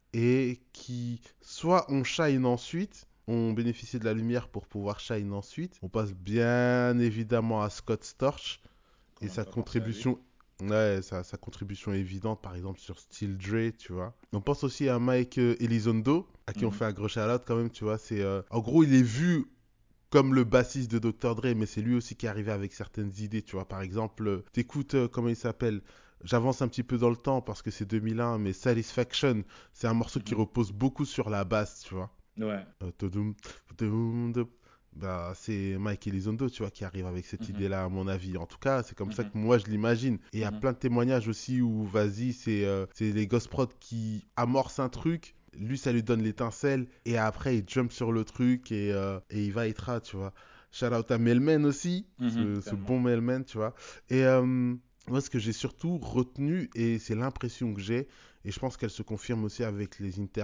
et qui soit on shine ensuite, ont bénéficié de la lumière pour pouvoir shine ensuite. On passe bien évidemment à Scott Storch et Comment ne sa pas penser à lui? contribution. Ouais, sa contribution évidente, par exemple, sur Still Dre, tu vois. On pense aussi à Mike Elizondo, à qui on Mhm. fait un gros shout-out quand même, tu vois. En gros, il est vu comme le bassiste de Dr. Dre, mais c'est lui aussi qui est arrivé avec certaines idées, tu vois. Par exemple, t'écoutes, comment il s'appelle? J'avance un petit peu dans le temps parce que c'est 2001, mais Satisfaction, c'est un morceau qui Mhm. repose beaucoup sur la basse, tu vois. Ouais. Todoum, todoum, dop. Bah, c'est Mike Elizondo, tu vois, qui arrive avec cette Mhm. idée-là, à mon avis. En tout cas, c'est comme ça Mhm. que moi je l'imagine. Et il y a Mhm. plein de témoignages aussi où, vas-y, c'est les Ghost Prod qui amorcent un truc. Lui, ça lui donne l'étincelle. Et après, il jump sur le truc et il va être tu vois. Shout out à Melman aussi, Mhm. ce Tellement. bon Melman, tu vois. Et moi, ce que j'ai surtout retenu, et c'est l'impression que j'ai, et je pense qu'elle se confirme aussi avec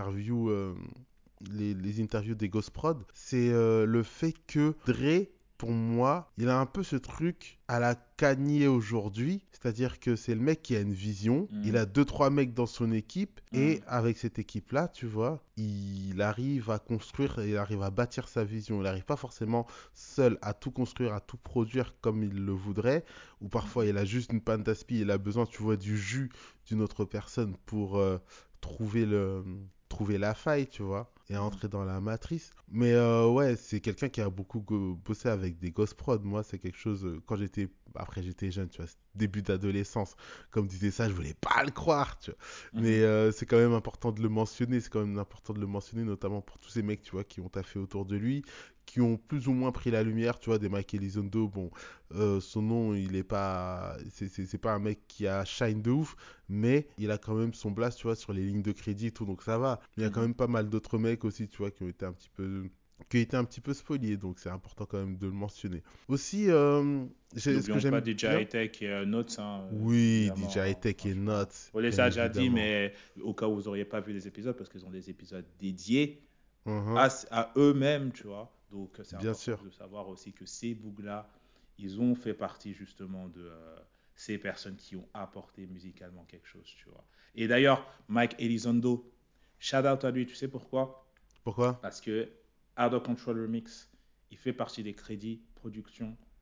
les interviews des Ghost Prod, c'est le fait que Dre, pour moi, il a un peu ce truc à la Kanye aujourd'hui, c'est-à-dire que c'est le mec qui a une vision, il Mhm. a deux trois mecs dans son équipe et Mhm. avec cette équipe-là, tu vois, il arrive à construire, il arrive à bâtir sa vision. Il n'arrive pas forcément seul à tout construire, à tout produire comme il le voudrait, ou parfois Mhm. il a juste une panne d'aspi, il a besoin, tu vois, du jus d'une autre personne pour trouver trouver la faille, tu vois, et Mhm. entrer dans la matrice. Mais ouais, c'est quelqu'un qui a beaucoup bossé avec des ghost prod. Moi, c'est quelque chose, quand après j'étais jeune, tu vois, début d'adolescence, comme disait ça, je voulais pas le croire, tu vois. Mais Mhm. c'est quand même important de le mentionner, c'est quand même important de le mentionner, notamment pour tous ces mecs, tu vois, qui ont taffé autour de lui, qui ont plus ou moins pris la lumière, tu vois, des Mike Elizondo, bon, son nom, il est pas, c'est pas un mec qui a shine de ouf, mais il a quand même son blast, tu vois, sur les lignes de crédit et tout, donc ça va. Mais il y a quand Mhm. même pas mal d'autres mecs aussi, tu vois, qui ont été un petit peu spoliés, donc c'est important quand même de le mentionner. Aussi, ce que N'oublions pas j'aime DJ bien, High-Tech et Notes, hein, oui, DJ évidemment, hein, High-Tech et franchement. Nuts, On les bien a déjà dit, évidemment. mais au cas où vous n'auriez pas vu les épisodes, parce qu'ils ont des épisodes dédiés Mhm, à eux-mêmes, tu vois. Donc, c'est bien important sûr. de savoir aussi que ces bougs-là, ils ont fait partie justement de ces personnes qui ont apporté musicalement quelque chose, tu vois. Et d'ailleurs, Mike Elizondo, shout out à lui, tu sais pourquoi? Pourquoi? Parce que Out of Control Remix, il fait partie des crédits production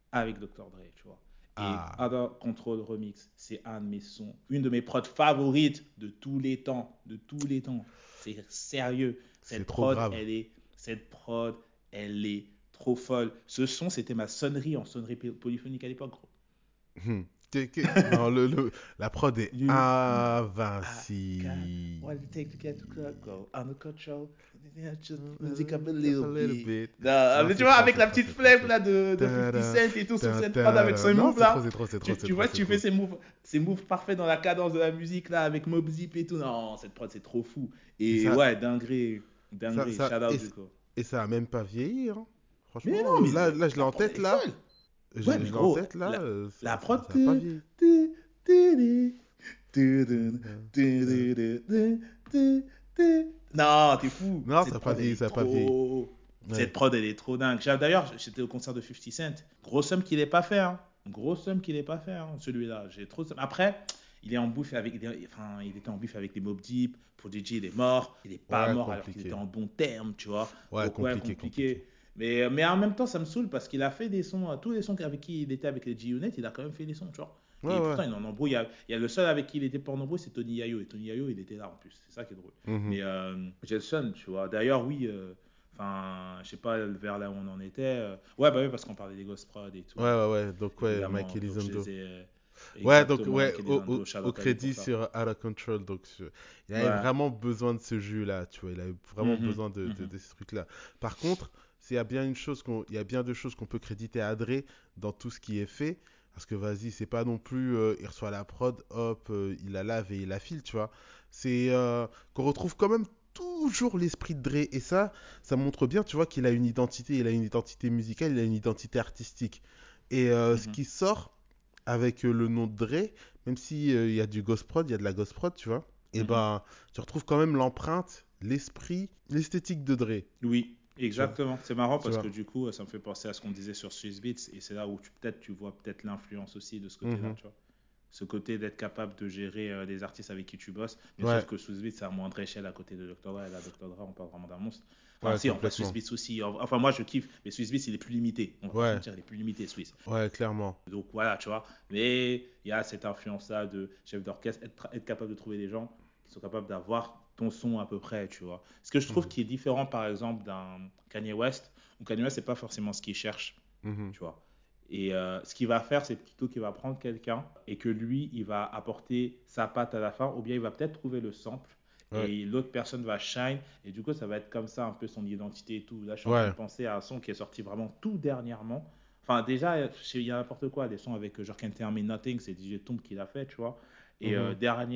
avec Dr. Dre, tu vois. Et Ah, Under Control Remix, c'est un de mes sons, une de mes prods favorites de tous les temps, de tous les temps. C'est sérieux. c'est trop grave. Cette prod, elle est trop folle. Ce son, c'était ma sonnerie en sonnerie polyphonique à l'époque, gros. Hmm. Non, la prod est You, I got what invincible. it take to get to go under control. Just music up a Just little a little bit. bit. Non, Non, mais tu c'est vois, trop, avec c'est la trop, petite c'est trop, flemme c'est là trop. de 50 Ta-da, Cent et tout sur cette prod avec ta-da. ses Non, moves là. c'est trop, c'est Tu trop, vois, c'est tu fais trop. ces moves parfaits dans la cadence de la musique là avec Mob Zip et tout. Non, cette prod c'est trop fou. Et Et ça, ouais, dinguerie, ça, dinguerie. ça, Shout out du coup. et ça a même pas vieilli, hein. Mais Franchement, non, mais là, je l'ai la en prod tête, elle est là. folle. Je Ouais, mais l'ai en gros, tête, là. la prod. Ça a pas vieilli. Non, t'es fou. Non, ça Cette a pas prod, elle vieilli, est ça a pas vieilli. trop. Ouais. Cette prod, elle est trop dingue. D'ailleurs, j'étais au concert de 50 Cent. Grosse somme qu'il n'ait pas fait. Hein. Grosse somme qu'il n'ait pas fait, hein, celui-là. J'ai trop. Après, il est en bouffe avec. Enfin, il était en bouffe avec les Mob Deep. Prodigy, il est mort. Il n'est pas Ouais, mort alors qu'il était compliqué. en bon terme, tu vois. Ouais, Donc, ouais, compliqué, compliqué. compliqué. Mais en même temps, ça me saoule parce qu'il a fait des sons, tous les sons avec qui il était avec les G-Unit, il a quand même fait des sons, tu vois. Ouais, Et ouais. pourtant, il est en embrouille. Il y a le seul avec qui il était pas en embrouille, c'est Tony Yayo. Et Tony Yayo, il était là en plus. C'est ça qui est drôle. Mhm. Mais Gelson, tu vois. D'ailleurs, oui, enfin, je sais pas vers là où on en était. Ouais, bah oui, parce qu'on parlait des Ghost Prod et tout. Ouais, ouais, ouais. Donc, ouais, Évidemment. Mike Donc, je Elizondo. les ai. Ouais, donc, Exactement, ouais, Mike Elizondo, shout au out à lui pour crédit ça. sur Out of Control. Donc, il avait Ouais. vraiment besoin de ce jus-là, tu vois. Il avait vraiment Mhm, besoin mhm, de ce truc-là. Par contre, il y a bien il y a bien deux choses qu'on peut créditer à Dre dans tout ce qui est fait. Parce que, vas-y, c'est pas non plus, il reçoit la prod, hop, il la lave et il la file, tu vois. C'est qu'on retrouve quand même toujours l'esprit de Dre. Et ça montre bien, tu vois, qu'il a une identité. Il a une identité musicale, il a une identité artistique. Et ce mhm, qui sort avec le nom de Dre, même si il y a du ghost prod, il y a de la ghost prod, tu vois, et mhm. ben tu retrouves quand même l'empreinte, l'esprit, l'esthétique de Dre, Oui, tu vois, exactement. C'est marrant tu parce vois. que du coup, ça me fait penser à ce qu'on disait sur Swiss Beats et c'est là où tu vois peut-être l'influence aussi de ce côté-là, Mhm. tu vois. Ce côté d'être capable de gérer des artistes avec qui tu bosses. Mais sauf Ouais, que Swiss Beats, c'est à moindre échelle à côté de Dr. Dre. Et là, Dr. Dre, on parle vraiment d'un monstre. Enfin, ouais, si, en vrai, Swiss complètement. Beats aussi. Enfin, moi, je kiffe. Mais Swiss Beats, il est plus limité. On va pas se Ouais, mentir, il est plus limité, Swiss. ouais, clairement. Donc voilà, tu vois. Mais il y a cette influence-là de chef d'orchestre, être capable de trouver des gens qui sont capables d'avoir ton son à peu près, tu vois. Ce que je trouve Mhm. qui est différent, par exemple, d'un Kanye West, où Kanye West, c'est pas forcément ce qu'il cherche, Mhm. tu vois. Et ce qu'il va faire, c'est plutôt qu'il va prendre quelqu'un et que lui, il va apporter sa patte à la fin, ou bien il va peut-être trouver le sample Ouais, et l'autre personne va shine, et du coup, ça va être comme ça un peu son identité et tout. Là, je suis en train de ouais. penser à un son qui est sorti vraiment tout dernièrement. Enfin, déjà, il y a n'importe quoi, des sons avec genre Can't Tell Me Nothing, c'est DJ Tomb qui l'a fait, tu vois. Et Mhm.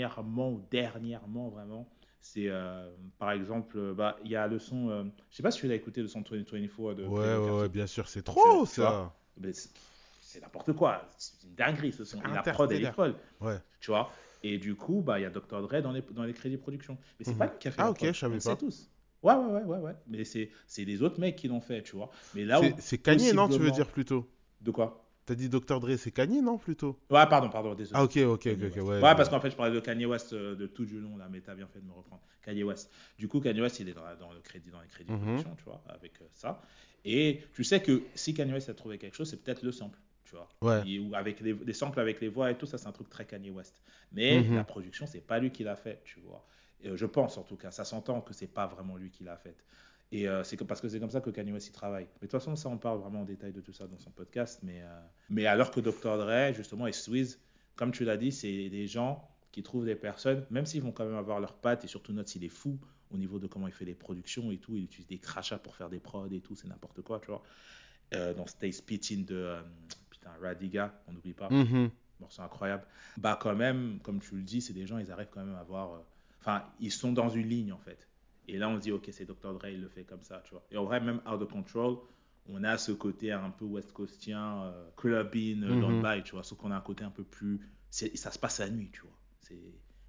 dernièrement, vraiment, c'est par exemple, bah, il y a le son, je sais pas si tu l'as écouté, le son 2024 de Ouais, Playboy ouais, ouais, Carty. bien sûr, c'est Tu, trop tu vois, ça. mais c'est n'importe quoi, c'est une dinguerie ce C'est son. Et la prod, elle est interstellaire. folle, Ouais. tu vois. Et du coup, bah, il y a Dr. Dre dans les crédits production. Mais c'est pas Mhm. lui qui a fait Ah, la ok, je prod, on savais le sait pas. tous. Ouais. Mais c'est les autres mecs qui l'ont fait, tu vois. Mais là où C'est Kanye, non, tu veux dire possiblement. plutôt? De quoi? T'as dit Dr. Dre, c'est Kanye, non, plutôt? Ouais, pardon, Ah, désolé. ok, ok, ok, Kanye ok, West. ouais, Ouais, ouais. parce qu'en fait, je parlais de Kanye West de tout du long, là, mais t'as bien fait de me reprendre. Kanye West. Du coup, Kanye West, il est dans les crédits Mhm. production, tu vois, avec ça. Et tu sais que si Kanye West a trouvé quelque chose, c'est peut-être le sample, tu vois. Ouais. Ou avec des samples avec les voix et tout, ça, c'est un truc très Kanye West. Mais la Mhm. production, c'est pas lui qui l'a fait, tu vois. Et, je pense, en tout cas, ça s'entend que c'est pas vraiment lui qui l'a fait. Et parce que c'est comme ça que Kanye West y travaille. Mais de toute façon, ça, on parle vraiment en détail de tout ça dans son podcast. Mais alors que Dr. Dre, justement, et Swizz, comme tu l'as dit, c'est des gens qui trouvent des personnes, même s'ils vont quand même avoir leurs pattes, et surtout Notes, il est fou au niveau de comment il fait les productions et tout. Il utilise des crachats pour faire des prods et tout, c'est n'importe quoi, tu vois. Dans Stay Spitting de putain, Radiga, on n'oublie pas, Mhm. morceau incroyable. Bah, quand même, comme tu le dis, c'est des gens, ils arrivent quand même à avoir. Enfin, ils sont dans une ligne en fait. Et là, on se dit, ok, c'est Dr. Dre, il le fait comme ça, tu vois. Et en vrai, même Out of Control, on a ce côté un peu west coastien, clubbing dans le Mhm. bail, tu vois. Sauf qu'on a un côté un peu plus. Ça se passe la nuit, tu vois. C'est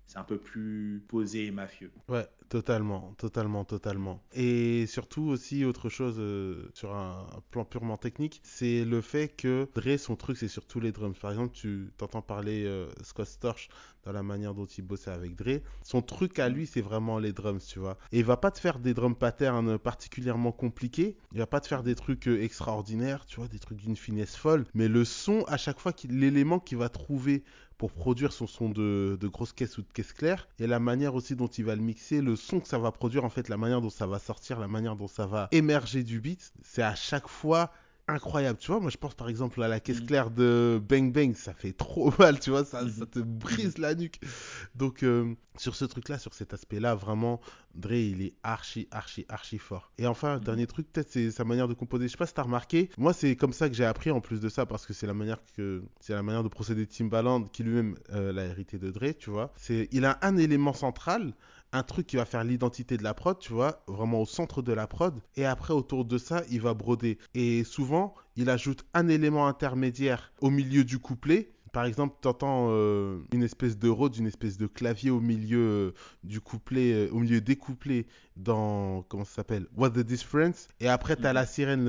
c'est un peu plus posé et mafieux. Ouais, totalement, totalement, totalement. Et surtout aussi, autre chose sur un plan purement technique, c'est le fait que Dre, son truc, c'est sur tous les drums. Par exemple, tu t'entends parler Scott Storch dans la manière dont il bossait avec Dre. Son truc à Mm. lui, c'est vraiment les drums, tu vois. Et il va pas te faire des drum patterns particulièrement compliqués. Il va pas te faire des trucs extraordinaires, tu vois, des trucs d'une finesse folle. Mais le son, à chaque fois, l'élément qu'il va trouver pour produire son son de grosse caisse ou de caisse claire, et la manière aussi dont il va le mixer, le son que ça va produire, en fait, la manière dont ça va sortir, la manière dont ça va émerger du beat, c'est à chaque fois incroyable. Tu vois, moi je pense par exemple à la caisse Mm. claire de Bang Bang, ça fait trop mal, tu vois, ça Mhm. te Mhm. brise la nuque. Donc sur ce truc-là, sur cet aspect-là, vraiment, Dre, il est archi, archi, archi fort. Et enfin, Mhm. dernier truc, peut-être c'est sa manière de composer. Je sais pas si t'as remarqué, moi c'est comme ça que j'ai appris en plus de ça, parce que c'est la manière de procéder de Timbaland, qui lui-même l'a hérité de Dre, tu vois. Il a un élément central, un truc qui va faire l'identité de la prod, tu vois, vraiment au centre de la prod, et après autour de ça, il va broder. Et souvent, il ajoute un élément intermédiaire au milieu du couplet. Par exemple, tu entends une espèce de Rhodes, une espèce de clavier au milieu du couplet, au milieu des couplets dans, comment ça s'appelle, What's the Difference? Et après, tu as la Mhm. sirène,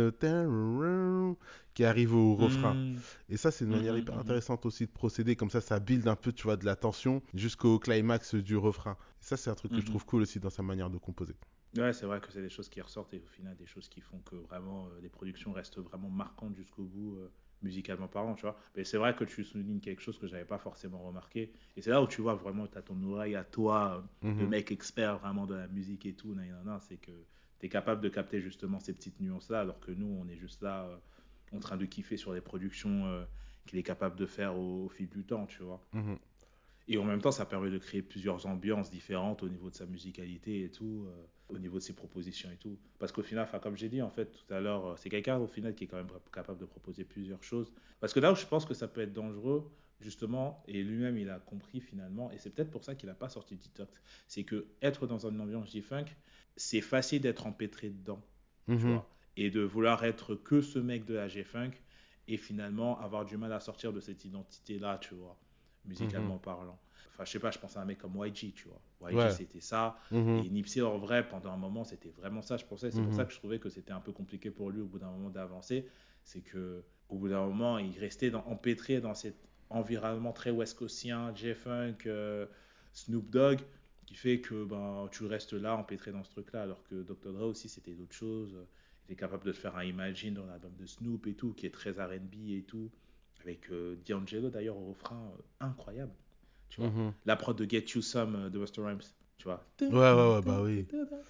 le qui arrive au refrain. Mhm. Et ça, c'est une manière Mhm. hyper Mhm. intéressante aussi de procéder. Comme ça build un peu, tu vois, de la tension jusqu'au climax du refrain. Et ça, c'est un truc que je Mhm. trouve cool aussi dans sa manière de composer. Ouais, c'est vrai que c'est des choses qui ressortent et au final des choses qui font que vraiment les productions restent vraiment marquantes jusqu'au bout, musicalement parlant, tu vois. Mais c'est vrai que tu soulignes quelque chose que j'avais pas forcément remarqué. Et c'est là où tu vois vraiment, tu as ton oreille à toi, de Mhm, mec expert vraiment de la musique et tout, c'est que tu es capable de capter justement ces petites nuances-là, alors que nous, on est juste là en train de kiffer sur les productions qu'il est capable de faire au fil du temps, tu vois. mhm, Et en même temps, ça permet de créer plusieurs ambiances différentes au niveau de sa musicalité et tout, au niveau de ses propositions et tout. Parce qu'au final, comme j'ai dit en fait tout à l'heure, c'est quelqu'un au final qui est quand même capable de proposer plusieurs choses. Parce que là où je pense que ça peut être dangereux, justement, et lui-même il a compris finalement, et c'est peut-être pour ça qu'il n'a pas sorti TikTok, c'est que être dans une ambiance G-Funk, c'est facile d'être empêtré dedans, tu mhm, vois, et de vouloir être que ce mec de la G-Funk, et finalement avoir du mal à sortir de cette identité-là, tu vois, mhm. musicalement parlant. Enfin, je sais pas, je pense à un mec comme YG, tu vois. YG, Ouais. c'était ça. Mhm, Et Nipsey, en vrai, pendant un moment, c'était vraiment ça. Je pensais, c'est pour ça mhm, que je trouvais que c'était un peu compliqué pour lui au bout d'un moment d'avancer. C'est que au bout d'un moment, il restait empêtré dans cet environnement très west coastien, J-Funk, Snoop Dogg, qui fait que ben, tu restes là, empêtré dans ce truc-là. Alors que Dr. Dre aussi, c'était d'autres choses. Il est capable de te faire un Imagine dans l'album de Snoop et tout, qui est très R&B et tout. Avec D'Angelo d'ailleurs au refrain incroyable, tu vois. mhm. La prod de Get You Some de Busta Rhymes, tu vois. Ouais, ouais, ouais, bah oui.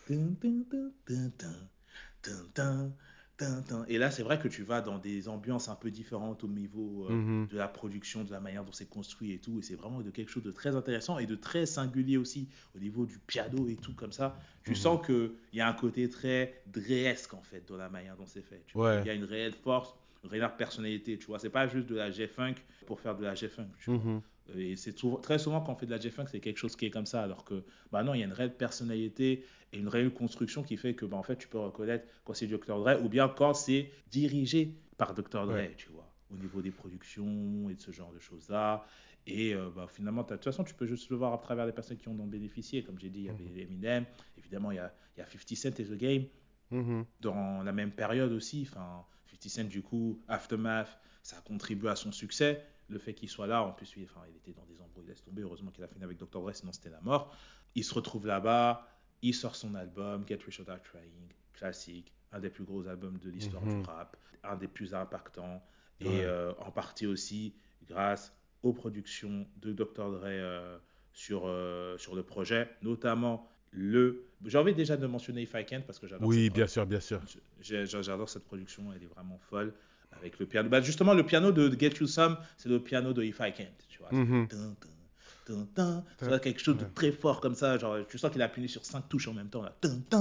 Et là, c'est vrai que tu vas dans des ambiances un peu différentes au niveau Mhm, de la production, de la manière dont c'est construit et tout. Et c'est vraiment de quelque chose de très intéressant et de très singulier aussi au niveau du piano et tout comme ça. Tu mhm. sens qu'il y a un côté très dresque en fait dans la manière dont c'est fait. Tu vois. Il Ouais. y a une réelle force, une réelle personnalité. Tu vois. C'est pas juste de la G-Funk pour faire de la G-Funk. Tu vois. Mhm, Et c'est très souvent quand on fait de la G-Funk, c'est quelque chose qui est comme ça. Alors que bah non, il y a une réelle personnalité et une réelle construction qui fait que bah, en fait, tu peux reconnaître quand c'est Dr. Dre ou bien quand c'est dirigé par Dr. ouais. Dre, tu vois, au niveau des productions et de ce genre de choses-là. Et bah, finalement, de toute façon, tu peux juste le voir à travers les personnes qui en ont bénéficié. Comme j'ai dit, il y Mhm, avait Eminem, évidemment, il y a 50 Cent et The Game mhm, dans la même période aussi. Enfin, 50 Cent, du coup, Aftermath, ça a contribué à son succès. Le fait qu'il soit là, en plus, enfin, il était dans des embrouilles, laisse tomber. Heureusement qu'il a fini avec Dr. Dre, sinon c'était la mort. Il se retrouve là-bas, il sort son album, Get Rich or Die Trying, classique, un des plus gros albums de l'histoire du mhm. rap, un des plus impactants, et Ouais. en partie aussi grâce aux productions de Dr. Dre sur le projet, notamment j'ai envie déjà de mentionner If I Can parce que j'adore cette Oui, prod. bien sûr, bien sûr. J'adore cette production, elle est vraiment folle. Avec le piano. Bah, justement, le piano de Get You Some, c'est le piano de If I Can't. Tu vois, ça fait. Mhm. C'est vrai, quelque chose de Ouais. très fort comme ça. Genre, tu sens qu'il a appuyé sur 5 touches en même temps. Là.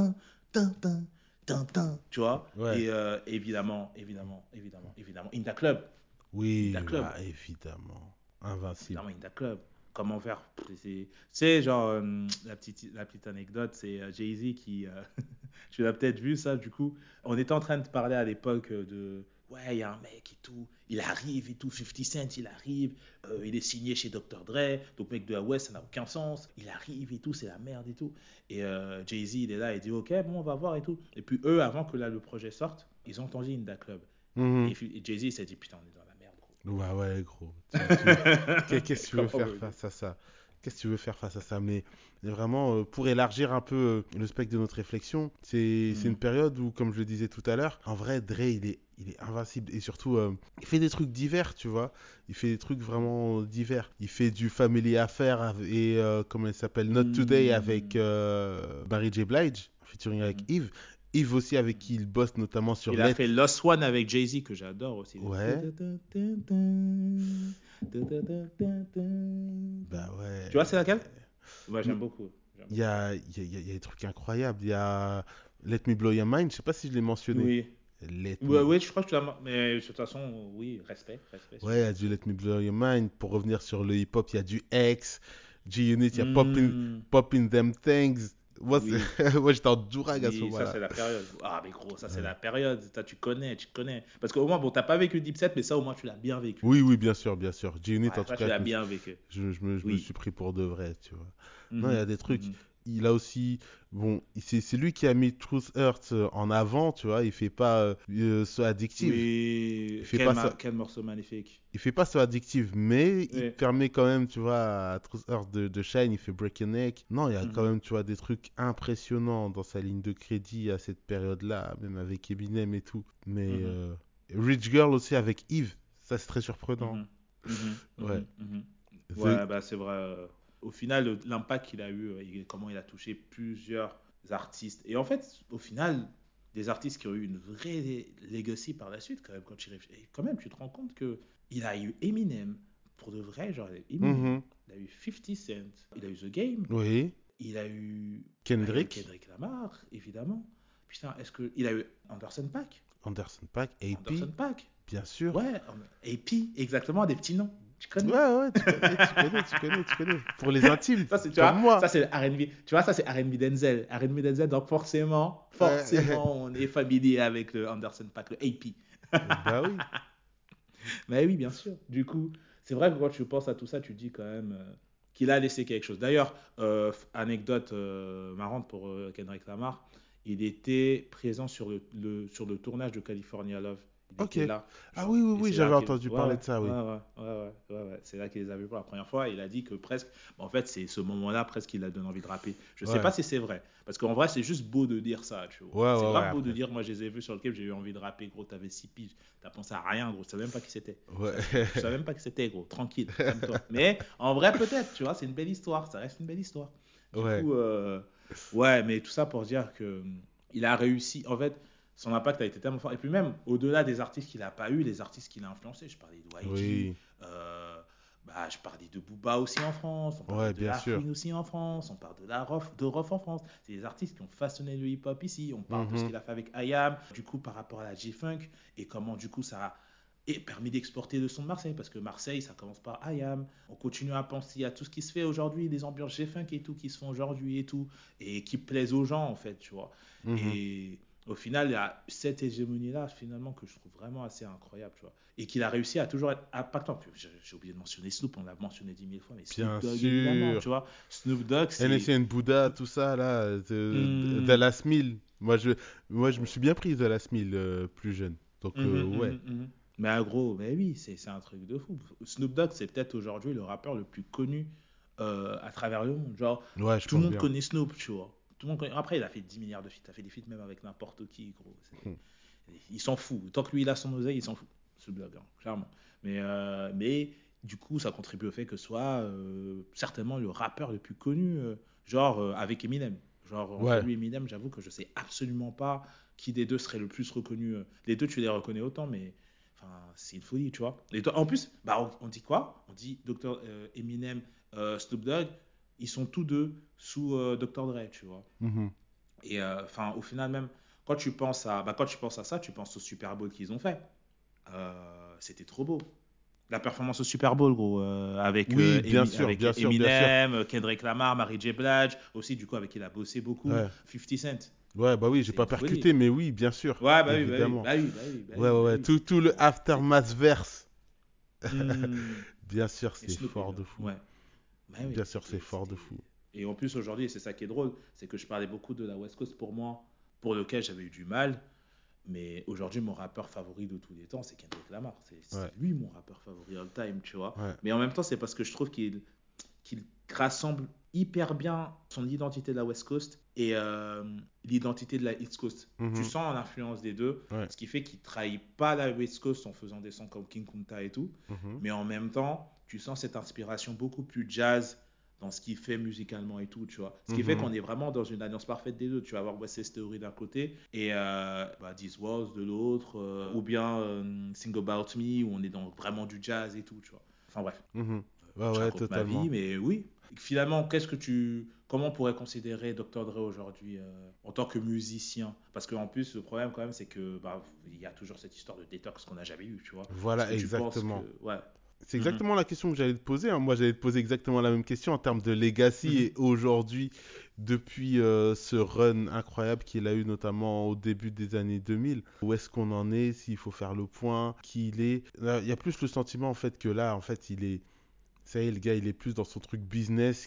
Tu vois. Ouais. Et évidemment, In the Club. In the Oui, Club. bah évidemment. Invincible. Évidemment, In the Club. Comment faire c'est genre, la petite anecdote, c'est Jay-Z qui. Tu l'as peut-être vu ça, du coup. On était en train de parler à l'époque de. ouais, il y a un mec et tout, il arrive et tout, 50 Cent, il arrive, il est signé chez Dr. Dre, donc mec de la West, ça n'a aucun sens, il arrive et tout, c'est la merde et tout. Et Jay-Z, il est là, il dit, ok, bon, on va voir et tout. Et puis eux, avant que là, le projet sorte, ils ont entendu Inda Club. Mhm. Et Jay-Z s'est dit, putain, on est dans la merde, gros. Ouais, ouais, gros. Qu'est-ce que tu veux Comment faire on dit? face à ça? Qu'est-ce que tu veux faire face à ça? Mais vraiment, pour élargir un peu le spectre de notre réflexion, c'est une Hmm. période où, comme je le disais tout à l'heure, en vrai, Dre, il est invincible. Et surtout, il fait des trucs divers, tu vois. Il fait des trucs vraiment divers. Il fait du Family Affair et, comment il s'appelle, Not Today avec Hmm. Mary J. Blige, featuring avec Mhm. Yves. Yves aussi, avec qui il bosse notamment sur Il a Let. fait Lost One avec Jay-Z que j'adore aussi. Ouais, bah Tu vois, c'est ouais. laquelle? Moi, Mais j'aime beaucoup. J'aime il y beaucoup. a, il y a des trucs incroyables. Il y a Let Me Blow Your Mind, je sais pas si je l'ai mentionné. Oui. Let Ouais, Me... oui, je crois que tu l'as. Mais de toute façon, oui, respect sur Ouais, il y a du Let Me Blow Your Mind. Pour revenir sur le hip-hop, il y a du X, G-Unit, il y a Hmm. Pop in Them Things. Moi, Oui. moi j'étais en durag à ce Oui, ça moment-là. c'est la période. Ah, mais gros, ça c'est Ouais. la période. Ça, tu connais. Parce qu'au moins, bon, t'as pas vécu Deep Set, mais ça au moins tu l'as bien vécu. Oui, oui, bien sûr, bien sûr. G-Unit, en Ouais, tout ça tu cas, l'as bien vécu. je me Oui. suis pris pour de vrai, tu vois. Non, il y Mhm, a des trucs. mhm. Il a aussi, bon, c'est lui qui a mis Truth Hurts en avant, tu vois. Il fait pas So Addictive. Il Oui, fait pas so, quel morceau magnifique. il fait pas So Addictive, mais il Oui. permet quand même, tu vois, à Truth Hurts de shine. Il fait Break Your Neck. Non, il y a quand Mhm, même, tu vois, des trucs impressionnants dans sa ligne de crédit à cette période-là, même avec Eminem et tout. Mais mhm, Rich Girl aussi avec Yves, ça c'est très surprenant. mhm, mhm, Ouais. mhm, mhm. The- Ouais, bah c'est vrai. Au final, l'impact qu'il a eu, et comment il a touché plusieurs artistes. Et en fait, au final, des artistes qui ont eu une vraie legacy par la suite, quand même, quand tu réfléchis. Et quand même, tu te rends compte que il a eu Eminem, pour de vrai, genre Eminem. Mhm. Il a eu 50 Cent, il a eu The Game, Oui. il a eu Kendrick, Kendrick Lamar, évidemment. Putain, est-ce que il a eu Anderson .Paak? Anderson .Paak, Anderson AP, .Paak. bien sûr. Ouais, AP, exactement, des petits noms. Tu Ouais, connais? ouais, tu connais. Pour les intimes, Ça, c'est, tu comme vois, moi. ça, c'est le R&B. Tu vois, ça, c'est R&B Denzel. R&B Denzel, donc Ouais. forcément, on est familier avec le Anderson .Paak, le AP. Bah oui. Mais oui, bien sûr. Du coup, c'est vrai que quand tu penses à tout ça, tu te dis quand même qu'il a laissé quelque chose. D'ailleurs, anecdote marrante pour Kendrick Lamar, il était présent sur le tournage de California Love. Il Ok. était là, Ah genre. oui, oui, Et oui, c'est là j'avais qu'il. entendu Ouais, parler ouais, de ça, ouais, oui. ouais, ouais, ouais, ouais. C'est là qu'il les a vus pour la première fois. Il a dit que presque. En fait, c'est ce moment-là presque qu'il a donné envie de rapper. Je sais Ouais. pas si c'est vrai. Parce qu'en vrai, c'est juste beau de dire ça, tu vois. Ouais, C'est ouais, ouais, grave beau de après. dire, moi, je les ai vus sur le clip, j'ai eu envie de rapper. Gros, t'avais 6 piges. T'as pensé à rien, gros. Tu savais même pas qui c'était. Ouais. Tu savais même pas que c'était, gros. Tranquille, calme-toi. Mais en vrai, peut-être, tu vois, c'est une belle histoire. Ça reste une belle histoire. Du Ouais. coup, ouais, mais tout ça pour dire que il a réussi. En fait, son impact a été tellement fort. Et puis même, au-delà des artistes qu'il a pas eu, les artistes qu'il a influencés. Je parlais de YG, Oui. bah, je parlais de Booba aussi en France, on parlait Ouais, de bien La sûr. Fouine aussi en France, on parle de Rof en France. C'est des artistes qui ont façonné le hip-hop ici. On parle de ce Mhm. qu'il a fait avec IAM, du coup par rapport à la G-Funk, et comment du coup ça a permis d'exporter le son de Marseille, parce que Marseille, ça commence par IAM. On continue à penser à tout ce qui se fait aujourd'hui, les ambiances G-Funk et tout, qui se font aujourd'hui et tout, et qui plaisent aux gens en fait, tu vois. Mhm. Et au final, il y a cette hégémonie-là, finalement, que je trouve vraiment assez incroyable, tu vois. Et qu'il a réussi à toujours être impactant. J'ai oublié de mentionner Snoop, on l'a mentionné 10 000 fois, mais Snoop Bien Dogg, évidemment, tu sûr. vois. Snoop Dogg, c'est. NSN Bouddha, tout ça, là, Hmm, Dallas Mill. Moi, je me suis bien pris Dallas Mill plus jeune. Donc, ouais. Mais gros, mais oui, c'est un truc de fou. Snoop Dogg, c'est peut-être aujourd'hui le rappeur le plus connu à travers le monde. Genre, Ouais, je tout le pense monde bien. connaît Snoop, tu vois. Tout le monde connaît. Après, il a fait 10 milliards de feats. Il a fait des feats même avec n'importe qui, gros. Hmm. Il s'en fout. Tant que lui, il a son oseille, il s'en fout. Snoop Dogg, hein, clairement. Mais du coup, ça contribue au fait que ce soit certainement le rappeur le plus connu, genre avec Eminem. Genre, entre Ouais. lui et Eminem, j'avoue que je sais absolument pas qui des deux serait le plus reconnu. Les deux, tu les reconnais autant, mais enfin, c'est une folie, tu vois. Et toi, en plus, bah, on dit quoi? On dit Dr. Eminem, Snoop Dogg, ils sont tous deux sous Dr. Dre, tu vois. Mhm. Et enfin, au final même, quand tu penses à ça, tu penses au Super Bowl qu'ils ont fait. C'était trop beau. La performance au Super Bowl, gros, Oui, bien sûr, avec bien sûr, bien sûr. Eminem, Kendrick Lamar, Mary J. Blige, aussi du coup avec qui il a bossé beaucoup, Ouais. 50 Cent. Ouais, bah oui, j'ai C'est pas une folie. percuté, mais oui, bien sûr, Ouais, bah oui, bah oui, évidemment. bah oui, bah oui, bah Ouais, oui, ouais, bah ouais. oui. Tout le Bon, aftermath verse. Hmm. Bien sûr, Et c'est Snoop fort de évidemment. fou. Ouais. Bah oui, Bien sûr, c'est fort de fou. Et en plus aujourd'hui, c'est ça qui est drôle, c'est que je parlais beaucoup de la West Coast pour moi, pour lequel j'avais eu du mal. Mais aujourd'hui, mon rappeur favori de tous les temps, c'est Kendrick Lamar. C'est Ouais, lui mon rappeur favori all time, tu vois. ouais. Mais en même temps, c'est parce que je trouve qu'il rassemble hyper bien son identité de la West Coast et l'identité de la East Coast. Tu Mhm. sens l'influence des deux, Ouais. ce qui fait qu'il trahit pas la West Coast en faisant des sons comme King Kunta et tout, Mhm. mais en même temps, tu sens cette inspiration beaucoup plus jazz dans ce qu'il fait musicalement et tout, tu vois. Ce qui fait Mhm. qu'on est vraiment dans une alliance parfaite des deux. Tu vas avoir West Side Story d'un côté et This Was de l'autre, ou bien Sing About Me où on est dans vraiment du jazz et tout, tu vois. Enfin bref, Mhm. Ouais, je ouais, raconte ma vie, totalement. mais oui. Finalement, comment on pourrait considérer Dr. Dre aujourd'hui en tant que musicien? Parce qu'en plus, le problème quand même, c'est que il y a toujours cette histoire de détox qu'on n'a jamais eu, tu vois. Est-ce Voilà, que tu penses que, exactement. ouais, C'est mhm, exactement la question que j'allais te poser, hein. Moi, j'allais te poser exactement la même question en termes de legacy mhm, et aujourd'hui, depuis ce run incroyable qu'il a eu notamment au début des années 2000, où est-ce qu'on en est, s'il faut faire le point, qui il est. Là, il y a plus le sentiment en fait que là, en fait, il est ça y est, le gars, il est plus dans son truc business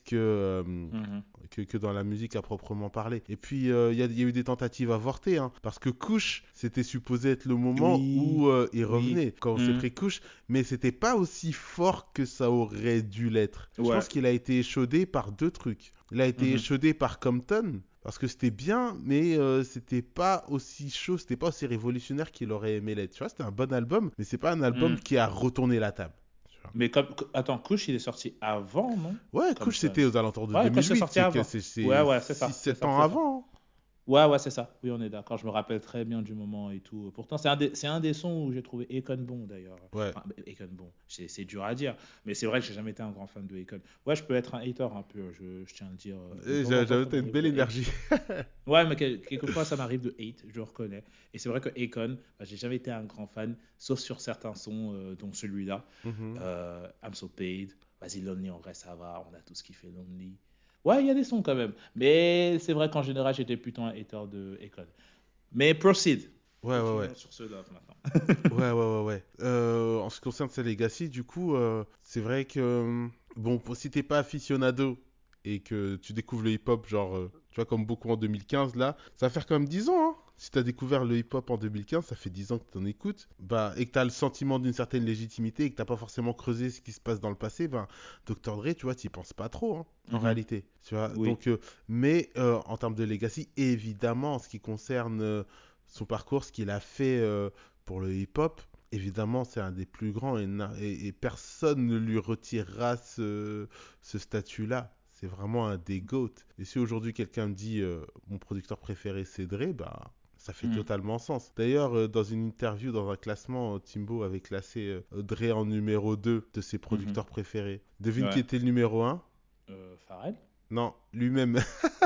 mhm. que dans la musique à proprement parler. Et puis, il y a eu des tentatives avortées, hein, parce que Kush, c'était supposé être le moment Oui, où il oui, revenait, quand on s'est mhm, pris Kush, mais c'était pas aussi fort que ça aurait dû l'être. Je ouais, pense qu'il a été échaudé par deux trucs. Il a été mhm, échaudé par Compton, parce que c'était bien, mais c'était pas aussi chaud, c'était pas aussi révolutionnaire qu'il aurait aimé l'être. Tu vois, c'était un bon album, mais c'est pas un album mhm. qui a retourné la table. Tu vois. Mais comme, attends, Kush, il est sorti avant, non? Ouais, Kush, Compton. c'était aux alentours de Ouais, Kush est 2008, sorti c'est que avant. Ouais, c'est ouais, c'est six ça, c'est sept ça, ans c'est ça. avant, hein. Ouais, ouais, c'est ça. Oui, on est d'accord. Je me rappelle très bien du moment et tout. Pourtant, c'est un des sons où j'ai trouvé Akon bon, d'ailleurs. Ouais. Enfin, Akon bon, c'est dur à dire. Mais c'est vrai que j'ai jamais été un grand fan de Akon. Ouais, je peux être un hater un peu, je tiens à le dire. De Et temps en temps, j'avoue, ça t'as une m'arrive belle de hate. énergie. Ouais, mais quelquefois, ça m'arrive de hate, je le reconnais. Et c'est vrai que Akon, j'ai jamais été un grand fan, sauf sur certains sons, dont celui-là. Mhm. I'm So Paid. Vas-y, Lonely, en vrai, ça va. On a tout ce qui fait Lonely. Ouais, il y a des sons quand même. Mais c'est vrai qu'en général, j'étais plutôt un hater de Akon. Mais proceed. Ouais, ouais, ouais. Continuons sur ce love maintenant. Ouais, ouais, ouais, ouais. En ce qui concerne ses legacy, du coup, c'est vrai que, bon, si t'es pas aficionado et que tu découvres le hip-hop, genre, tu vois, comme beaucoup en 2015, là, ça va faire quand même 10 ans, hein. Si t'as découvert le hip-hop en 2015, ça fait 10 ans que t'en écoutes, bah, et que t'as le sentiment d'une certaine légitimité et que t'as pas forcément creusé ce qui se passe dans le passé, ben, Dr. Dre, tu vois, t'y penses pas trop, hein, en Mhm. réalité. Tu vois, Oui. donc, mais en termes de legacy, évidemment, en ce qui concerne son parcours, ce qu'il a fait pour le hip-hop, évidemment, c'est un des plus grands et personne ne lui retirera ce statut-là. C'est vraiment un des GOAT. Et si aujourd'hui quelqu'un me dit mon producteur préféré c'est Dre, bah ça fait Mhm. totalement sens. D'ailleurs, dans une interview, dans un classement, Timbo avait classé Dre en numéro 2 de ses Mhm. producteurs préférés. Devine qui Ouais. était le numéro un? Pharrell. Non, lui-même.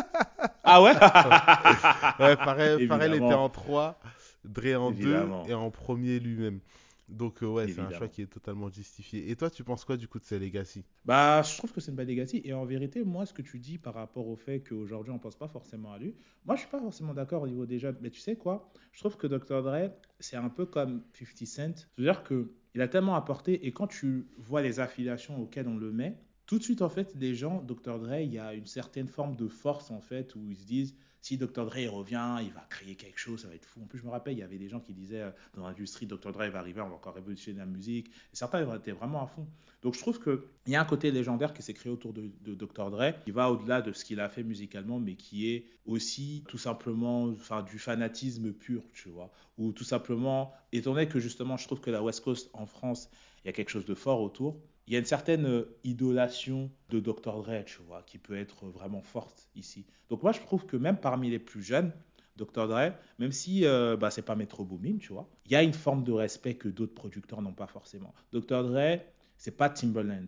Ah ouais. Ouais, Pharrell était Évidemment. en 3, Dre en 2 et Évidemment. en premier lui-même. Donc ouais, c'est un choix Évidemment. qui est totalement justifié. Et toi, tu penses quoi du coup de ces legacy? Bah, je trouve que c'est une belle legacy. Et en vérité, moi, ce que tu dis par rapport au fait qu'aujourd'hui, on pense pas forcément à lui, moi, je suis pas forcément d'accord au niveau des jeunes. Mais tu sais quoi? Je trouve que Dr. Dre, c'est un peu comme 50 Cent. C'est-à-dire que il a tellement apporté. Et quand tu vois les affiliations auxquelles on le met, tout de suite, en fait, les gens, Dr. Dre, il y a une certaine forme de force, en fait, où ils se disent, si Dr. Dre il revient, il va créer quelque chose, ça va être fou. En plus, je me rappelle, il y avait des gens qui disaient, dans l'industrie, Dr. Dre va arriver, on va encore révolutionner la musique. Et certains étaient vraiment à fond. Donc je trouve qu'il y a un côté légendaire qui s'est créé autour de Dr. Dre, qui va au-delà de ce qu'il a fait musicalement, mais qui est aussi tout simplement enfin, du fanatisme pur, tu vois. Ou tout simplement, étant donné que justement je trouve que la West Coast en France, il y a quelque chose de fort autour, il y a une certaine idolation de Dr. Dre, tu vois, qui peut être vraiment forte ici. Donc moi je trouve que même parmi les plus jeunes, Dr. Dre, même si c'est pas Metro Boomin, tu vois, il y a une forme de respect que d'autres producteurs n'ont pas forcément. Dr. Dre, c'est pas Timberland.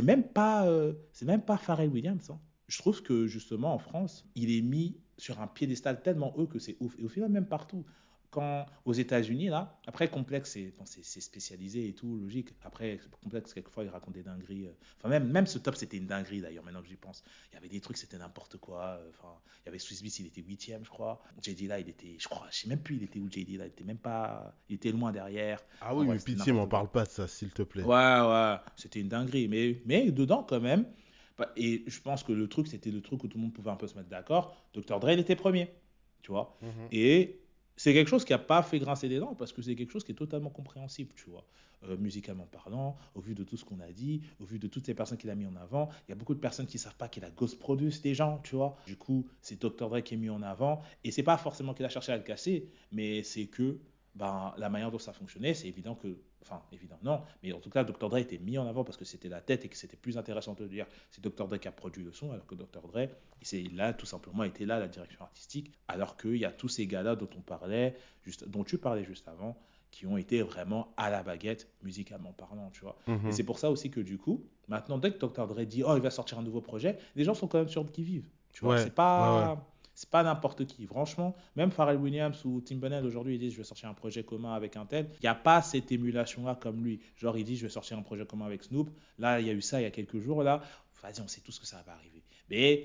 C'est même pas Pharrell Williams, hein. Je trouve que justement en France, il est mis sur un piédestal tellement haut que c'est ouf. Et au final, même partout. quand aux États-Unis, là, après, Complexe, c'est spécialisé et tout, logique. Après, Complexe, quelquefois, il raconte des dingueries. Enfin, même ce top, c'était une dinguerie, d'ailleurs, maintenant que j'y pense. Il y avait des trucs, c'était n'importe quoi. Enfin, il y avait Swiss Beats, il était 8e, je crois. JD, là, il était, je crois, je sais même plus, il était où, JD, là, il était même pas, il était loin derrière. Ah Enfin, oui, mais bref, c'était pitié, m'en n'importe parle quoi. pas de ça, s'il te plaît. Ouais, ouais, c'était une dinguerie. Mais dedans, quand même, et je pense que le truc, c'était le truc où tout le monde pouvait un peu se mettre d'accord. Dr. Dre, il était premier, tu vois. Mhm. Et c'est quelque chose qui n'a pas fait grincer des dents parce que c'est quelque chose qui est totalement compréhensible, tu vois. Musicalement parlant, au vu de tout ce qu'on a dit, au vu de toutes ces personnes qu'il a mis en avant, il y a beaucoup de personnes qui ne savent pas qu'il a ghost produce des gens, tu vois. Du coup, c'est Dr. Dre qui est mis en avant. Et c'est pas forcément qu'il a cherché à le casser, mais c'est que ben, la manière dont ça fonctionnait, c'est évident que. Enfin, évident, non. Mais en tout cas, Dr. Dre était mis en avant parce que c'était la tête et que c'était plus intéressant de dire c'est Dr. Dre qui a produit le son, alors que Dr. Dre, il a tout simplement été là, la direction artistique, alors qu'il y a tous ces gars-là dont tu parlais juste avant, qui ont été vraiment à la baguette, musicalement parlant, tu vois. Et Mhm. c'est pour ça aussi que du coup, maintenant, dès que Dr. Dre dit, oh, il va sortir un nouveau projet, les gens sont quand même sûrs de qui vivent, tu vois. Ouais, ouais, ouais. C'est pas n'importe qui. Franchement, même Pharrell Williams ou Timbaland aujourd'hui, ils disent je vais sortir un projet commun avec un tel. Il n'y a pas cette émulation-là comme lui. Genre, il dit je vais sortir un projet commun avec Snoop. Là, il y a eu ça il y a quelques jours. Là, vas-y, on sait tous que ça va arriver. Mais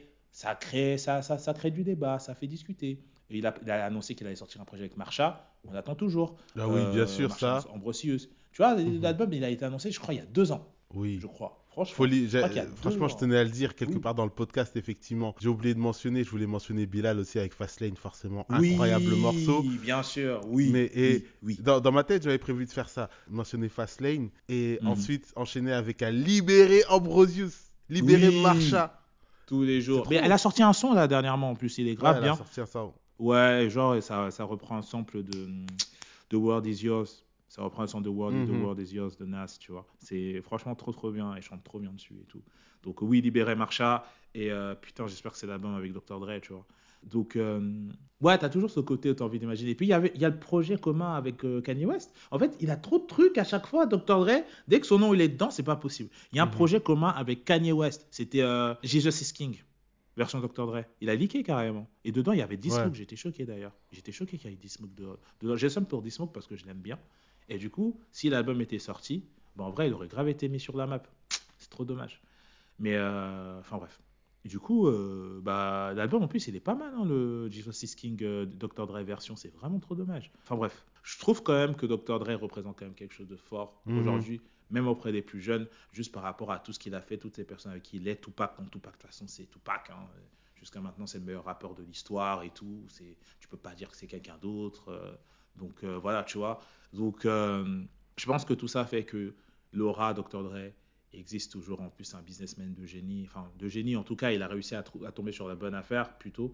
ça crée du débat, ça fait discuter. Et il a annoncé qu'il allait sortir un projet avec Marsha. On attend toujours. Ah oui, bien sûr, Marsha ça. Ambrosius. Tu vois, Mhm. l'album, il a été annoncé, je crois, il y a 2 ans. Oui. Je crois. Franchement, Folie. je crois qu'il y a deux Franchement, je ans. tenais à le dire quelque Oui. part dans le podcast, effectivement. J'ai oublié de mentionner, je voulais mentionner Bilal aussi avec Fastlane, forcément. Incroyable morceau. Oui, bien sûr. Mais Oui, et, oui, oui. dans ma tête, j'avais prévu de faire ça. Mentionner Fastlane et Mhm. ensuite enchaîner avec un libéré Ambrosius. Libéré Oui, Marsha. tous les C'est jours. Mais elle trop. a sorti un son là dernièrement en plus, il est Ouais, grave elle a bien. sorti un ça. Ouais, genre ça reprend un sample de The World Is Yours. Ça reprend un sample de The Mhm. World Is Yours de Nas, tu vois. C'est franchement trop bien. Elle chante trop bien dessus et tout. Donc oui, libérer Marsha. Et putain, j'espère que c'est l'album avec Dr. Dre, tu vois. Donc ouais, t'as toujours ce côté où t'as envie d'imaginer. Et puis il y a le projet commun avec Kanye West. En fait, il a trop de trucs à chaque fois, Dr. Dre. Dès que son nom il est dedans, c'est pas possible. Il y a un Mhm. projet commun avec Kanye West. C'était Jesus is King version Dr. Dre. Il a leaké carrément. Et dedans, il y avait Ouais. D-Smoke. J'étais choqué d'ailleurs. J'étais choqué qu'il y ait D-Smoke dedans. J'ai somme pour D-Smoke parce que je l'aime bien. Et du coup, si l'album était sorti, en vrai, il aurait grave été mis sur la map. C'est trop dommage. Mais enfin bref. Du coup, bah, l'album en plus il est pas mal, hein, le Jesus is King de Dr. Dre version, c'est vraiment trop dommage. Enfin bref, je trouve quand même que Dr. Dre représente quand même quelque chose de fort Mhm. aujourd'hui, même auprès des plus jeunes, juste par rapport à tout ce qu'il a fait, toutes ces personnes avec qui il est. Tupac, bon, Tupac de toute façon c'est Tupac, hein. Jusqu'à maintenant c'est le meilleur rappeur de l'histoire et tout. Tu peux pas dire que c'est quelqu'un d'autre. Donc voilà, tu vois. Donc je pense que tout ça fait que l'aura Dr. Dre existe toujours en plus un businessman de génie, enfin de génie en tout cas, il a réussi à tomber sur la bonne affaire plutôt.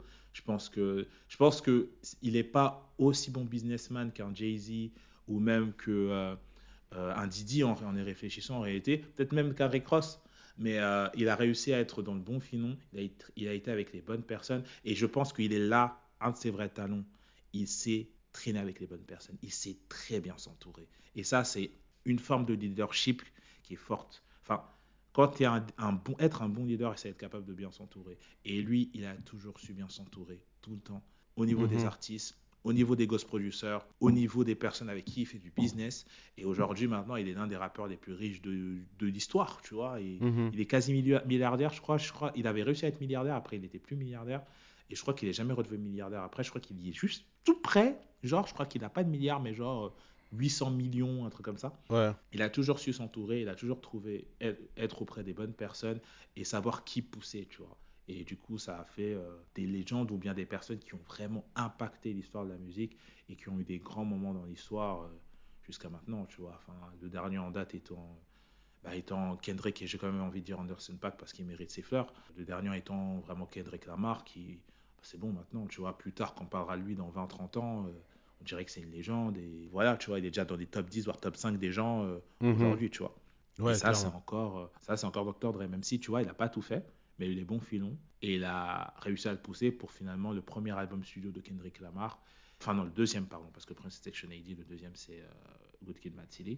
Je pense que il n'est pas aussi bon businessman qu'un Jay-Z ou même que un Didi en y réfléchissant en réalité, peut-être même qu'un Rick Ross. Mais il a réussi à être dans le bon filon, il a été avec les bonnes personnes et je pense qu'il est là, un de ses vrais talents. Il sait traîner avec les bonnes personnes, il sait très bien s'entourer. Et ça, c'est une forme de leadership qui est forte. Enfin, quand tu es être un bon leader, c'est être capable de bien s'entourer. Et lui, il a toujours su bien s'entourer, tout le temps, au niveau des Mhm. artistes, au niveau des ghost producers, au niveau des personnes avec qui il fait du business. Et aujourd'hui, maintenant, il est l'un des rappeurs les plus riches de l'histoire, tu vois. Mhm. Il est quasi milliardaire, je crois. Il avait réussi à être milliardaire, après il n'était plus milliardaire. Et je crois qu'il n'est jamais redevenu milliardaire. Après, je crois qu'il y est juste tout près. Genre, je crois qu'il n'a pas de milliard, mais genre 800 millions, un truc comme ça. Ouais. Il a toujours su s'entourer, il a toujours trouvé être auprès des bonnes personnes et savoir qui pousser, tu vois. Et du coup, ça a fait des légendes ou bien des personnes qui ont vraiment impacté l'histoire de la musique et qui ont eu des grands moments dans l'histoire jusqu'à maintenant, tu vois. Enfin, le dernier en date étant Kendrick, et j'ai quand même envie de dire Anderson .Paak parce qu'il mérite ses fleurs. Le dernier étant vraiment Kendrick Lamar qui, c'est bon maintenant, tu vois. Plus tard, quand on parlera de lui dans 20-30 ans, on dirait que c'est une légende. Et voilà, tu vois, il est déjà dans les top 10, voire top 5 des gens Mhm. aujourd'hui, tu vois. Et Ouais, clairement. ça, c'est encore Dr. Dre, même si, tu vois, il n'a pas tout fait, mais il a eu les bons filons. Et il a réussi à le pousser pour finalement le premier album studio de Kendrick Lamar. Enfin, non, le deuxième, pardon, parce que le premier c'est Section AD, le deuxième c'est Good Kid, Mad City.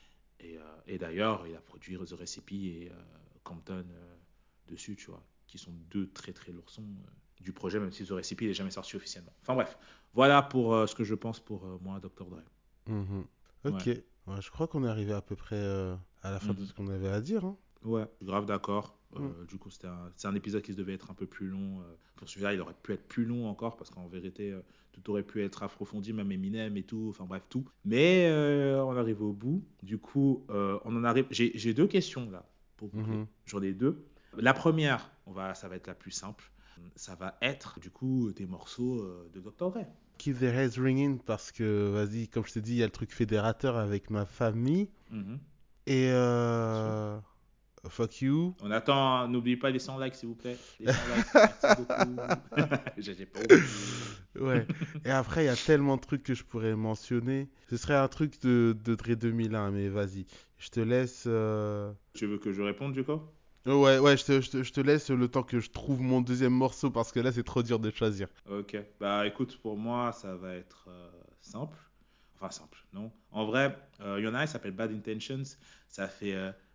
Et d'ailleurs, il a produit The Recipe et Compton dessus, tu vois, qui sont deux très très lourds sons. du projet, même si The Recipe n'est jamais sorti officiellement. Enfin bref, voilà pour ce que je pense pour moi, Dr. Dre. Mhm. Ouais. Ok. Ouais, je crois qu'on est arrivé à peu près à la fin de Mhm. ce qu'on avait à dire, hein. Ouais, grave d'accord. Mm. Du coup, c'est un épisode qui se devait être un peu plus long. Pour celui-là, il aurait pu être plus long encore parce qu'en vérité, tout aurait pu être approfondi, même Eminem et tout. Enfin bref, tout. Mais on arrive au bout. Du coup, on en arrive. J'ai deux questions là pour boucler. Mhm. J'en ai deux. La première, ça va être la plus simple. Ça va être du coup des morceaux de Dr. Dre. Keep the heads ringing parce que, vas-y, comme je t'ai dit, il y a le truc fédérateur avec ma famille. Mhm, Et bien sûr. fuck you. On attend, n'oubliez pas les 100 likes, s'il vous plaît. Les 100 likes, merci beaucoup. J'ai pas oublié. Ouais. Et après, il y a tellement de trucs que je pourrais mentionner. Ce serait un truc de Dre 2001, mais vas-y. Je te laisse. Tu veux que je réponde du coup? Ouais, ouais, je te laisse le temps que je trouve mon deuxième morceau parce que là, c'est trop dur de choisir. Ok. Bah écoute, pour moi, ça va être simple. Enfin, simple, non. En vrai, il y en a un, il s'appelle Bad Intentions. Ça fait.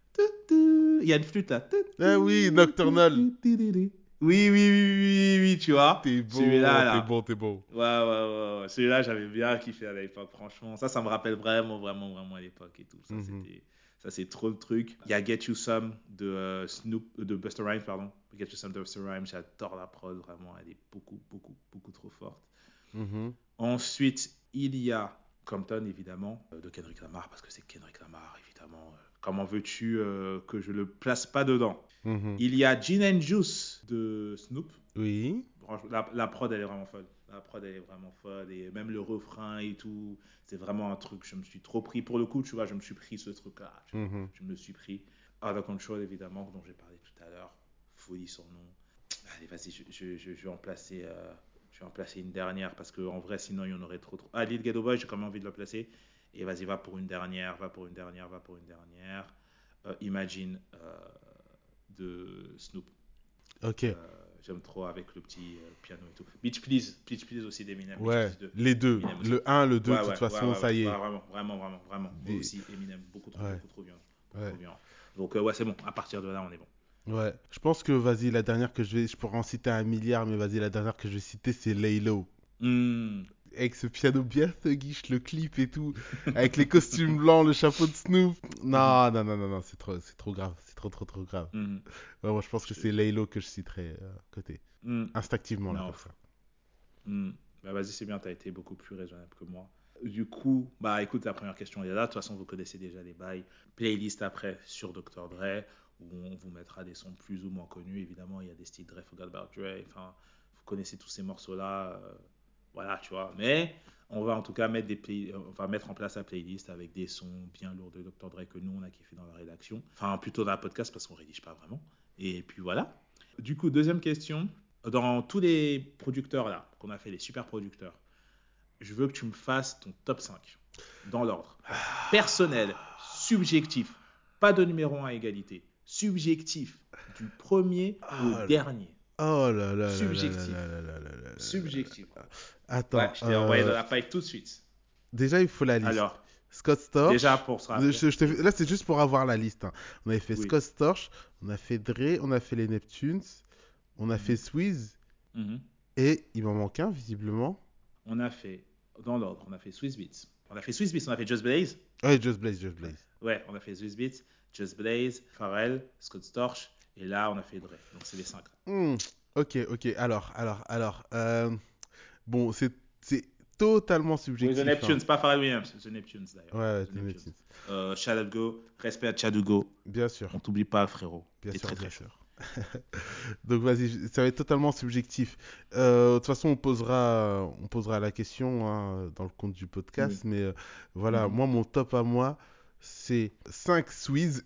Il y a une flûte là. Ah oui, Nocturnal. Oui, oui, oui, oui, oui, oui, tu vois. T'es Celui-là, bon, t'es là. bon, t'es bon. Ouais, ouais, ouais, ouais. Celui-là, j'avais bien kiffé à l'époque, franchement. Ça me rappelle vraiment, vraiment, vraiment à l'époque et tout. Mhm. Ça, c'est trop le truc. Il y a Get You Some de de Busta Rhymes, pardon. Get You Some de Busta Rhymes, j'adore la prod, vraiment. Elle est beaucoup, beaucoup, beaucoup trop forte. Mhm. Ensuite, il y a Compton, évidemment, de Kendrick Lamar, parce que c'est Kendrick Lamar, évidemment. Comment veux-tu que je le place pas dedans? Mhm. Il y a Gin and Juice de Snoop. Oui. Franchement, la prod, elle est vraiment folle. La prod, elle est vraiment folle. Et même le refrain et tout, c'est vraiment un truc. Je me suis trop pris. Pour le coup, tu vois, je me suis pris ce truc-là. Tu vois, Mhm. je me suis pris. Out of Control, évidemment, dont j'ai parlé tout à l'heure. Folie son nom. Allez, vas-y, je vais en placer. Je vais en placer une dernière parce qu'en vrai, sinon, il y en aurait trop. Ah, Lil Ghetto Boy, j'ai quand même envie de le placer. Et vas-y, va pour une dernière, va pour une dernière, va pour une dernière. Imagine de Snoop. Ok. J'aime trop avec le petit piano et tout. Beach Please aussi d'Eminem. Beach Ouais. Please 2 Les deux. Eminem aussi. Le un, le 2, de Ouais, toute ouais, ouais, façon, ouais, ouais, ça y ouais, est. vraiment, vraiment, vraiment, vraiment. Moi Des- aussi, Eminem, Ouais. beaucoup trop violent. Beaucoup Ouais. trop violent. Donc, ouais, c'est bon. À partir de là, on est bon. Ouais. Je pense que, vas-y, la dernière que je pourrais en citer un milliard, mais vas-y, la dernière que je vais citer, c'est Laylo. Hmm. Avec ce piano bien thuggish, le clip et tout, avec les costumes blancs, le chapeau de Snoop. Mhm. Non, non, non, non, non, c'est trop grave, c'est trop, trop, trop grave. Mhm. Ouais, moi, je pense que Je- c'est je- Laylo que je citerai côté. Hmm. Instinctivement, là, Non. comme ça. Hmm. Bah, vas-y, c'est bien. T'as été beaucoup plus raisonnable que moi. Du coup, bah écoute, la première question elle est là. De toute façon, vous connaissez déjà les bails. Playlist après sur Dr. Dre, où on vous mettra des sons plus ou moins connus. Évidemment, il y a des styles Dre, Forgot About Dre. Enfin, vous connaissez tous ces morceaux-là. Voilà, tu vois. Mais on va en tout cas on va mettre en place la playlist avec des sons bien lourds de Dr. Dre que nous, on a kiffé dans la rédaction. Enfin, plutôt dans la podcast parce qu'on rédige pas vraiment. Et puis voilà. Du coup, deuxième question. Dans tous les producteurs là, qu'on a fait, les super producteurs, je veux que tu me fasses ton top 5 dans l'ordre. Personnel, subjectif, pas de numéro 1 à égalité. Subjectif, du premier au Oh là, dernier. oh là là là là là Subjectif. là là là là là là. Subjectif, gros. Ouais, Attends, je t'ai envoyé dans la pipe tout de suite. déjà, il faut la liste. Alors, Scott déjà Storch. pour se rappeler. Oui, Là, c'est juste pour avoir la liste, hein. On avait fait oui. Scott Storch, on a fait Dre, on a fait les Neptunes, on a fait Mhm, Squeeze, mhm. et il m'en manque un, visiblement. On a fait, dans l'ordre, on a fait Swiss Beats. On a fait Swiss Beats, on a fait Just Blaze. Ouais, Just Blaze, Just Ouais, Blaze. ouais, on a fait Swiss Beats, Just Blaze, Pharrell, Scott Storch. Et là, on a fait Dre. Donc, c'est les 5. Hmm, ok, ok. Bon, c'est totalement Oui, The subjectif, hein. Neptunes, pas Pharrell Williams, The Neptunes Ouais, d'ailleurs. ouais, The The Neptunes. Neptunes. Shout out Go, respect à Chadugo. Bien sûr, On t'oublie pas, frérot. bien T'es sûr, très bien très chaud. sûr. Donc vas-y, ça va être totalement subjectif. De toute façon, on posera la question, hein, dans le compte du Oui. podcast, mais voilà, Mhm. moi, mon top à moi, c'est 5 Squeeze,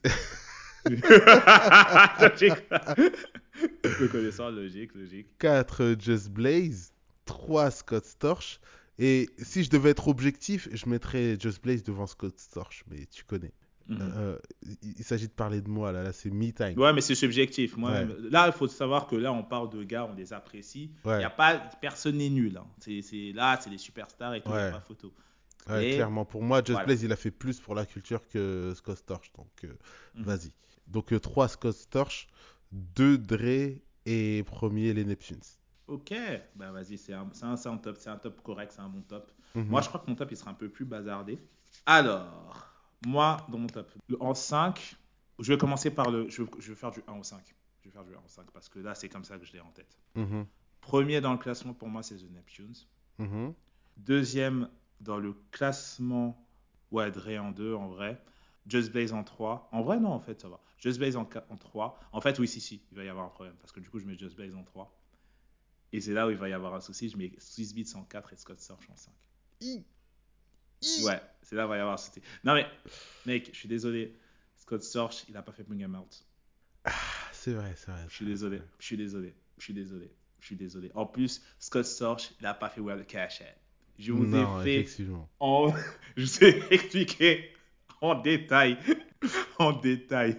Logique. Me connaissant, logique, logique. 4 Just Blaze, 3 Scott Storch, et si je devais être objectif, je mettrais Just Blaze devant Scott Storch, mais tu connais. Mhm. Euh, il s'agit de parler de moi, là c'est me time. Ouais, mais c'est subjectif. Ouais, Moi-même, là, il faut savoir que là, on parle de gars, on les apprécie. Il y ouais, a pas, personne n'est nul, hein. Là, c'est les superstars et tout, il n'y a ouais. pas photo. Ouais, Mais clairement, pour moi, Just voilà. Blaze, il a fait plus pour la culture que Scott Storch. Donc, Mhm. vas-y. Donc, 3 Scott Storch, 2 Dre et premier les Neptunes. Ok, bah vas-y, c'est un top, c'est un top correct, c'est un bon top. Moi, Mhm, je crois que mon top, il sera un peu plus bazardé. Alors, moi, dans mon top, en 5, je vais commencer par je vais faire du 1 au 5. Je vais faire du 1 au 5 parce que là, c'est comme ça que je l'ai en tête. mhm, Premier dans le classement pour moi, c'est The Neptunes. mhm. Deuxième dans le classement, ouais, Dre en 2 en vrai. Just Blaze en 3. En vrai, non, en fait, ça va. Just Blaze en 3. En fait, oui, si, il va y avoir un problème parce que du coup, je mets Just Blaze en 3. Et c'est là où il va y avoir un souci. Je mets Swiss Beats en 4 et Scott Storch en 5. I- I- Ouais, c'est là où il va y avoir un souci. Non, mais, mec, je suis désolé. Scott Storch, il a pas fait Bring 'em Out. Ah, c'est vrai, c'est vrai, Je c'est suis vrai, c'est désolé. vrai. Je suis désolé. Je suis désolé. Je suis désolé. En plus, Scott Storch, il a pas fait Where the Cash at. Je vous ai Non, fait effectivement. en. Je vous ai expliqué en détail. En détail.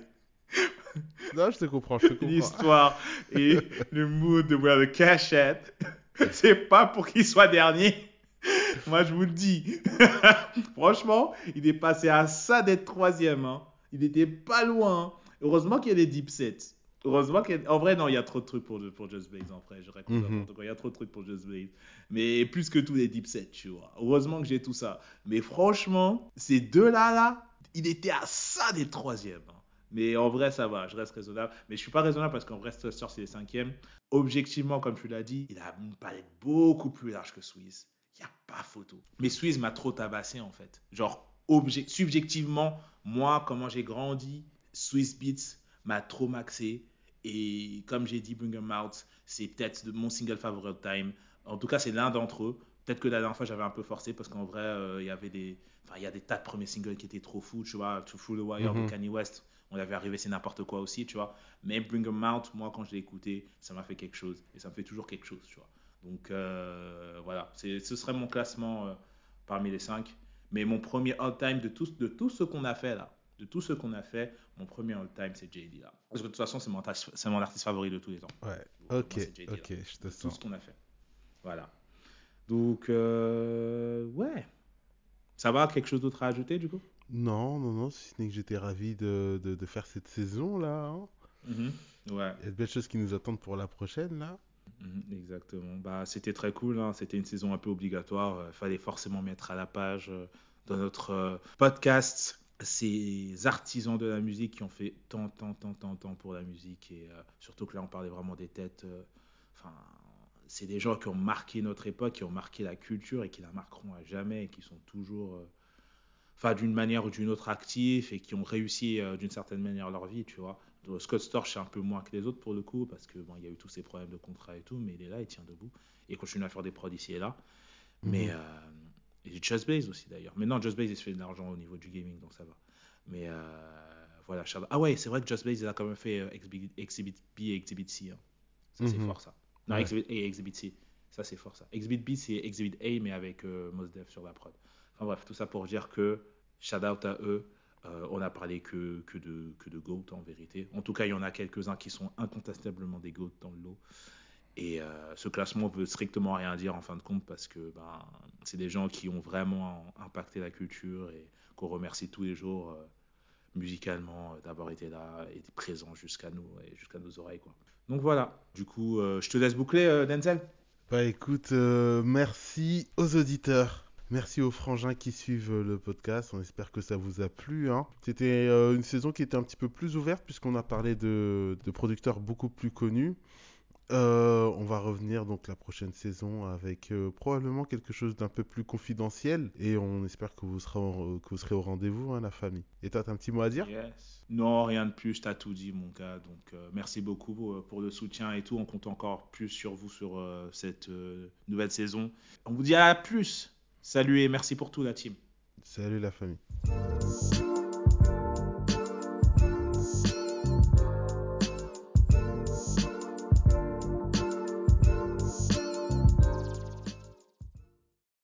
Non, je te comprends, je te comprends. L'histoire et le mood de Where the Cash at. C'est pas pour qu'il soit dernier. Moi, je vous le dis. Franchement, il est passé à ça d'être troisième. Hein. Il était pas loin. Heureusement qu'il y a des deep sets. Heureusement En vrai, non, il y a trop de trucs pour Just Blaze. En vrai, je raconte Mhm. n'importe quoi. Il y a trop de trucs pour Just Blaze. Mais plus que tous les deep sets, tu vois. Heureusement que j'ai tout ça. Mais franchement, ces deux-là, il était à ça d'être troisième. Hein. Mais en vrai, ça va. Je reste raisonnable. Mais je suis pas raisonnable parce qu'en vrai, Stressor, c'est les cinquièmes. Objectivement, comme tu l'as dit, il a une palette beaucoup plus large que Swiss. Il n'y a pas photo. Mais Swiss m'a trop tabassé en fait. Genre, subjectivement, moi, comment j'ai grandi, Swiss Beats m'a trop maxé. Et comme j'ai dit, Bring 'em Out, c'est peut-être mon single favori all time. En tout cas, c'est l'un d'entre eux. Peut-être que la dernière fois, j'avais un peu forcé parce qu'en vrai, il y avait des. Enfin, il y a des tas de premiers singles qui étaient trop fous, tu vois. To Through the Wire de Mhm. Kanye West, on avait arrivé, c'est n'importe quoi aussi, tu vois. Mais Bring 'em Out, moi, quand je l'ai écouté, ça m'a fait quelque chose. Et ça me fait toujours quelque chose, tu vois. Donc voilà, ce serait mon classement parmi les 5. Mais mon premier all-time de tout ce qu'on a fait là, de tout ce qu'on a fait, mon premier all-time c'est JD là. Parce que de toute façon, c'est mon artiste favori de tous les temps. Ouais, Donc ok, moi c'est JD là, ok, je te de tout sens. ce qu'on a fait. Voilà. Donc ouais. Ça va, quelque chose d'autre à ajouter du coup? Non, non, non, si ce n'est que j'étais ravi de faire cette saison-là, hein. Mhm. Ouais. Il y a de belles choses qui nous attendent pour la prochaine, là. Exactement. Bah, c'était très cool. Hein. C'était une saison un peu obligatoire. Fallait forcément mettre à la page dans notre podcast ces artisans de la musique qui ont fait tant pour la musique. Et surtout que là, on parlait vraiment des têtes. Enfin, c'est des gens qui ont marqué notre époque, qui ont marqué la culture et qui la marqueront à jamais et qui sont toujours enfin d'une manière ou d'une autre actifs et qui ont réussi d'une certaine manière leur vie, tu vois. Donc, Scott Storch, c'est un peu moins que les autres pour le coup, parce que bon, il y a eu tous ces problèmes de contrat et tout, mais il est là, il tient debout et continue à faire des prods ici et là. Mais Mhm. et Just Blaze aussi d'ailleurs. Mais non, Just Blaze il se fait de l'argent au niveau du gaming, donc ça va. Mais voilà, ah ouais, c'est vrai que Just Blaze il a quand même fait Exhibit B et Exhibit C. Hein. Ça c'est Mhm. fort ça. Non, Ouais. Exhibit A et Exhibit C. Ça c'est fort ça. Exhibit B c'est Exhibit A mais avec Mos Def sur la prod. Enfin bref, tout ça pour dire que shout out à eux. On a parlé que de GOAT en vérité. En tout cas, il y en a quelques-uns qui sont incontestablement des GOAT dans le lot. Et ce classement veut strictement rien dire en fin de compte parce que ben, c'est des gens qui ont vraiment impacté la culture et qu'on remercie tous les jours musicalement d'avoir été là et présents jusqu'à nous et jusqu'à nos oreilles. Quoi. Donc voilà, du coup, je te laisse boucler, Denzel. Bah écoute, merci aux auditeurs. Merci aux frangins qui suivent le podcast. On espère que ça vous a plu, hein. C'était une saison qui était un petit peu plus ouverte puisqu'on a parlé de producteurs beaucoup plus connus. On va revenir donc la prochaine saison avec probablement quelque chose d'un peu plus confidentiel et on espère que que vous serez au rendez-vous, hein, la famille. Et toi, t'as un petit mot à dire? Yes. Non, rien de plus, t'as tout dit, mon gars. Donc, merci beaucoup pour le soutien et tout. On compte encore plus sur vous sur cette nouvelle saison. On vous dit à plus. Salut et merci pour tout, la team. Salut la famille.